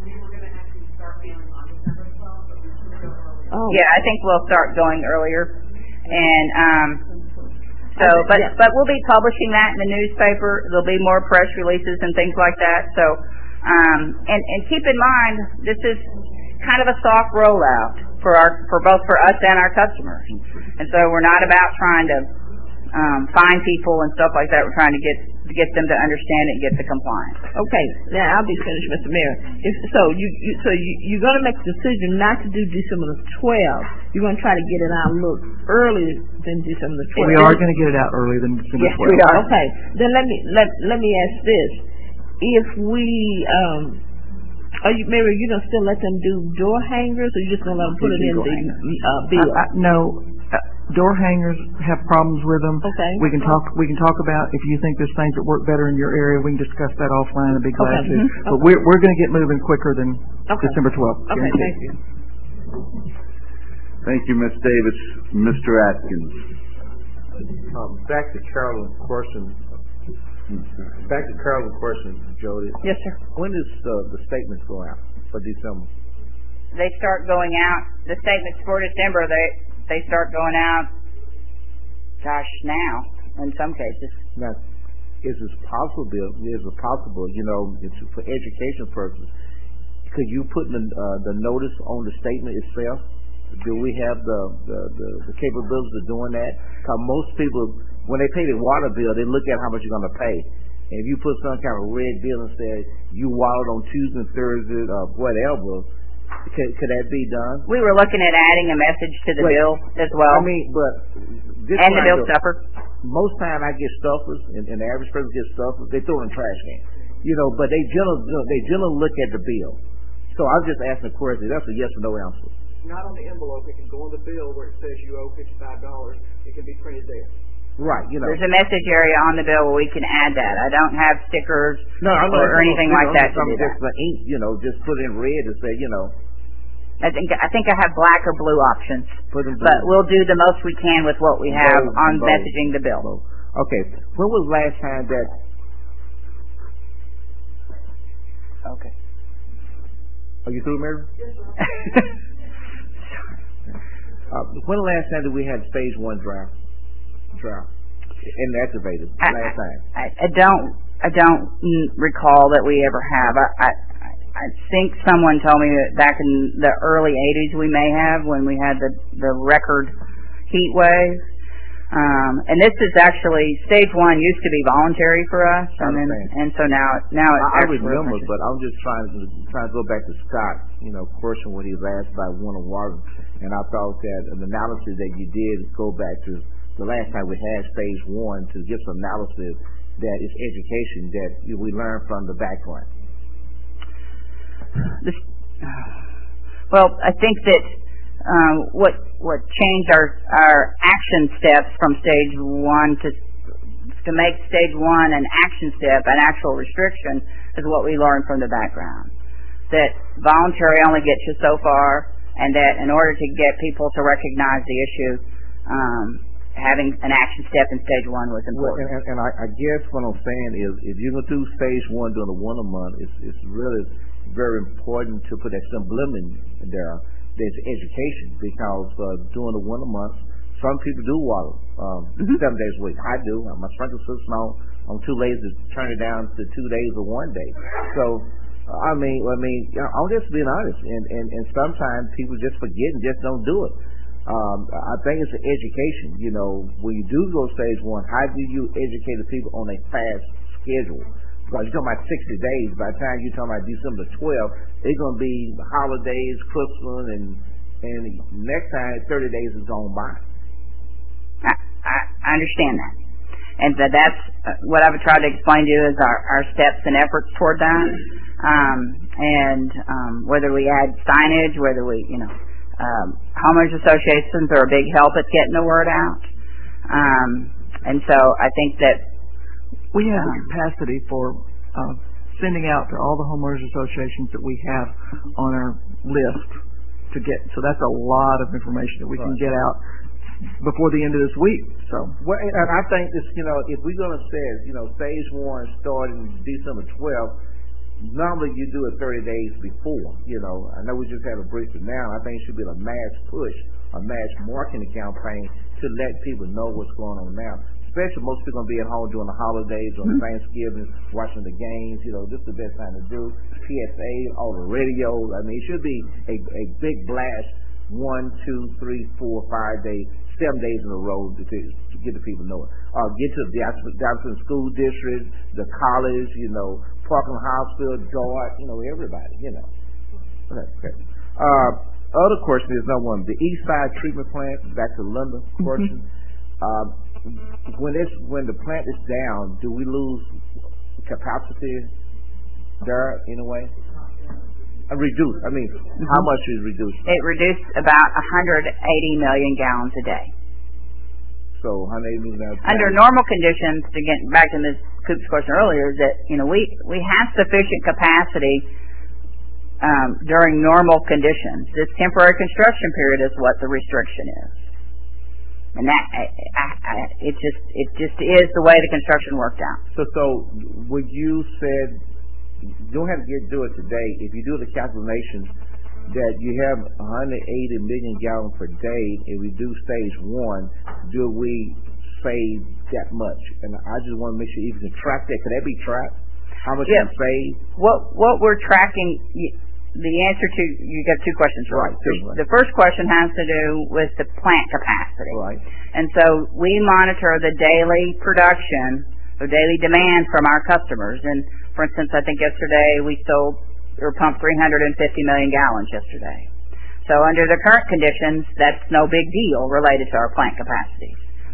[SPEAKER 19] Oh.
[SPEAKER 22] Yeah, I think we'll start going earlier. And um, so,
[SPEAKER 19] Okay,
[SPEAKER 22] but
[SPEAKER 19] yeah.
[SPEAKER 22] but we'll be publishing that in the newspaper. There'll be more press releases and things like that. So, um, and and keep in mind, this is kind of a soft rollout for our for both for us and our customers. And so we're not about trying to um, find people and stuff like that. We're trying to get to get them to understand it and get to compliance.
[SPEAKER 19] Okay, now I'll be finished, Mister Mayor. If, so you, you so you, you're going to make a decision not to do December the twelfth. You're going to try to get it out a little earlier than December the twelfth.
[SPEAKER 21] We are going to get it out earlier than December
[SPEAKER 22] Yes,
[SPEAKER 21] twelfth.
[SPEAKER 22] we are.
[SPEAKER 19] Okay, then let me let let me ask this: if we um, are you Mary? You gonna still let them do door hangers, or you just gonna let them put it in
[SPEAKER 21] Door
[SPEAKER 19] the
[SPEAKER 21] hangers.
[SPEAKER 19] uh, bill?
[SPEAKER 21] I, I, no, uh, door hangers have problems with them.
[SPEAKER 19] Okay.
[SPEAKER 21] We can talk. We can talk about if you think there's things that work better in your area. We can discuss that offline. I'd be glad
[SPEAKER 19] Okay.
[SPEAKER 21] to.
[SPEAKER 19] Mhm.
[SPEAKER 21] But we're we're going to get moving quicker than
[SPEAKER 19] Okay.
[SPEAKER 21] December twelfth.
[SPEAKER 19] Okay,
[SPEAKER 21] guaranteed.
[SPEAKER 19] thank you.
[SPEAKER 1] Thank you, Miz Davis. Mister Atkins.
[SPEAKER 2] Um, back to Carolyn's question. Back to Carolyn's question, Jody.
[SPEAKER 19] Yes, sir.
[SPEAKER 4] When does uh, the statements go out for December?
[SPEAKER 22] They start going out. The statements for December, they they start going out. Gosh, now in some cases.
[SPEAKER 4] Now, is it possible? Is it possible? You know, it's for education purposes. Could you put the uh, the notice on the statement itself? Do we have the the, the, the capabilities of doing that? Because most people, when they pay their water bill, they look at how much you're going to pay. And if you put some kind of red bill and say you watered on Tuesday and Thursday or whatever, could, could that be done?
[SPEAKER 22] We were looking at adding a message to the
[SPEAKER 4] Wait,
[SPEAKER 22] bill as well.
[SPEAKER 4] I mean, but this
[SPEAKER 22] and the
[SPEAKER 4] line
[SPEAKER 22] bill
[SPEAKER 4] goes-
[SPEAKER 22] stuffer.
[SPEAKER 4] Most time I get stuffers, and, and the average person gets stuffers. They throw it in the trash can, you know. But they generally they generally look at the bill. So I'm just asking a question. That's a yes or no answer.
[SPEAKER 6] Not on the envelope. It can go on the bill where it says you owe fifty-five dollars. It can be printed there.
[SPEAKER 4] Right, you know.
[SPEAKER 22] There's a message area on the bill where we can add that. I don't have stickers
[SPEAKER 4] No, I'm
[SPEAKER 22] or,
[SPEAKER 4] not
[SPEAKER 22] or anything like that to do
[SPEAKER 4] Just
[SPEAKER 22] that.
[SPEAKER 4] the ink, you know, just put it in red and say, you know.
[SPEAKER 22] I think I think I have black or blue options,
[SPEAKER 4] Put them
[SPEAKER 22] but
[SPEAKER 4] blue.
[SPEAKER 22] we'll do the most we can with what we have
[SPEAKER 4] Bold,
[SPEAKER 22] on
[SPEAKER 4] bold.
[SPEAKER 22] messaging the bill.
[SPEAKER 4] Okay, when was the last time that, okay. Are you through, Mary? uh, when the last time that we had stage one drought, drought, inactivated,
[SPEAKER 22] I,
[SPEAKER 4] last time?
[SPEAKER 22] I, I don't, I don't mm, recall that we ever have. I, I, I think someone told me that back in the early eighties we may have, when we had the, the record heat wave. Um, and this is actually, stage one used to be voluntary for us, and then, and so now, now it's
[SPEAKER 4] I, I
[SPEAKER 22] actually
[SPEAKER 4] remember,
[SPEAKER 22] restricted.
[SPEAKER 4] but I'm just trying to trying to go back to Scott, you know, question when he was asked about winter water, and I thought that an analysis that you did go back to the last time we had stage one to give some analysis that is education that you know, we learned from the background.
[SPEAKER 22] This, well, I think that um, what what changed our our action steps from stage one to to make stage one an action step, an actual restriction, is what we learned from the background. That voluntary only gets you so far, and that in order to get people to recognize the issue, um, having an action step in stage one was
[SPEAKER 4] Well,
[SPEAKER 22] important.
[SPEAKER 4] and, and, and I, I guess what I'm saying is, if you're going to do stage one during the winter month, it's, it's really very important to put that subliminal in there. There's education, because uh, during the winter months, some people do water um,
[SPEAKER 22] Mm-hmm.
[SPEAKER 4] seven days a week. I do. Uh, my sprinkler system on, I'm too lazy to turn it down to two days or one day. So, uh, I mean, I mean, you know, I'm just being honest, and, and, and sometimes people just forget and just don't do it. Um, I think it's an education. You know, when you do go stage one, how do you educate the people on a fast schedule? Because you're talking about sixty days. By the time you're talking about December twelfth, it's going to be the holidays, Christmas, and and next time thirty days is gone by.
[SPEAKER 22] I, I, I understand that. And so that's uh, what I've tried to explain to you is our, our steps and efforts toward that. Um, and um, whether we add signage, whether we, you know, um, homeowners associations are a big help at getting the word out. Um, and so I think that
[SPEAKER 21] we have the capacity for uh, sending out to all the homeowners associations that we have on our list to get. So that's a lot of information that we can get out before the end of this week. So,
[SPEAKER 4] well, and I think this, you know, if we're going to say, you know, stage one starting December twelfth, normally you do it thirty days before. You know, I know we just had a briefing now. I think it should be a mass push, a mass marketing campaign to let people know what's going on now. Especially most people going to be at home during the holidays or mm-hmm. Thanksgiving, watching the games. You know, this is the best time to do. P S A, all the radios. I mean, it should be a, a big blast. One, two, three, four, five days, seven days in a row to, to get the people know it. Uh, get to the Dallas School District, the college, you know, Parkland Hospital, George, you know, everybody, you know. Okay. okay. Uh, other question is number one, the East Side Treatment Plant. Back to Linda question. Mm-hmm. Uh, when it's when the plant is down, do we lose capacity there in a way? Uh, reduce. I mean, mm-hmm. how much is reduced?
[SPEAKER 22] It reduced about one hundred eighty million gallons a day.
[SPEAKER 4] So, one hundred eighty million gallons.
[SPEAKER 22] Under normal conditions, to get back to Miz Coop's question earlier, is that you know we we have sufficient capacity um, during normal conditions. This temporary construction period is what the restriction is. And that, I, I, I, it just, it just is the way the construction worked out.
[SPEAKER 4] So, so, would you said, you don't have to get do it today, if you do the calculations, that you have one hundred eighty million gallons per day, and we do stage one, do we save that much? And I just want to make sure you can track that. Could that be tracked? How much
[SPEAKER 22] yeah.
[SPEAKER 4] you save?
[SPEAKER 22] What, what we're tracking, the answer to, you got two questions right.
[SPEAKER 4] right.
[SPEAKER 22] The first question has to do with the plant capacity.
[SPEAKER 4] Right.
[SPEAKER 22] And so we monitor the daily production, the daily demand from our customers. And for instance, I think yesterday we sold or pumped three hundred fifty million gallons yesterday. So under the current conditions, that's no big deal related to our plant capacities.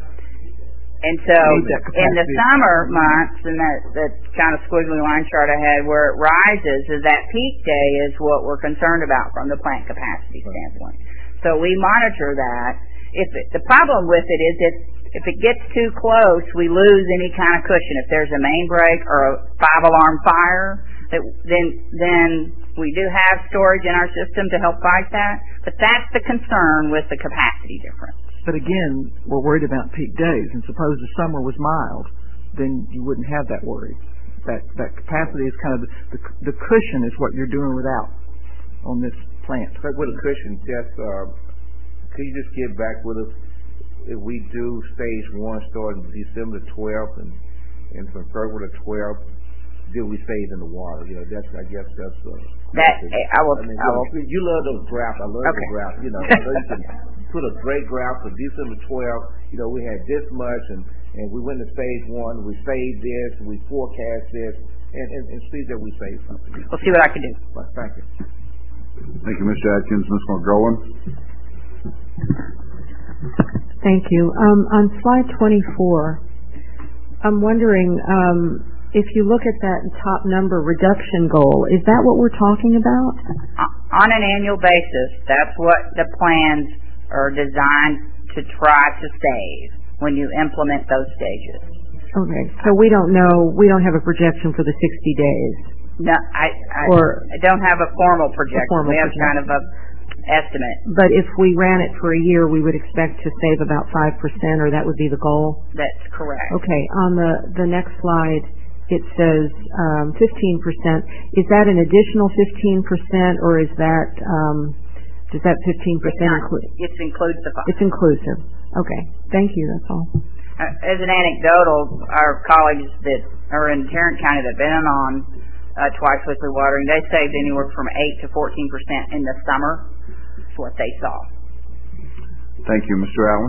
[SPEAKER 22] And so in the summer months, and that, that kind of squiggly line chart I had where it rises, is that peak day is what we're concerned about from the plant capacity standpoint. So we monitor that. If it, the problem with it is if, if it gets too close, we lose any kind of cushion. If there's a main break or a five-alarm fire, that, then then we do have storage in our system to help fight that, but that's the concern with the capacity difference.
[SPEAKER 21] But again, we're worried about peak days, and suppose the summer was mild, then you wouldn't have that worry. That that capacity is kind of the, the, the cushion is what you're doing without on this plant.
[SPEAKER 4] But with a cushion, just uh, could you just get back with us if we do stage one starting December twelfth and and from February to twelfth, did we save in the water? You know, that's I guess that's uh,
[SPEAKER 22] that I will.
[SPEAKER 4] I mean,
[SPEAKER 22] I will.
[SPEAKER 4] You love those graphs. I love
[SPEAKER 22] Okay.
[SPEAKER 4] the graphs. You know, I know you can put a great graph for December twelfth. You know, we had this much, and and we went to stage one. We saved this. We forecast this, and and, and see that we saved something.
[SPEAKER 22] We'll see what I can do.
[SPEAKER 4] Well, thank you.
[SPEAKER 1] Thank you, Mister Atkins. Miz McGowan?
[SPEAKER 13] Thank you. Um, on slide twenty-four, I'm wondering, um, if you look at that top number reduction goal, is that what we're talking about?
[SPEAKER 22] On an annual basis, that's what the plans are designed to try to save when you implement those stages.
[SPEAKER 13] Okay, so we don't know, we don't have a projection for the sixty days.
[SPEAKER 22] No, I, I,
[SPEAKER 13] Or-
[SPEAKER 22] I don't have a formal projection.
[SPEAKER 13] formal
[SPEAKER 22] We have kind
[SPEAKER 13] projection.
[SPEAKER 22] of a estimate.
[SPEAKER 13] But if we ran it for a year, we would expect to save about five percent, or that would be the goal?
[SPEAKER 22] That's correct.
[SPEAKER 13] Okay, on the, the next slide, it says um, fifteen percent. Is that an additional fifteen percent, or is that, um, does that fifteen percent include?
[SPEAKER 22] It's inclusive.
[SPEAKER 13] It's inclusive. Okay, thank you, that's all.
[SPEAKER 22] Uh, as an anecdotal, our colleagues that are in Tarrant County that have been on uh, twice weekly watering, they saved anywhere from eight to fourteen percent in the summer. That's what they saw.
[SPEAKER 1] Thank you, Mister Allen.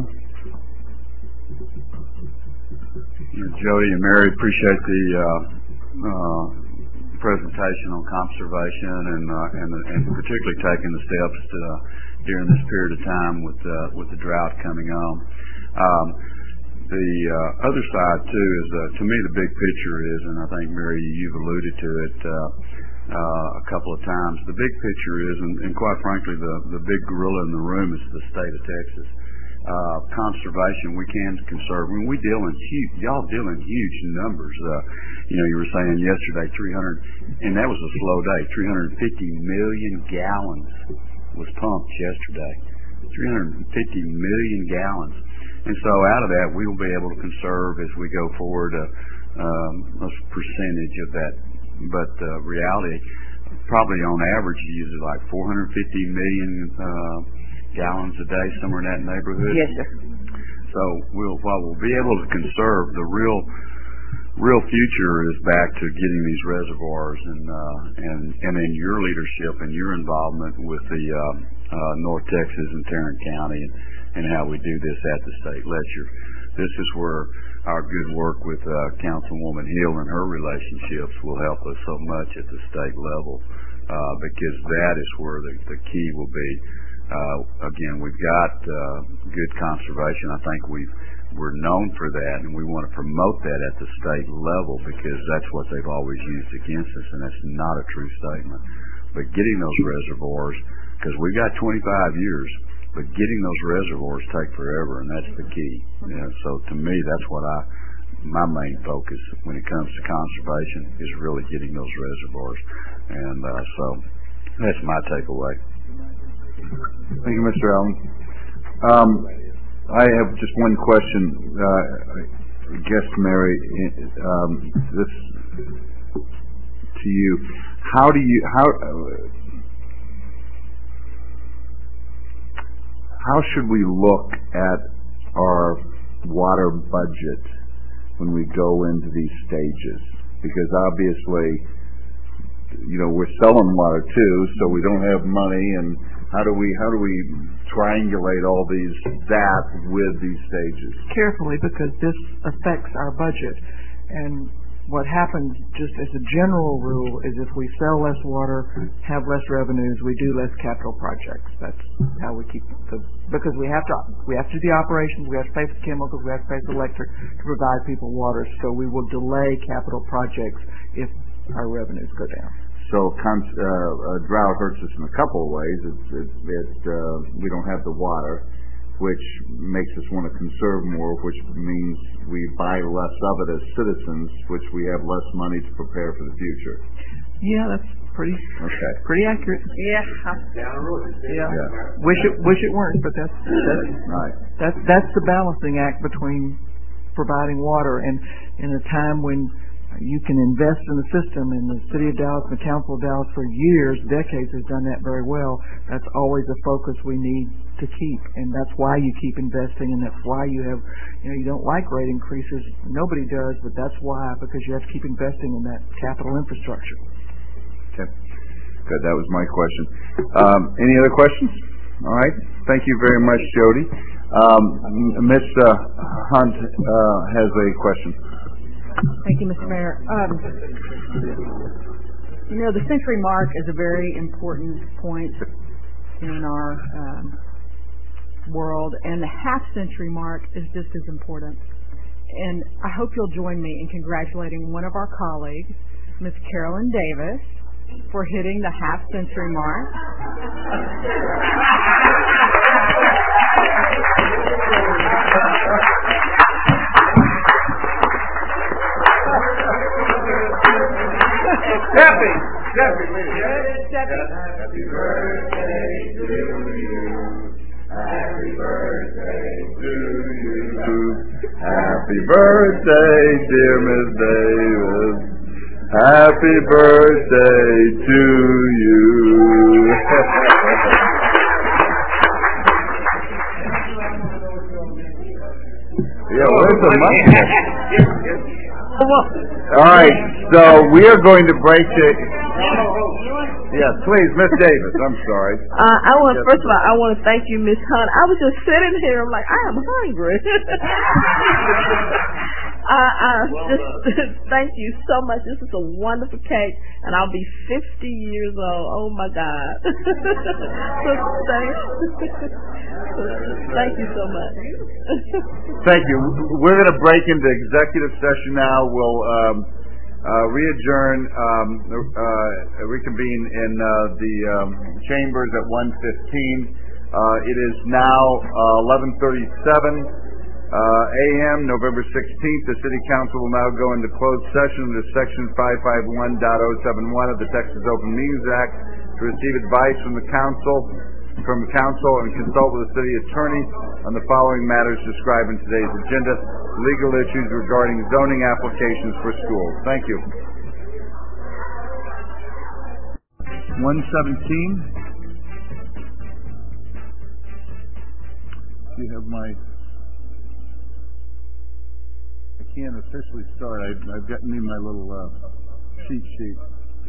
[SPEAKER 18] Jody and Mary, appreciate the uh, uh, presentation on conservation and, uh, and and particularly taking the steps to, uh, during this period of time with uh, with the drought coming on. Um, the uh, other side too is, uh, to me, the big picture is, and I think Mary, you've alluded to it uh, uh, a couple of times. The big picture is, and, and quite frankly, the the big gorilla in the room is the state of Texas. Uh, conservation, we can conserve. When we deal in huge, y'all deal in huge numbers. Uh, you know, you were saying yesterday, three hundred, and that was a slow day. three hundred fifty million gallons was pumped yesterday. three hundred fifty million gallons, and so out of that, we will be able to conserve as we go forward a, um, a percentage of that. But uh, reality, probably on average, you use like four hundred fifty million. Uh, gallons a day, somewhere in that neighborhood.
[SPEAKER 22] Yes, sir.
[SPEAKER 18] So we'll, while we'll be able to conserve, the real, real future is back to getting these reservoirs and uh, and and in your leadership and your involvement with the uh, uh, North Texas and Tarrant County and, and how we do this at the state legislature. This is where our good work with uh, Councilwoman Hill and her relationships will help us so much at the state level uh, because that is where the, the key will be. Uh, again, we've got uh, good conservation. I think we've, we're known for that, and we want to promote that at the state level because that's what they've always used against us, and that's not a true statement. But getting those reservoirs, because we've got twenty-five years, but getting those reservoirs take forever, and that's the key. You know, so to me, that's what I, my main focus when it comes to conservation is really getting those reservoirs, and uh, so that's my takeaway.
[SPEAKER 1] Thank you, Mister Allen. Um, I have just one question. Uh, I guess, Mary, um, this to you. How do you how uh, how should we look at our water budget when we go into these stages? Because obviously, you know, we're selling water too, so we don't have money, and how do we how do we triangulate all these that with these stages?
[SPEAKER 21] Carefully, because this affects our budget. And what happens, just as a general rule, is if we sell less water, have less revenues, we do less capital projects. That's how we keep the, because we have to we have to do the operations, we have to pay for chemicals, we have to pay for electric to provide people water. So we will delay capital projects if our revenues go down.
[SPEAKER 1] So con- uh, a drought hurts us in a couple of ways. It, it, it, uh, we don't have the water, which makes us want to conserve more, which means we buy less of it as citizens, which we have less money to prepare for the future.
[SPEAKER 21] Yeah, that's pretty,
[SPEAKER 1] Okay.
[SPEAKER 21] pretty accurate.
[SPEAKER 22] Yeah.
[SPEAKER 21] Yeah. Wish it, wish it weren't, but that's, that's,
[SPEAKER 1] Right.
[SPEAKER 21] that's, that's the balancing act between providing water and in a time when you can invest in the system, and the City of Dallas and the Council of Dallas for years, decades has done that very well. That's always a focus we need to keep, and that's why you keep investing, and that's why you have, you know, you don't like rate increases. Nobody does, but that's why, because you have to keep investing in that capital infrastructure.
[SPEAKER 1] Okay. Good. That was my question. Um, any other questions? All right. Thank you very much, Jody. Um, Miz Uh, Hunt uh, has a question.
[SPEAKER 12] Thank you, Mister Mayor. Um, you know, the century mark is a very important point in our um, world, and the half-century mark is just as important. And I hope you'll join me in congratulating one of our colleagues, Miz Carolyn Davis, for hitting the half-century mark.
[SPEAKER 11] Happy, happy,
[SPEAKER 22] Happy birthday to you. Happy birthday to you.
[SPEAKER 1] Happy birthday, dear Miz Davis. Happy birthday to you. Yeah, where's the money? All right, so we are going to break it. Yes, please, Miss Davis. I'm sorry.
[SPEAKER 19] Uh, I want first of all, I want to thank you, Miss Hunt. I was just sitting here, I'm like, I am hungry. uh, uh, just thank you so much. This is a wonderful cake, and I'll be fifty years old. Oh my God! so thank, thank you so much.
[SPEAKER 1] Thank you. We're going to break into executive session now. We'll um, uh, re-adjourn, um, uh, reconvene in uh, the um, chambers at one fifteen. Uh, it is now uh, eleven thirty-seven uh, a m, November sixteenth. The City Council will now go into closed session under Section five fifty-one point oh seven one of the Texas Open Meetings Act to receive advice from the council, from the council and consult with the city attorney on the following matters described in today's agenda: legal issues regarding zoning applications for schools. Thank you. one seventeen. Do you have my... I can't officially start. I've, I've gotten in my little uh, cheat sheet.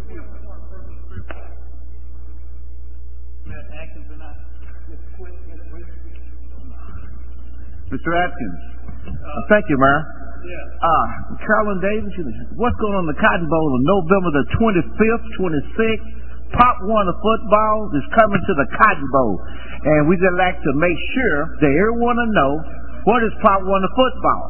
[SPEAKER 1] Mister Atkins.
[SPEAKER 4] Uh, thank you, Mayor.
[SPEAKER 6] Yeah.
[SPEAKER 4] Uh, Carolyn Davis, what's going on in the Cotton Bowl on November the twenty-fifth, twenty-sixth? Pop Warner football is coming to the Cotton Bowl. And we just like to make sure that everyone will know what is Pop Warner football.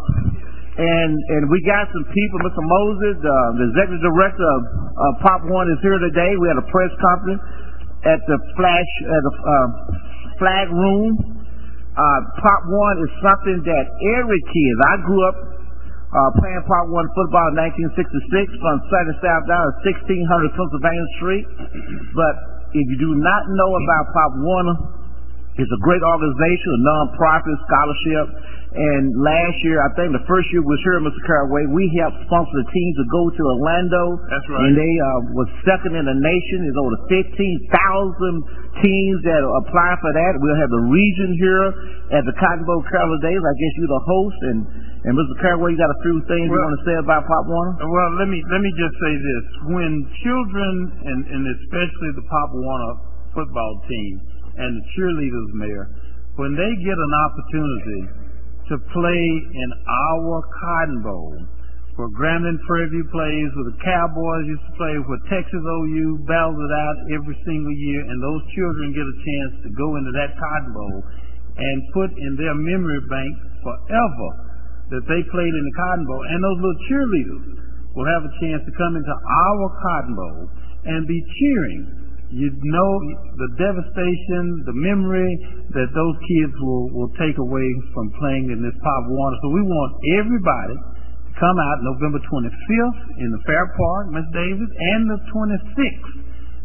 [SPEAKER 4] And and we got some people, Mister Moses, uh, the executive director of uh, Pop Warner is here today. We had a press conference at the Flash, at the uh, Flag Room. Uh, Pop One is something that every kid, I grew up uh, playing Pop One football in nineteen sixty-six from Sunny South down to sixteen hundred Pennsylvania Street. But if you do not know about Pop Warner, it's a great organization, a non-profit scholarship. And last year, I think the first year was here, Mister Caraway, we helped sponsor the team to go to Orlando.
[SPEAKER 6] That's right.
[SPEAKER 4] And they uh, was second in the nation. There's over fifteen thousand teams that apply for that. We'll have the region here at the Cotton Bowl Carolyn Davis. I guess you're the host. And, and Mister Caraway, you got a few things well, you want to say about Pop Warner?
[SPEAKER 20] Well, let me let me just say this. When children, and, and especially the Pop Warner football team and the cheerleaders, Mayor, when they get an opportunity to play in our Cotton Bowl, where Grambling Fairview plays, where the Cowboys used to play, where Texas O U battles it out every single year, and those children get a chance to go into that Cotton Bowl and put in their memory bank forever that they played in the Cotton Bowl, and those little cheerleaders will have a chance to come into our Cotton Bowl and be cheering. You know the devastation, the memory that those kids will, will take away from playing in this Pop Warner. So we want everybody to come out November twenty-fifth in the Fair Park, Miss Davis, and the twenty-sixth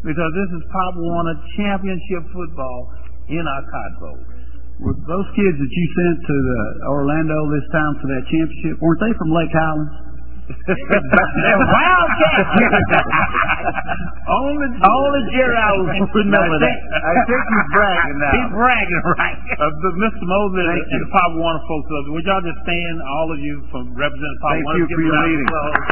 [SPEAKER 20] because this is Pop Warner championship football in our Cotton Bowl. Were those kids that you sent to the Orlando this time for that championship, weren't they from Lake Highlands?
[SPEAKER 4] They're Wildcats.
[SPEAKER 20] only, only Jerry I will remember that.
[SPEAKER 4] I think he's bragging now.
[SPEAKER 20] He's bragging, right? Uh, but Mister Mosley and, and the Pop Warner folks, uh, would y'all just stand, all of you from representing Pop
[SPEAKER 1] Thank
[SPEAKER 20] Warner?
[SPEAKER 1] you for your meeting.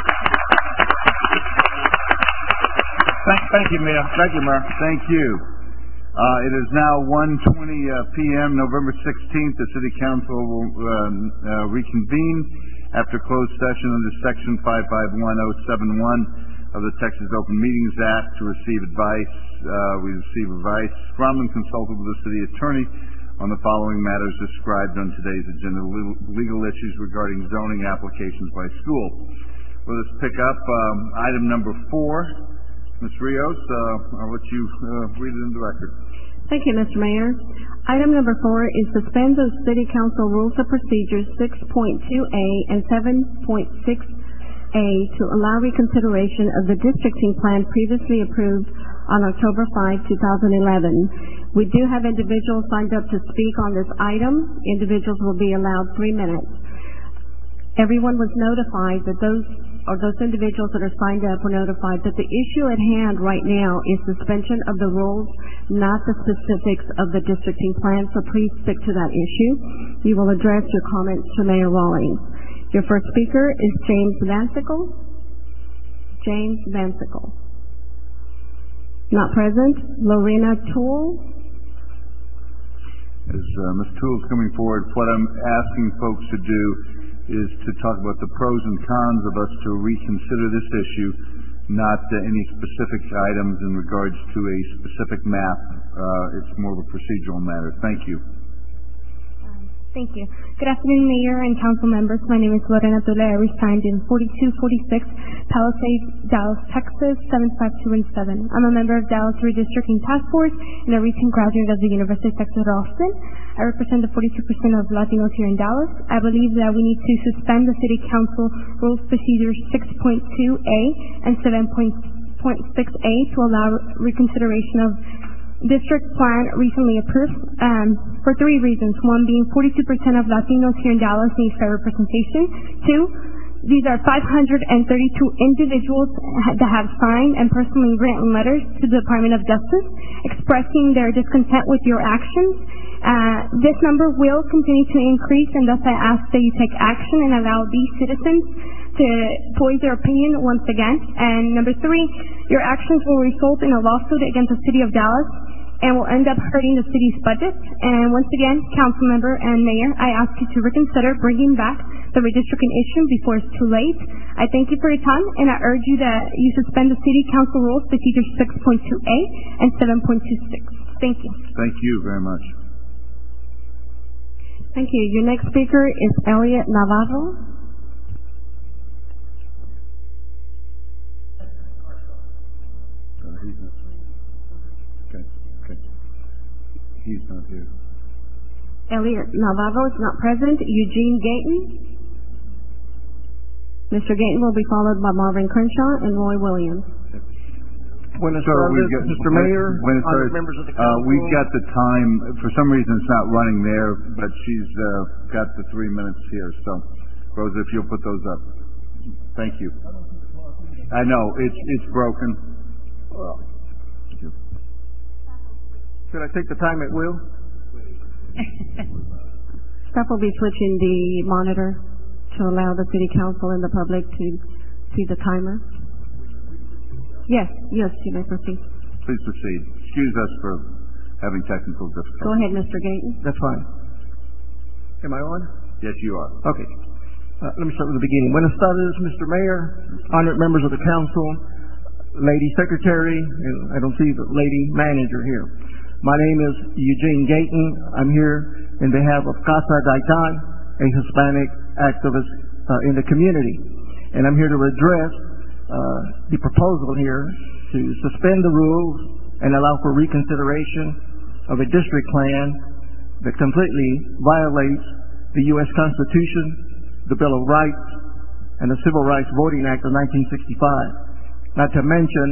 [SPEAKER 20] Thank, thank you, Mayor.
[SPEAKER 1] Thank you, Mayor. Thank you. Uh, it is now one twenty uh, p m November sixteenth. The City Council will uh, uh, reconvene after closed session under Section five five one oh seven one of the Texas Open Meetings Act to receive advice. Uh, we receive advice from and consulted with the City Attorney on the following matters described on today's agenda: legal issues regarding zoning applications by school. Let us pick up um, item number four. Miz Rios, uh, I'll let you uh, read it into the record.
[SPEAKER 5] Thank you, Mister Mayor. Item number four is suspend the City Council Rules of Procedure six point two A and seven point six A to allow reconsideration of the districting plan previously approved on October fifth, two thousand eleven. We do have individuals signed up to speak on this item. Individuals will be allowed three minutes. Everyone was notified that those or those individuals that are signed up were notified that the issue at hand right now is suspension of the rules, not the specifics of the districting plan, so please stick to that issue. You will address your comments to Mayor Rawlings. Your first speaker is James Vansickle. James Vansickle. Not present. Lorena Toole.
[SPEAKER 1] As uh, Miz Toole is coming forward, what I'm asking folks to do is to talk about the pros and cons of us to reconsider this issue, not uh, any specific items in regards to a specific map. Uh, it's more of a procedural matter. Thank you.
[SPEAKER 7] Thank you. Good afternoon, Mayor and Council members. My name is Lorena Toole. I reside in forty-two forty-six Palisades, Dallas, Texas, seven five two one seven. I'm a member of Dallas Redistricting Task Force and a recent graduate of the University of Texas at Austin. I represent the forty-two percent of Latinos here in Dallas. I believe that we need to suspend the City Council Rules Procedures six point two A and seven point six A to allow reconsideration of district plan recently approved um, for three reasons. One being forty-two percent of Latinos here in Dallas need fair representation. Two, these are five hundred thirty-two individuals that have signed and personally written letters to the Department of Justice expressing their discontent with your actions. Uh, this number will continue to increase, and thus I ask that you take action and allow these citizens to voice their opinion once again. And number three, your actions will result in a lawsuit against the City of Dallas and will end up hurting the city's budget. And once again, Council Member and Mayor, I ask you to reconsider bringing back the redistricting issue before it's too late. I thank you for your time, and I urge you that you suspend the City Council Rules Procedure six point two A and seven point two six. Thank you.
[SPEAKER 1] Thank you very much.
[SPEAKER 5] Thank you. Your next speaker is Elliot Navarro.
[SPEAKER 1] He's not here.
[SPEAKER 5] Elliot Navarro is not present. Eugene Gayton. Mister Gayton will be followed by Marvin Crenshaw and Roy Williams.
[SPEAKER 8] Buenas
[SPEAKER 1] So
[SPEAKER 8] tardes,
[SPEAKER 1] we've got,
[SPEAKER 8] Mister Mayor,
[SPEAKER 1] Buenas
[SPEAKER 8] honored
[SPEAKER 1] tardes.
[SPEAKER 8] members of the
[SPEAKER 1] Uh,
[SPEAKER 8] council.
[SPEAKER 1] we've got the time. For some reason, it's not running there, but she's uh, got the three minutes here. So, Rosa, if you'll put those up. Thank you. I know it's it's broken.
[SPEAKER 8] Well, should I take the time at will?
[SPEAKER 5] Staff will be switching the monitor to allow the City Council and the public to see the timer. Yes, yes, you may proceed.
[SPEAKER 1] Please proceed. Excuse us for having technical difficulties.
[SPEAKER 5] Go ahead, Mister Gayton.
[SPEAKER 8] That's fine. Am I on?
[SPEAKER 1] Yes, you are.
[SPEAKER 8] Okay. Uh, let me start with the beginning. Buenas tardes, Mister Mayor, honored members of the council, Lady Secretary, and I don't see the Lady Manager here. My name is Eugene Gayton. I'm here in behalf of Casa Daitan, a Hispanic activist uh, in the community. And I'm here to address uh, the proposal here to suspend the rules and allow for reconsideration of a district plan that completely violates the U S Constitution, the Bill of Rights, and the Civil Rights Voting Act of nineteen sixty-five. Not to mention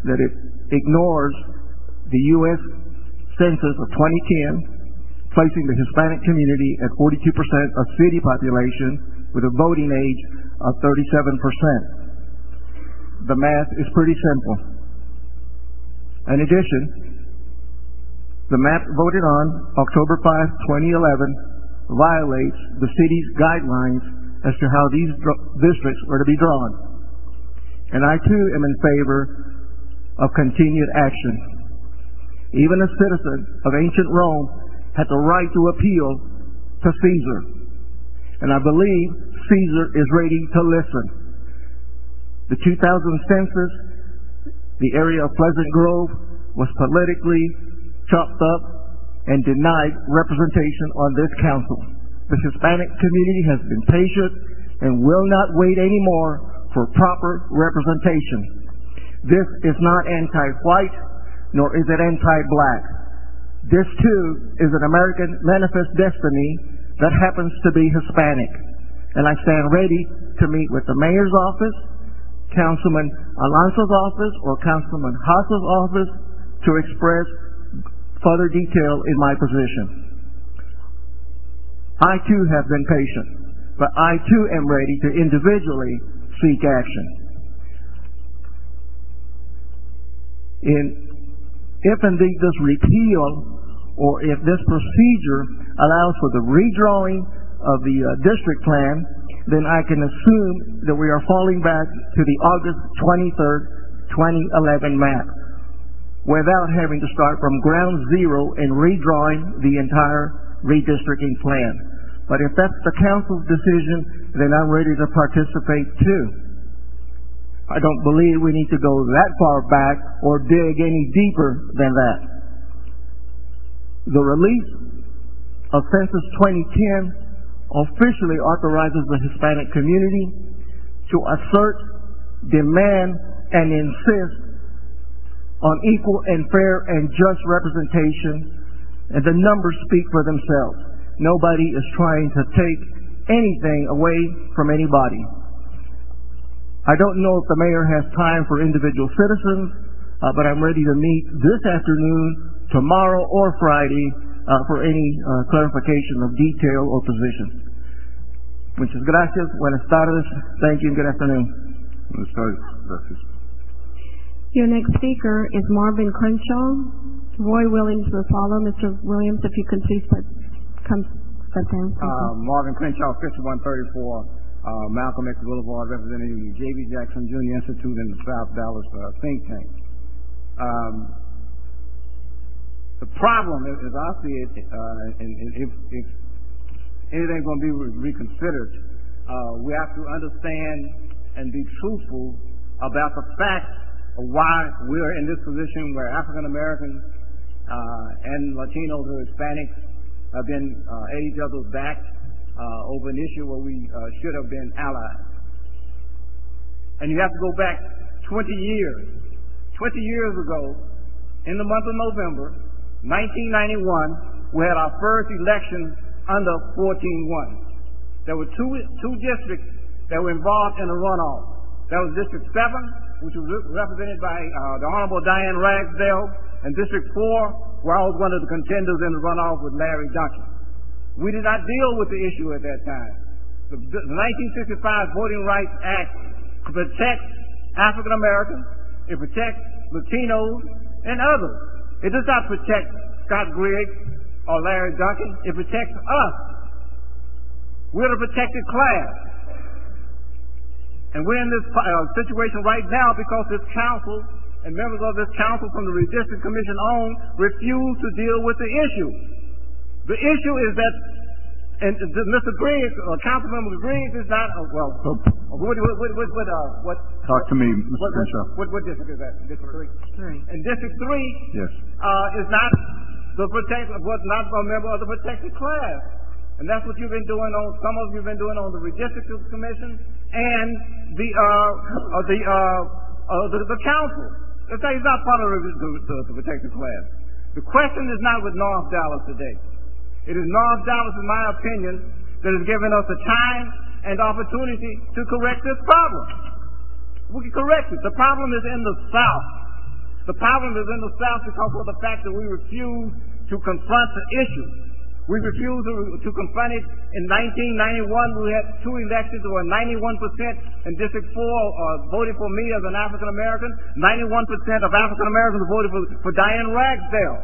[SPEAKER 8] that it ignores the U S Census of twenty ten, placing the Hispanic community at forty-two percent of city population with a voting age of thirty-seven percent. The math is pretty simple. In addition, the map voted on October fifth, twenty eleven violates the city's guidelines as to how these dr- districts are to be drawn. And I too am in favor of continued action. Even a citizen of ancient Rome had the right to appeal to Caesar. And I believe Caesar is ready to listen. The two thousand census, the area of Pleasant Grove was politically chopped up and denied representation on this council. The Hispanic community has been patient and will not wait anymore for proper representation. This is not anti-white, nor is it anti-black. This too is an American manifest destiny that happens to be Hispanic. And I stand ready to meet with the mayor's office, Councilman Alonso's office, or Councilman Haas's office to express further detail in my position. I too have been patient, but I too am ready to individually seek action. In, if indeed this repeal or if this procedure allows for the redrawing of the uh, district plan, then I can assume that we are falling back to the August twenty-third, twenty eleven map without having to start from ground zero and redrawing the entire redistricting plan. But if that's the council's decision, then I'm ready to participate too. I don't believe we need to go that far back or dig any deeper than that. The release of Census twenty ten officially authorizes the Hispanic community to assert, demand, and insist on equal and fair and just representation, and the numbers speak for themselves. Nobody is trying to take anything away from anybody. I don't know if the mayor has time for individual citizens, uh, but I'm ready to meet this afternoon, tomorrow, or Friday uh, for any uh, clarification of detail or position. Muchas gracias. Buenas tardes. Thank you and good afternoon.
[SPEAKER 18] Buenas tardes. Gracias.
[SPEAKER 7] Your next speaker is Marvin Crenshaw. Roy Williams will follow. Mister Williams, if you could please put, come step down.
[SPEAKER 9] Uh, Marvin Crenshaw, fifty-one thirty-four. Uh, Malcolm X Boulevard, representing the J B Jackson Junior Institute in the South Dallas uh, think tank. Um, the problem, as, as I see it, uh, and, and if, if anything's going to be re- reconsidered, uh, we have to understand and be truthful about the facts of why we're in this position where African Americans uh, and Latinos or Hispanics have been uh, at each other's backs Uh, over an issue where we uh, should have been allies. And you have to go back twenty years. twenty years ago, in the month of November, nineteen ninety-one, we had our first election under fourteen one. There were two, two districts that were involved in the runoff. That was District seven, which was re- represented by uh, the Honorable Diane Ragsdale, and District four, where I was one of the contenders in the runoff with Larry Duncan. We did not deal with the issue at that time. The, the nineteen sixty-five Voting Rights Act protects African Americans, it protects Latinos, and others. It does not protect Scott Griggs or Larry Duncan. It protects us. We're the protected class. And we're in this uh, situation right now because this council and members of this council from the Redistricting Commission on refuse to deal with the issue. The issue is that, and Mister Griggs, or Councilmember Griggs, is not, uh, well,
[SPEAKER 18] Oh.
[SPEAKER 9] what, what, what, what, what, uh, what,
[SPEAKER 18] Talk to me, Mister
[SPEAKER 9] what,
[SPEAKER 18] Crenshaw.
[SPEAKER 9] what, what district is that? District three?
[SPEAKER 13] Three.
[SPEAKER 9] And District three,
[SPEAKER 18] Yes.
[SPEAKER 9] uh, is not the protect, was not a member of the protected class. And that's what you've been doing on, some of you have been doing on the Redistricting Commission and the, uh, uh the, uh, uh, the, the council. It's not part of the, the, the, the protected class. The question is not with North Dallas today. It is North Dallas, in my opinion, that has given us the time and opportunity to correct this problem. We can correct it. The problem is in the South. The problem is in the South because of the fact that we refuse to confront the issue. We refused to, to confront it. In nineteen ninety-one, we had two elections where ninety-one percent in District four uh, voted for me as an African American. ninety-one percent of African Americans voted for, for Diane Ragsdale.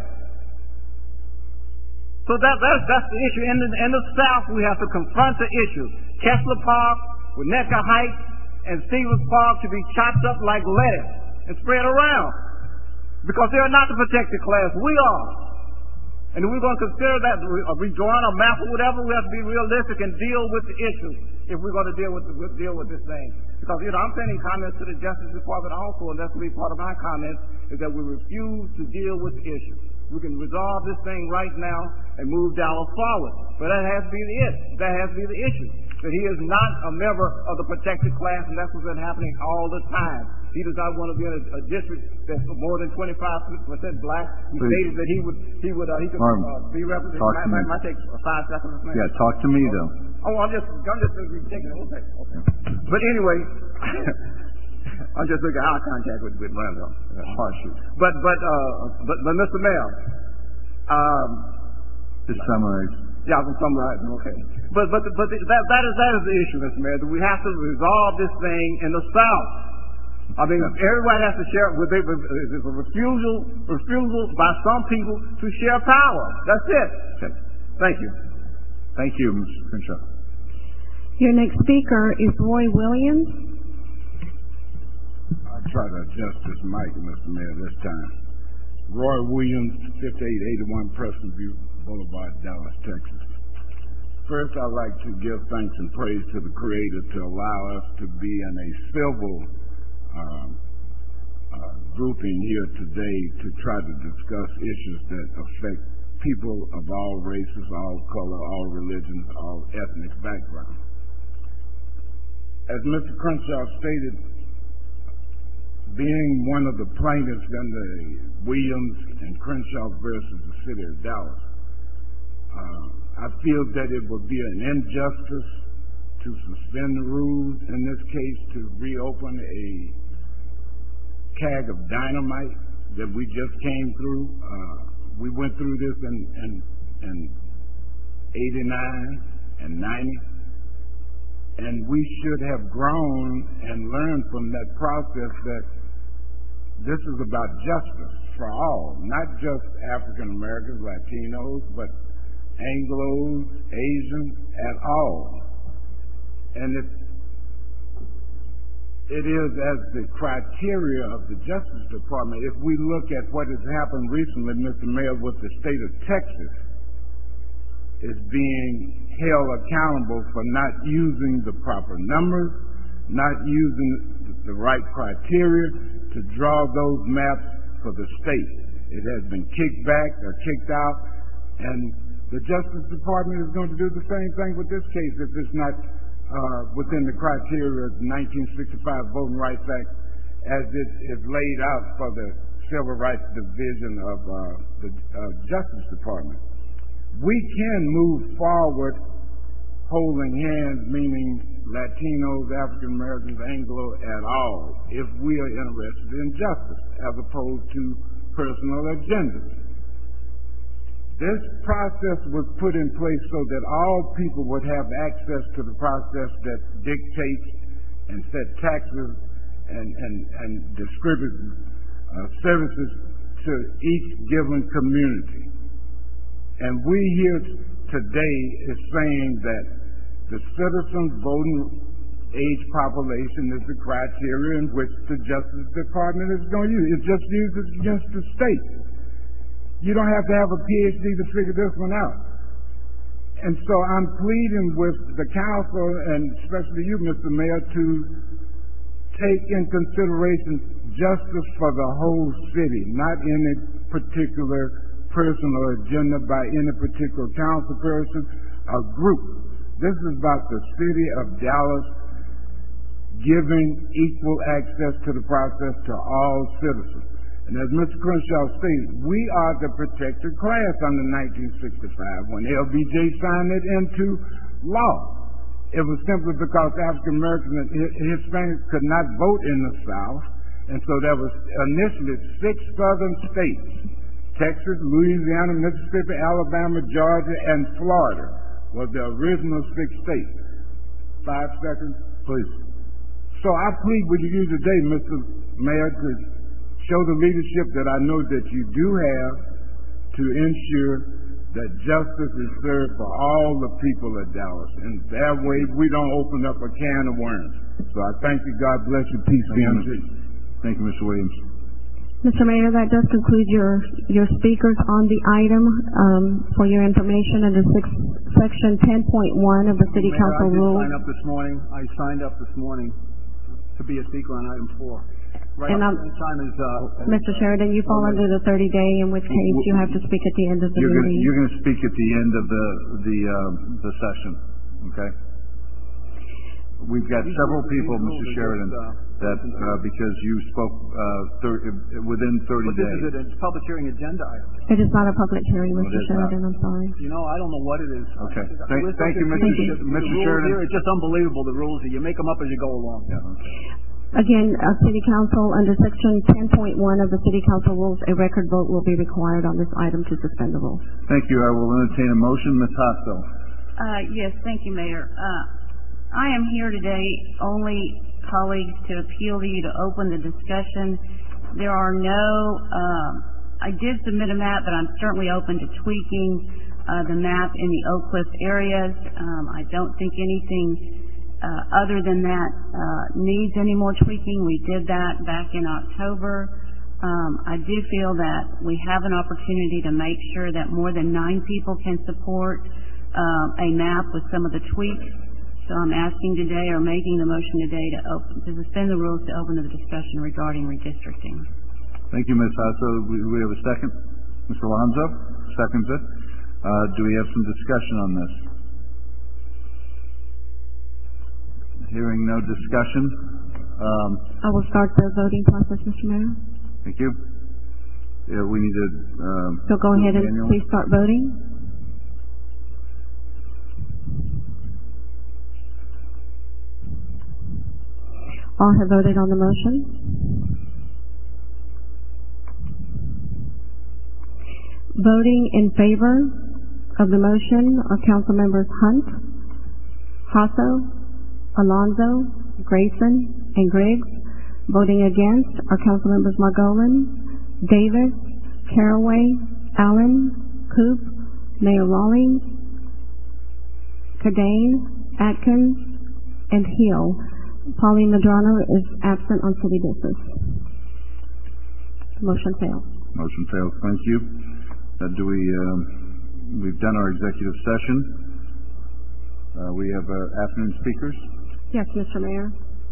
[SPEAKER 9] So that, that's, that's the issue. In the, in the South, we have to confront the issue. Kessler Park, Winnetka Heights, and Stevens Park should be chopped up like lettuce and spread around. Because they are not the protected class. We are. And if we're going to consider that a rejoin or map or whatever, we have to be realistic and deal with the issue if we're going to deal with, the, with deal with this thing. Because, you know, I'm sending comments to the Justice Department also, and that's going to be part of my comments, is that we refuse to deal with the issue. We can resolve this thing right now and move Dallas forward. But that has to be the it. That has to be the issue. That he is not a member of the protected class, and that's what's been happening all the time. He does not want to be in a, a district that's more than twenty-five percent black. He
[SPEAKER 18] Please.
[SPEAKER 9] stated that he would he would uh, he could
[SPEAKER 18] Marvin,
[SPEAKER 9] uh, be represented.
[SPEAKER 18] talk to
[SPEAKER 9] Might,
[SPEAKER 18] me.
[SPEAKER 9] might take five seconds. Maybe.
[SPEAKER 18] Yeah, talk to me though.
[SPEAKER 9] Oh, I'm just I'm just taking it. Okay, okay. But anyway, I'm just looking at eye contact with with Randall. But but uh but but Mister Mayor, um,
[SPEAKER 18] just summarize.
[SPEAKER 9] Yeah, I can summarize. Okay. But but but that that is that is the issue, Mister Mayor. That we have to resolve this thing in the South. I mean, everybody has to share. With it, it's a refusal refusal by some people to share power. That's it. Thank you.
[SPEAKER 18] Thank you, Mister Crenshaw.
[SPEAKER 7] Your next speaker is Roy Williams.
[SPEAKER 11] I'll try to adjust this mic, Mister Mayor, this time. Roy Williams, fifty-eight eighty-one Preston View Boulevard, Dallas, Texas. First, I'd like to give thanks and praise to the Creator to allow us to be in a civil uh, uh, grouping here today to try to discuss issues that affect people of all races, all color, all religions, all ethnic backgrounds. As Mister Crenshaw stated, being one of the plaintiffs in the Williams and Crenshaw versus the City of Dallas, uh, I feel that it would be an injustice to suspend the rules in this case, to reopen a keg of dynamite that we just came through. Uh, we went through this in, in, in eighty-nine and ninety, and we should have grown and learned from that process that this is about justice for all, not just African Americans, Latinos, but Anglos, Asians, at all. And it, it is as the criteria of the Justice Department, if we look at what has happened recently, Mister Mayor, with the state of Texas, is being held accountable for not using the proper numbers, not using the right criteria to draw those maps for the state. It has been kicked back or kicked out, and the Justice Department is going to do the same thing with this case if it's not uh, within the criteria of the nineteen sixty-five Voting Rights Act as it is laid out for the Civil Rights Division of uh, the uh, Justice Department. We can move forward holding hands, meaning Latinos, African Americans, Anglo at all, if we are interested in justice as opposed to personal agendas. This process was put in place so that all people would have access to the process that dictates and set taxes and, and, and distributes uh, services to each given community. And we here today is saying that the citizens' voting age population is the criteria in which the Justice Department is going to use. It just uses against the state. You don't have to have a P H D to figure this one out. And so I'm pleading with the council, and especially you, Mister Mayor, to take in consideration justice for the whole city, not any particular person or agenda by any particular council person or group. This is about the city of Dallas giving equal access to the process to all citizens. And as Mister Crenshaw stated, we are the protected class under nineteen sixty-five when L B J signed it into law. It was simply because African Americans and Hispanics could not vote in the South, And so there was initially six southern states, Texas, Louisiana, Mississippi, Alabama, Georgia, and Florida was the original six states. Five seconds, please. So I plead with you today, Mister Mayor, to show the leadership that I know that you do have to ensure that justice is served for all the people of Dallas. And that way we don't open up a can of worms. So I thank you. God bless you. Peace be unto you.
[SPEAKER 1] Thank you, Mister Williams.
[SPEAKER 7] Mister Mayor, that does conclude your, your speakers on the item. Um, for your information, under six, section ten point one of the City
[SPEAKER 9] Mayor,
[SPEAKER 7] Council
[SPEAKER 9] I did
[SPEAKER 7] rules.
[SPEAKER 9] sign up this morning. I signed up this morning to be a speaker on item four. Right
[SPEAKER 7] And
[SPEAKER 9] up
[SPEAKER 7] I'm-
[SPEAKER 9] at the time is, uh,
[SPEAKER 7] Mister Sheridan, you fall under the thirty day, in which case you have to speak at the end of the
[SPEAKER 1] You're gonna,
[SPEAKER 7] meeting.
[SPEAKER 1] you're gonna speak at the end of the, the, um, the session, okay? We've got several people, Mister Sheridan, that, uh, because you spoke, uh, thir- within thirty
[SPEAKER 9] but this
[SPEAKER 1] days.
[SPEAKER 9] is a, it's a public hearing agenda item.
[SPEAKER 7] It is not a public hearing,
[SPEAKER 1] No, it
[SPEAKER 7] Mister
[SPEAKER 1] is
[SPEAKER 7] Sheridan, I'm sorry.
[SPEAKER 9] You know, I don't know what it is.
[SPEAKER 1] Okay.
[SPEAKER 9] The
[SPEAKER 1] Thank-
[SPEAKER 9] list
[SPEAKER 1] thank
[SPEAKER 9] of
[SPEAKER 1] you,
[SPEAKER 9] the-
[SPEAKER 1] Mister
[SPEAKER 9] the-
[SPEAKER 1] Sh-
[SPEAKER 9] the
[SPEAKER 1] Mister
[SPEAKER 9] rules
[SPEAKER 1] Sheridan.
[SPEAKER 9] here, it's just unbelievable, the rules. You make them up as you go along.
[SPEAKER 1] Yeah, okay.
[SPEAKER 7] Again, uh, City Council, under section ten point one of the City Council rules, a record vote will be required on this item to suspend the rules.
[SPEAKER 1] Thank you. I will entertain a motion. Miz Hosto.
[SPEAKER 10] Uh, yes, thank you, Mayor. Uh, I am here today only, colleagues, to appeal to you to open the discussion. There are no, um, I did submit a map, but I'm certainly open to tweaking uh, the map in the Oak Cliff areas. Um, I don't think anything uh, other than that uh, needs any more tweaking. We did that back in October. Um, I do feel that we have an opportunity to make sure that more than nine people can support um, a map with some of the tweaks. So I'm asking today, or making the motion today, to open, to suspend the rules to open to the discussion regarding redistricting.
[SPEAKER 1] Thank you, Miz Hosto. We, we have a second. Mister Alonzo seconds it. Uh, do we have some discussion on this? Hearing no discussion. Um,
[SPEAKER 7] I will start the voting process, Mister Mayor.
[SPEAKER 1] thank you. Yeah, we need to, um.
[SPEAKER 7] So go
[SPEAKER 1] do
[SPEAKER 7] ahead and
[SPEAKER 1] manual.
[SPEAKER 7] please start voting. All have voted on the motion. Voting in favor of the motion are Council Members Hunt, Hasso, Alonzo, Grayson, and Griggs. Voting against are Council Members Margolin, Davis, Caraway, Allen, Coop, Mayor Rawlings, Cadane, Atkins, and Hill. Pauline Medrano is absent on city business. Motion fails.
[SPEAKER 1] Motion fails. Thank you. Uh, do we, um, we've done our executive session. Uh, we have, uh, afternoon speakers.
[SPEAKER 7] Yes, Mister Mayor.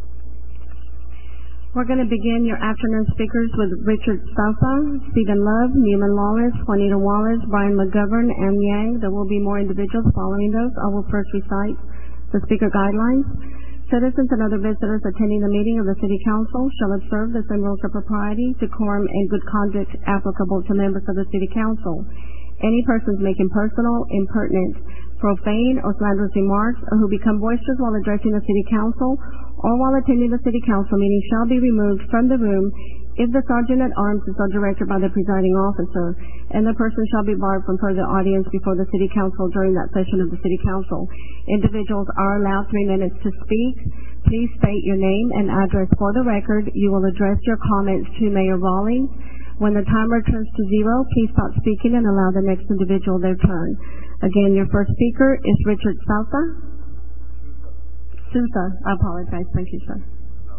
[SPEAKER 7] We're going to begin your afternoon speakers with Richard Salsa, Stephen Love, Newman Lawless, Juanita Wallace, Brian McGovern, and Yang. There will be more individuals following those. I will first recite the speaker guidelines. Citizens and other visitors attending the meeting of the City Council shall observe the same rules of propriety, decorum, and good conduct applicable to members of the City Council. Any persons making personal, impertinent, profane, or slanderous remarks, or who become boisterous while addressing the City Council or while attending the City Council meeting shall be removed from the room if the sergeant at arms is so directed by the presiding officer, and the person shall be barred from further audience before the City Council during that session of the City Council. Individuals are allowed three minutes to speak. Please state your name and address for the record. You will address your comments to Mayor Rawlings. When the timer turns to zero, please stop speaking and allow the next individual their turn. Again, your first speaker is Richard Salsa. Sousa. I apologize. Thank you, sir.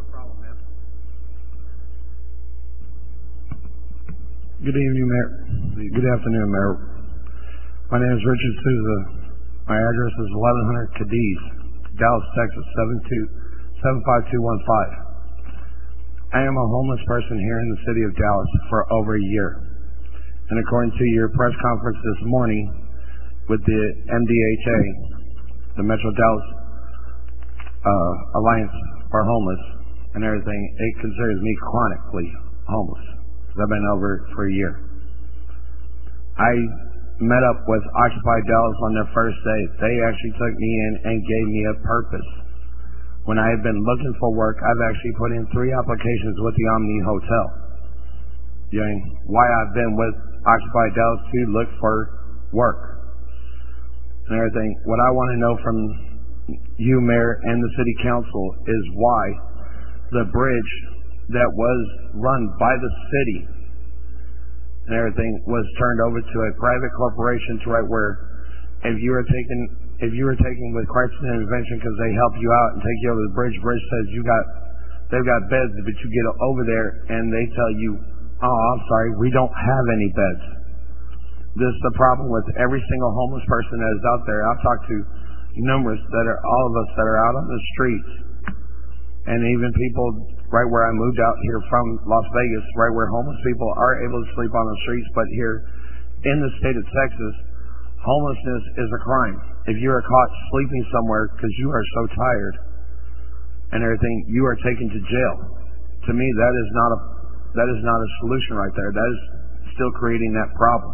[SPEAKER 17] Good evening, Mayor. Good afternoon, Mayor. My name is Richard Souza. My address is eleven hundred Cadiz, Dallas, Texas, seven five two one five. I am a homeless person here in the city of Dallas for over a year. And according to your press conference this morning with the M D H A, the Metro Dallas uh, Alliance for Homeless and everything, it considers me chronically homeless. I've been over for a year. I met up with Occupy Dallas on their first day. They actually took me in and gave me a purpose. When I have been looking for work, I've actually put in three applications with the Omni Hotel. You know, why I've been with Occupy Dallas to look for work and everything. What I want to know from you, Mayor, and the City Council is why the bridge that was run by the city and everything was turned over to a private corporation to right where if you were taking if you were taking with crisis intervention because they help you out and take you over the bridge, bridge says you got they've got beds, but you get over there and they tell you, oh, I'm sorry, we don't have any beds. This is the problem with every single homeless person that is out there. I've talked to numerous that are all of us that are out on the streets, and even people right where I moved out here from Las Vegas, right where homeless people are able to sleep on the streets, but here in the state of Texas, homelessness is a crime. If you are caught sleeping somewhere because you are so tired and everything, you are taken to jail. To me, that is not a that is not a solution right there. That is still creating that problem.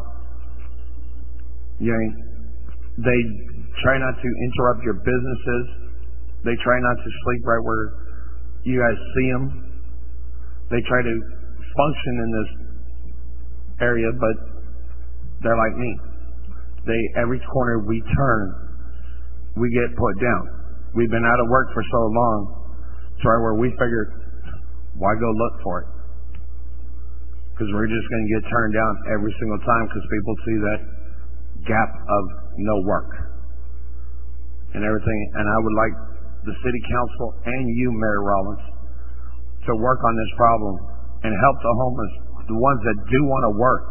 [SPEAKER 17] You know, they try not to interrupt your businesses. They try not to sleep right where you guys see them. They try to function in this area, but they're like me. They every corner we turn, we get put down. We've been out of work for so long, to right where we figured, why go look for it? Because we're just going to get turned down every single time because people see that gap of no work and everything. And I would like the City Council and you, Mayor Rollins, to work on this problem and help the homeless, the ones that do want to work.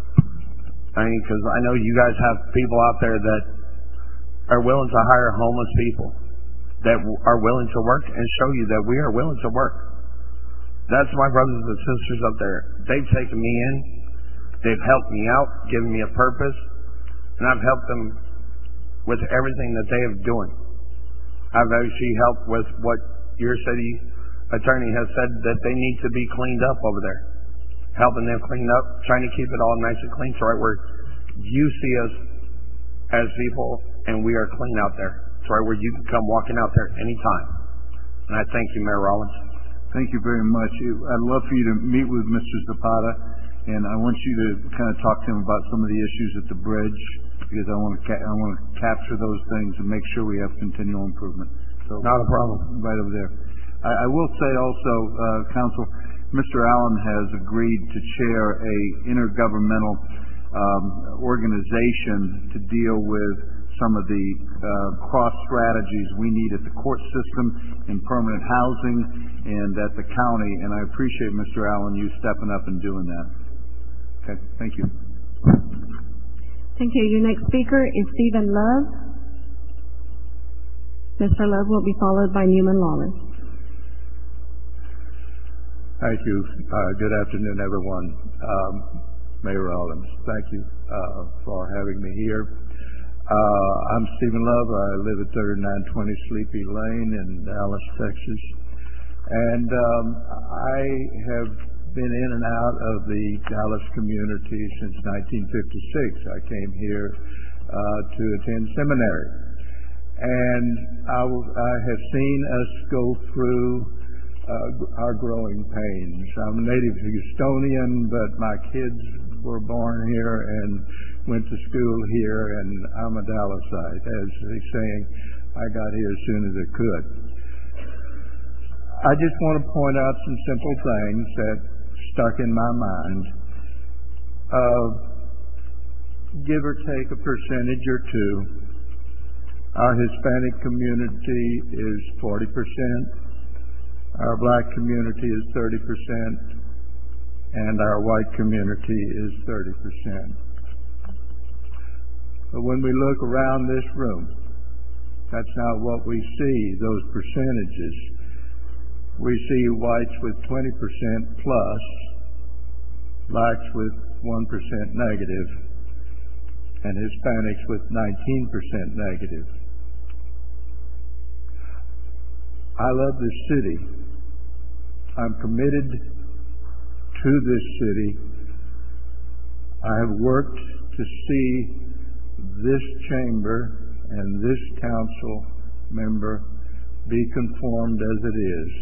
[SPEAKER 17] I mean, because I know you guys have people out there that are willing to hire homeless people that are willing to work and show you that we are willing to work. That's my brothers and sisters up there. They've taken me in. They've helped me out, given me a purpose, and I've helped them with everything that they have doing. I've actually helped with what your city attorney has said that they need to be cleaned up over there. Helping them clean up, trying to keep it all nice and clean, so right where you see us as people and we are clean out there. So right where you can come walking out there anytime. And I thank you, Mayor Rollins.
[SPEAKER 1] Thank you very much. I'd love for you to meet with Mister Zapata, and I want you to kind of talk to him about some of the issues at the bridge, because I want to ca- I want to capture those things and make sure we have continual improvement. So
[SPEAKER 17] not a problem.
[SPEAKER 1] Right over there. I, I will say also, uh, Council, Mister Allen has agreed to chair a intergovernmental um, organization to deal with some of the uh, cross strategies we need at the court system, in permanent housing, and at the county. And I appreciate, Mister Allen, you stepping up and doing that. Okay, thank you.
[SPEAKER 7] Thank you. Your next speaker is Stephen Love. Mister Love will be followed by Newman Lawless.
[SPEAKER 14] Thank you. Uh, good afternoon, everyone. Um, Mayor Rollins, thank you uh, for having me here. Uh, I'm Stephen Love. I live at thirty-nine twenty Sleepy Lane in Dallas, Texas. And um, I have been in and out of the Dallas community since nineteen fifty-six. I came here uh, to attend seminary. And I, w- I have seen us go through uh, our growing pains. I'm a native Houstonian, but my kids were born here and went to school here, and I'm a Dallasite. As they saying, I got here as soon as I could. I just want to point out some simple things that stuck in my mind. Uh, give or take a percentage or two, our Hispanic community is forty percent, our black community is thirty percent, and our white community is thirty percent. But when we look around this room, that's not what we see, those percentages. We see whites with twenty percent plus, blacks with one percent negative, and Hispanics with nineteen percent negative. I love this city. I'm committed to this city. I have worked to see this chamber and this council member be conformed as it is.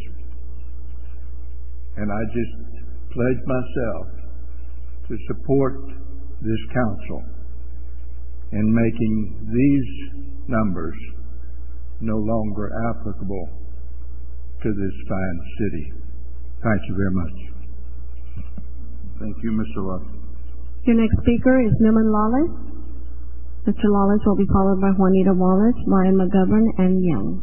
[SPEAKER 14] And I just pledge myself to support this council in making these numbers no longer applicable to this fine city. Thank you very much.
[SPEAKER 1] Thank you, Mister Ruff.
[SPEAKER 5] Your next speaker is Newman Lawless. Mister Lawless will be followed by Juanita Wallace, Brian McGovern, and Young.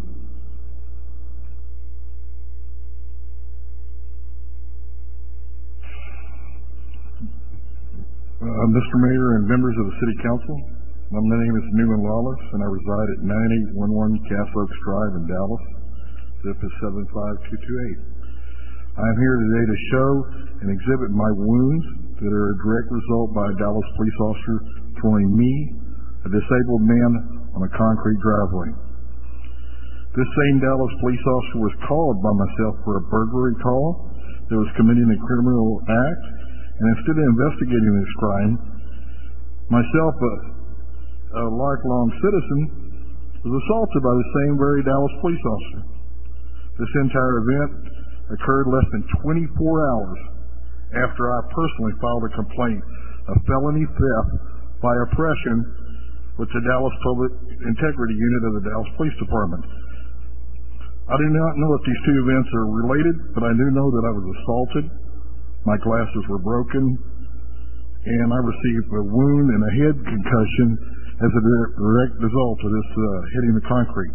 [SPEAKER 3] Uh, Mister Mayor and members of the City Council, my name is Newman Lawless, and I reside at nine eight one one Castle Oaks Drive in Dallas. Zip is seven five two two eight. I am here today to show and exhibit my wounds that are a direct result by a Dallas police officer throwing me, a disabled man, on a concrete driveway. This same Dallas police officer was called by myself for a burglary call that was committing a criminal act, and instead of investigating this crime, myself, a, a lifelong citizen, was assaulted by the same very Dallas police officer. This entire event occurred less than twenty-four hours after I personally filed a complaint of felony theft by oppression with the Dallas Public Integrity Unit of the Dallas Police Department. I do not know if these two events are related, but I do know that I was assaulted, my glasses were broken, and I received a wound and a head concussion as a direct result of this uh, hitting the concrete.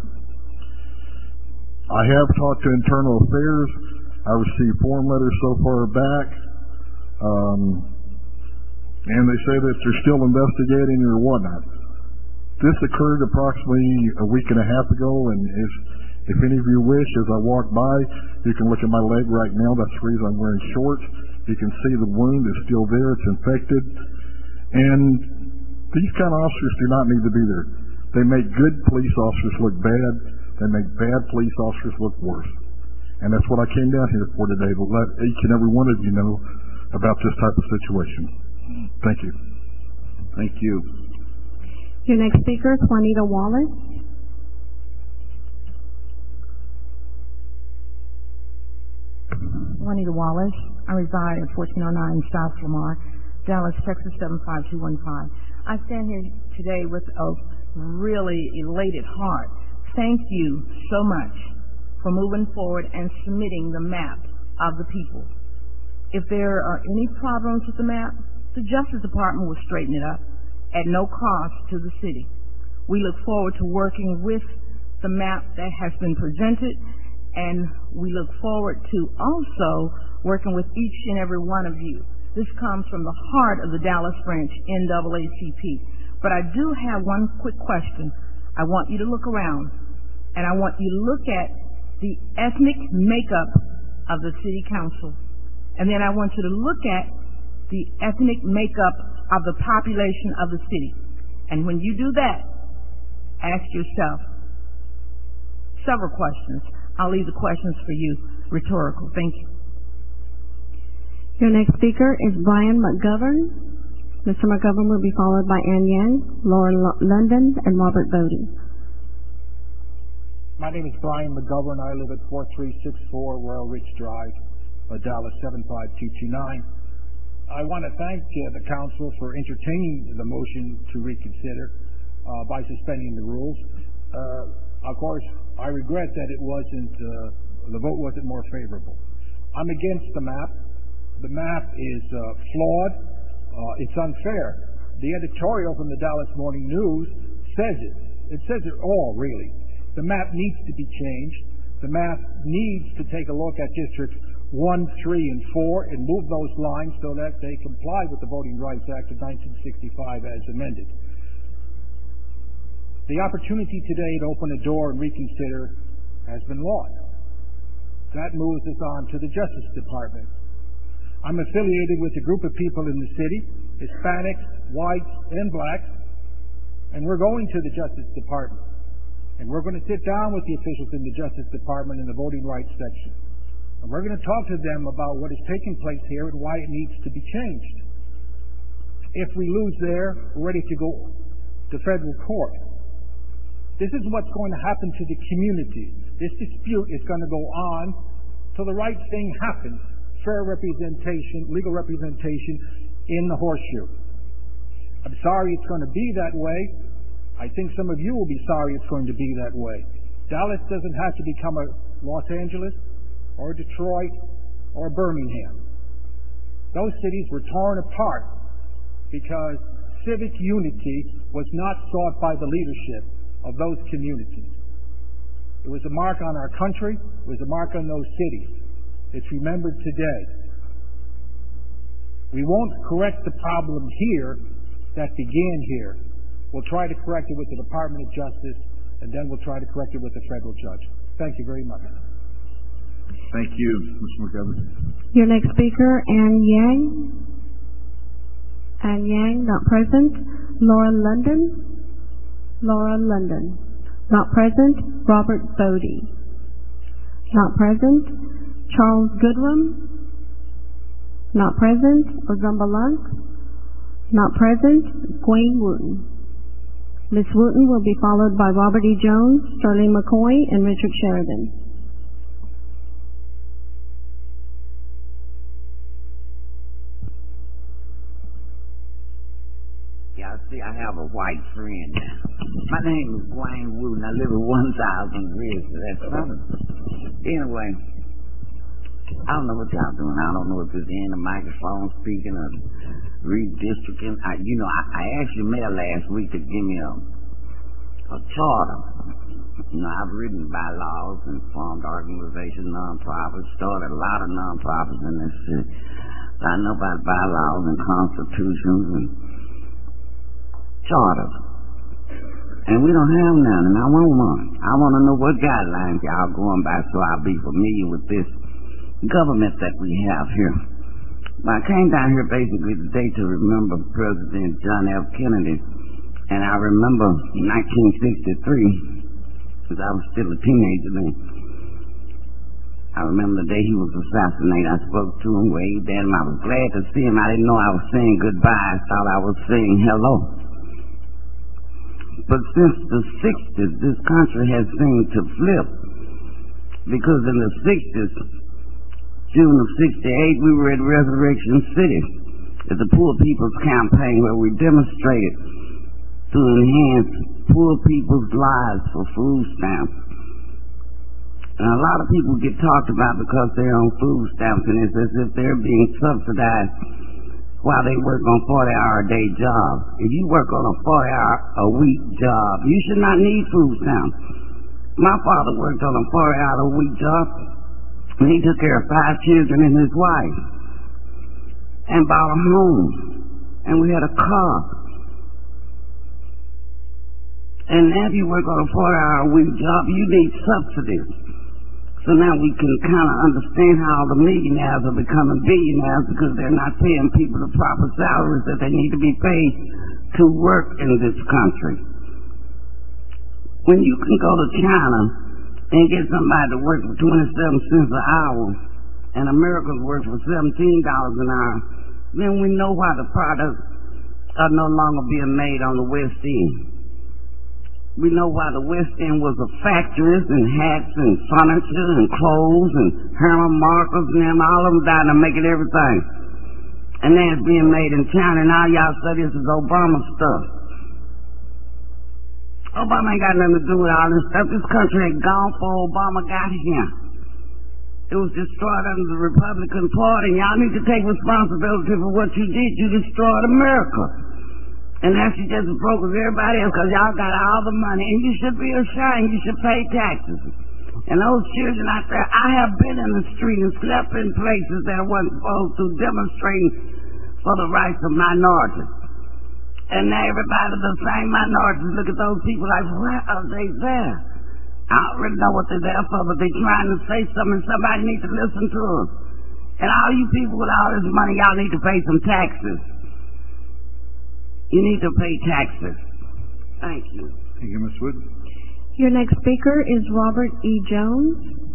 [SPEAKER 3] I have talked to Internal Affairs. I received form letters so far back, um, and they say that they're still investigating or whatnot. This occurred approximately a week and a half ago, and if, if any of you wish, as I walk by, you can look at my leg right now. That's the reason I'm wearing shorts. You can see the wound is still there. It's infected. And these kind of officers do not need to be there. They make good police officers look bad. They make bad police officers look worse. And that's what I came down here for today, to let each and every one of you know about this type of situation. Thank you.
[SPEAKER 1] Thank you.
[SPEAKER 5] Your next speaker is Juanita Wallace.
[SPEAKER 16] Juanita Wallace. I reside at fourteen oh nine South Lamar, Dallas, Texas seven five two one five. I stand here today with a really elated heart. Thank you so much for moving forward and submitting the map of the people. If there are any problems with the map, the Justice Department will straighten it up at no cost to the city. We look forward to working with the map that has been presented, and we look forward to also working with each and every one of you. This comes from the heart of the Dallas branch N double A C P. But I do have one quick question. I want you to look around, and I want you to look at the ethnic makeup of the city council. And then I want you to look at the ethnic makeup of the population of the city. And when you do that, ask yourself several questions. I'll leave the questions for you, rhetorical. Thank you.
[SPEAKER 5] Your next speaker is Brian McGovern. Mister McGovern will be followed by Ann Yang, Lauren L- London, and Robert Bodie.
[SPEAKER 23] My name is Brian McGovern. I live at four three six four Royal Ridge Drive, uh, Dallas seven five two two nine. I want to thank uh, the council for entertaining the motion to reconsider uh, by suspending the rules. Uh, of course, I regret that it wasn't, uh, the vote wasn't more favorable. I'm against the map. The map is uh, flawed. Uh, it's unfair. The editorial from the Dallas Morning News says it. It says it all, really. The map needs to be changed. The map needs to take a look at districts one, three, and four and move those lines so that they comply with the Voting Rights Act of nineteen sixty-five as amended. The opportunity today to open a door and reconsider has been lost. That moves us on to the Justice Department. I'm affiliated with a group of people in the city, Hispanics, whites, and blacks, and we're going to the Justice Department. And we're going to sit down with the officials in the Justice Department in the voting rights section. And we're going to talk to them about what is taking place here and why it needs to be changed. If we lose there, we're ready to go to federal court. This is what's going to happen to the community. This dispute is going to go on till the right thing happens, fair representation, legal representation in the horseshoe. I'm sorry it's going to be that way. I think some of you will be sorry it's going to be that way. Dallas doesn't have to become a Los Angeles or Detroit or Birmingham. Those cities were torn apart because civic unity was not sought by the leadership of those communities. It was a mark on our country. It was a mark on those cities. It's remembered today. We won't correct the problem here that began here. We'll try to correct it with the Department of Justice, and then we'll try to correct it with the federal judge. Thank you very much.
[SPEAKER 3] Thank you, Mister McGovern.
[SPEAKER 7] Your next speaker, Ann Yang. Ann Yang, not present. Laura London. Laura London. Not present. Robert Bodie. Not present. Charles Goodrum. Not present. Ozumba Lunk. Not present. Gwen Wooten. Miz Wooten will be followed by Robert E. Jones, Sterling McCoy, and Richard Sheridan.
[SPEAKER 2] Yeah, see, I have a white friend now. My name is Dwayne Wooten. I live at one thousand Ridge. That's something. Anyway, I don't know what y'all doing. I don't know if it's in the microphone speaking or redistricting. I, you know, I, I asked your mayor last week to give me a, a charter. You know, I've written bylaws and formed organizations, non-profits, started a lot of non-profits in this city. So I know about bylaws and constitutions and charters. And we don't have none, and I want one. I want to know what guidelines y'all going by so I'll be familiar with this government that we have here. I came down here basically today to remember President John F. Kennedy, and I remember nineteen sixty-three, because I was still a teenager then. I remember the day he was assassinated. I spoke to him, waved at him. I was glad to see him. I didn't know I was saying goodbye. I thought I was saying hello. But since the sixties, this country has seemed to flip, because in the sixties, June of sixty-eight, we were at Resurrection City at the Poor People's Campaign, where we demonstrated to enhance poor people's lives for food stamps. And a lot of people get talked about because they're on food stamps, and it's as if they're being subsidized while they work on forty-hour a day jobs. If you work on a forty-hour a week job, you should not need food stamps. My father worked on a forty-hour a week job, and he took care of five children and his wife, and bought a home, and we had a car. And now if you work on a forty-hour a week job, you need subsidies. So now we can kind of understand how the millionaires are becoming billionaires, because they're not paying people the proper salaries that they need to be paid to work in this country. When you can go to China and get somebody to work for twenty-seven cents an hour, and Americans work for seventeen dollars an hour, then we know why the products are no longer being made on the West End. We know why the West End was a factories and hats and furniture and clothes and Herman Markers and them, all of them down there making everything. And then it's being made in China, and now y'all say this is Obama stuff. Obama ain't got nothing to do with all this stuff. This country had gone before Obama got here. It was destroyed under the Republican Party, and y'all need to take responsibility for what you did. You destroyed America. And now she just broke with everybody else because y'all got all the money, and you should be ashamed. You should pay taxes. And those children out there, I have been in the street and slept in places that I wasn't supposed to, demonstrating for the rights of minorities. And now everybody, the same minorities, look at those people like, why are they there? I don't really know what they're there for, but they're trying to say something, and somebody needs to listen to them. And all you people with all this money, y'all need to pay some taxes. You need to pay taxes. Thank you.
[SPEAKER 3] Thank you, Miz Wood.
[SPEAKER 7] Your next speaker is Robert E. Jones.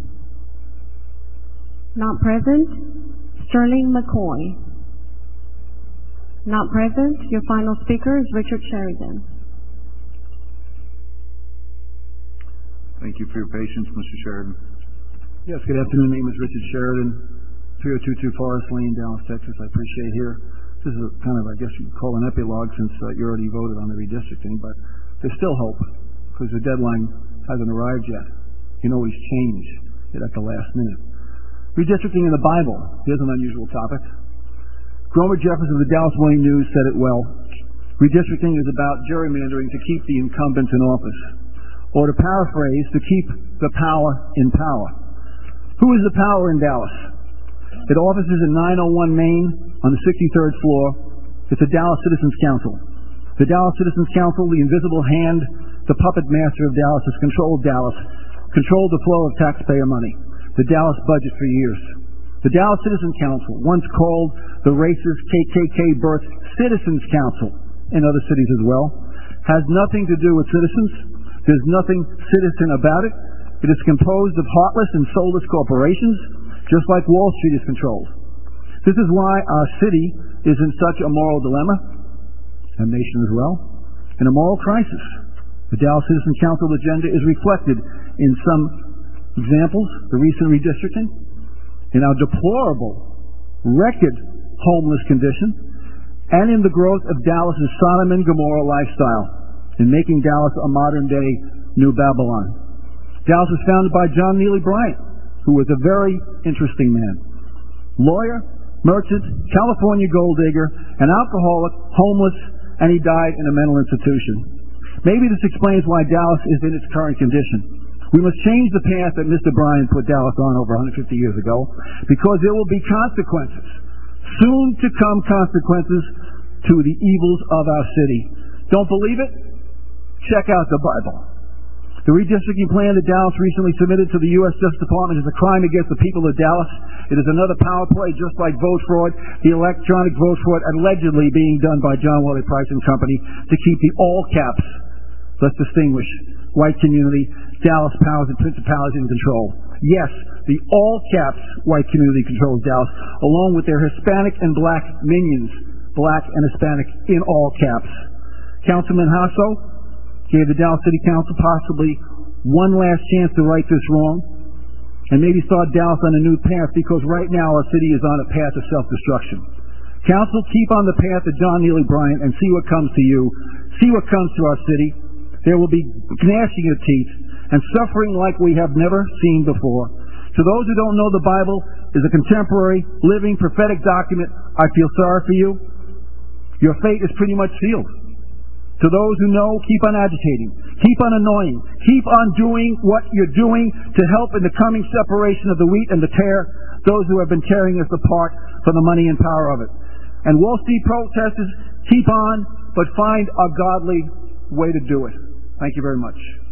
[SPEAKER 7] Not present. Sterling McCoy. Not present. Your final speaker is Richard Sheridan.
[SPEAKER 3] Thank Thank you for your patience, Mister Sheridan.
[SPEAKER 12] Yes, good afternoon. My name is Richard Sheridan, three oh two two Forest Lane, Dallas, Texas. I appreciate here. This is a kind of, I guess you could call an epilogue since uh, you already voted on the redistricting, but there's still hope because the deadline hasn't arrived yet. You can always change it at the last minute. Redistricting in the Bible. Here's an unusual topic. Grover Jeffers of the Dallas Morning News said it well. Redistricting is about gerrymandering to keep the incumbents in office, or to paraphrase, to keep the power in power. Who is the power in Dallas? It offices in nine oh one Main on the sixty-third floor. It's the Dallas Citizens Council. The Dallas Citizens Council, the invisible hand, the puppet master of Dallas, has controlled Dallas, controlled the flow of taxpayer money, the Dallas budget for years. The Dallas Citizens Council, once called the racist K K K birthed Citizens Council in other cities as well, has nothing to do with citizens. There's nothing citizen about it. It is composed of heartless and soulless corporations, just like Wall Street is controlled. This is why our city is in such a moral dilemma, a nation as well, in a moral crisis. The Dallas Citizen Council agenda is reflected in some examples, the recent redistricting, in our deplorable, wretched homeless condition, and in the growth of Dallas's Sodom and Gomorrah lifestyle, in making Dallas a modern-day New Babylon. Dallas was founded by John Neely Bryant, who was a very interesting man. Lawyer, merchant, California gold digger, an alcoholic, homeless, and he died in a mental institution. Maybe this explains why Dallas is in its current condition. We must change the path that Mister Bryant put Dallas on over one hundred fifty years ago, because there will be consequences, soon to come consequences to the evils of our city. Don't believe it? Check out the Bible. The redistricting plan that Dallas recently submitted to the U S Justice Department is a crime against the people of Dallas. It is another power play, just like vote fraud, the electronic vote fraud allegedly being done by John Wiley Price and Company to keep the all caps, let's distinguish, white community, Dallas powers and principalities in control. Yes, the all caps white community controls Dallas, along with their Hispanic and black minions, black and Hispanic in all caps. Councilman Hasso gave the Dallas City Council possibly one last chance to right this wrong and maybe start Dallas on a new path, because right now our city is on a path of self-destruction. Council, keep on the path of John Neely Bryant and see what comes to you. See what comes to our city. There will be gnashing of teeth and suffering like we have never seen before. To those who don't know, the Bible is a contemporary, living, prophetic document. I feel sorry for you. Your fate is pretty much sealed. To those who know, keep on agitating, keep on annoying, keep on doing what you're doing to help in the coming separation of the wheat and the tare, those who have been tearing us apart for the money and power of it. And Wall Street protesters, keep on, but find a godly way to do it. Thank you very much.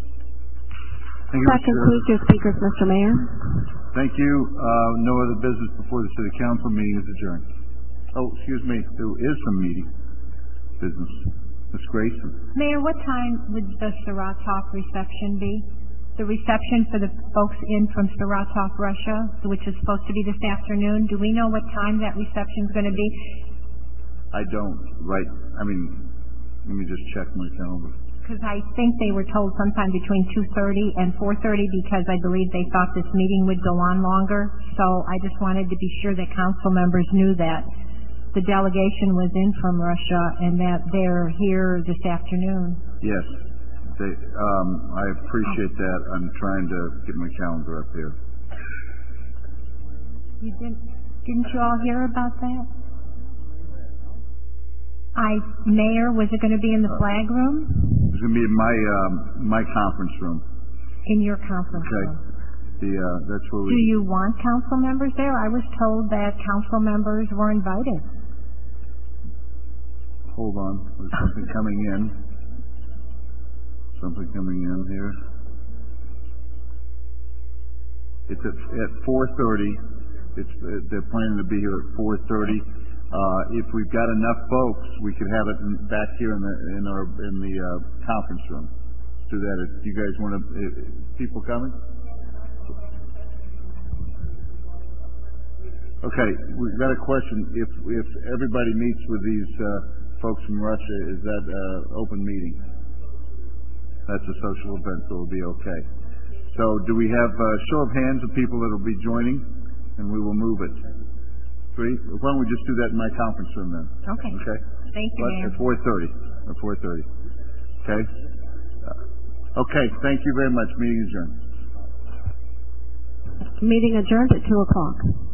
[SPEAKER 5] Thank you, that concludes your speakers, Mister Mayor.
[SPEAKER 3] Thank you. Uh, no other business before the City Council. Meeting is adjourned. Oh, excuse me. There is some meeting business. Miz Grayson.
[SPEAKER 15] Mayor, what time would the Saratov reception be? The reception for the folks in from Saratov, Russia, which is supposed to be this afternoon. Do we know what time that reception is going to be?
[SPEAKER 3] I don't. Right. I mean, let me just check my calendar.
[SPEAKER 15] Because I think they were told sometime between two thirty and four thirty, because I believe they thought this meeting would go on longer. So I just wanted to be sure that council members knew that the delegation was in from Russia and that they're here this afternoon.
[SPEAKER 3] Yes. They, um, I appreciate oh. that. I'm trying to get my calendar up here.
[SPEAKER 15] You didn't, didn't you all hear about that? I, Mayor, was it going to be in the flag room?
[SPEAKER 3] It was going to be in my um, my conference room.
[SPEAKER 15] In your conference
[SPEAKER 3] okay.
[SPEAKER 15] room.
[SPEAKER 3] The uh, that's where we.
[SPEAKER 15] Do you want council members there? I was told that council members were invited.
[SPEAKER 3] Hold on. There's something coming in. Something coming in here. It's at, at four thirty. It's uh, they're planning to be here at four thirty. Uh, if we've got enough folks, we could have it in, back here in the in our in the uh, conference room. Let's do that. If you guys want to, uh, people coming? Okay, we've got a question. If if everybody meets with these uh, folks from Russia, is that uh, open meeting? That's a social event, so it'll be okay. So do we have a show of hands of people that will be joining, and we will move it? Three? Why don't we just do that in my conference room then?
[SPEAKER 15] Okay.
[SPEAKER 3] Okay?
[SPEAKER 15] Thank you,
[SPEAKER 3] But
[SPEAKER 15] Mayor.
[SPEAKER 3] At four thirty. At four thirty. Okay? Uh, Okay, thank you very much. Meeting adjourned.
[SPEAKER 15] Meeting adjourned at two o'clock.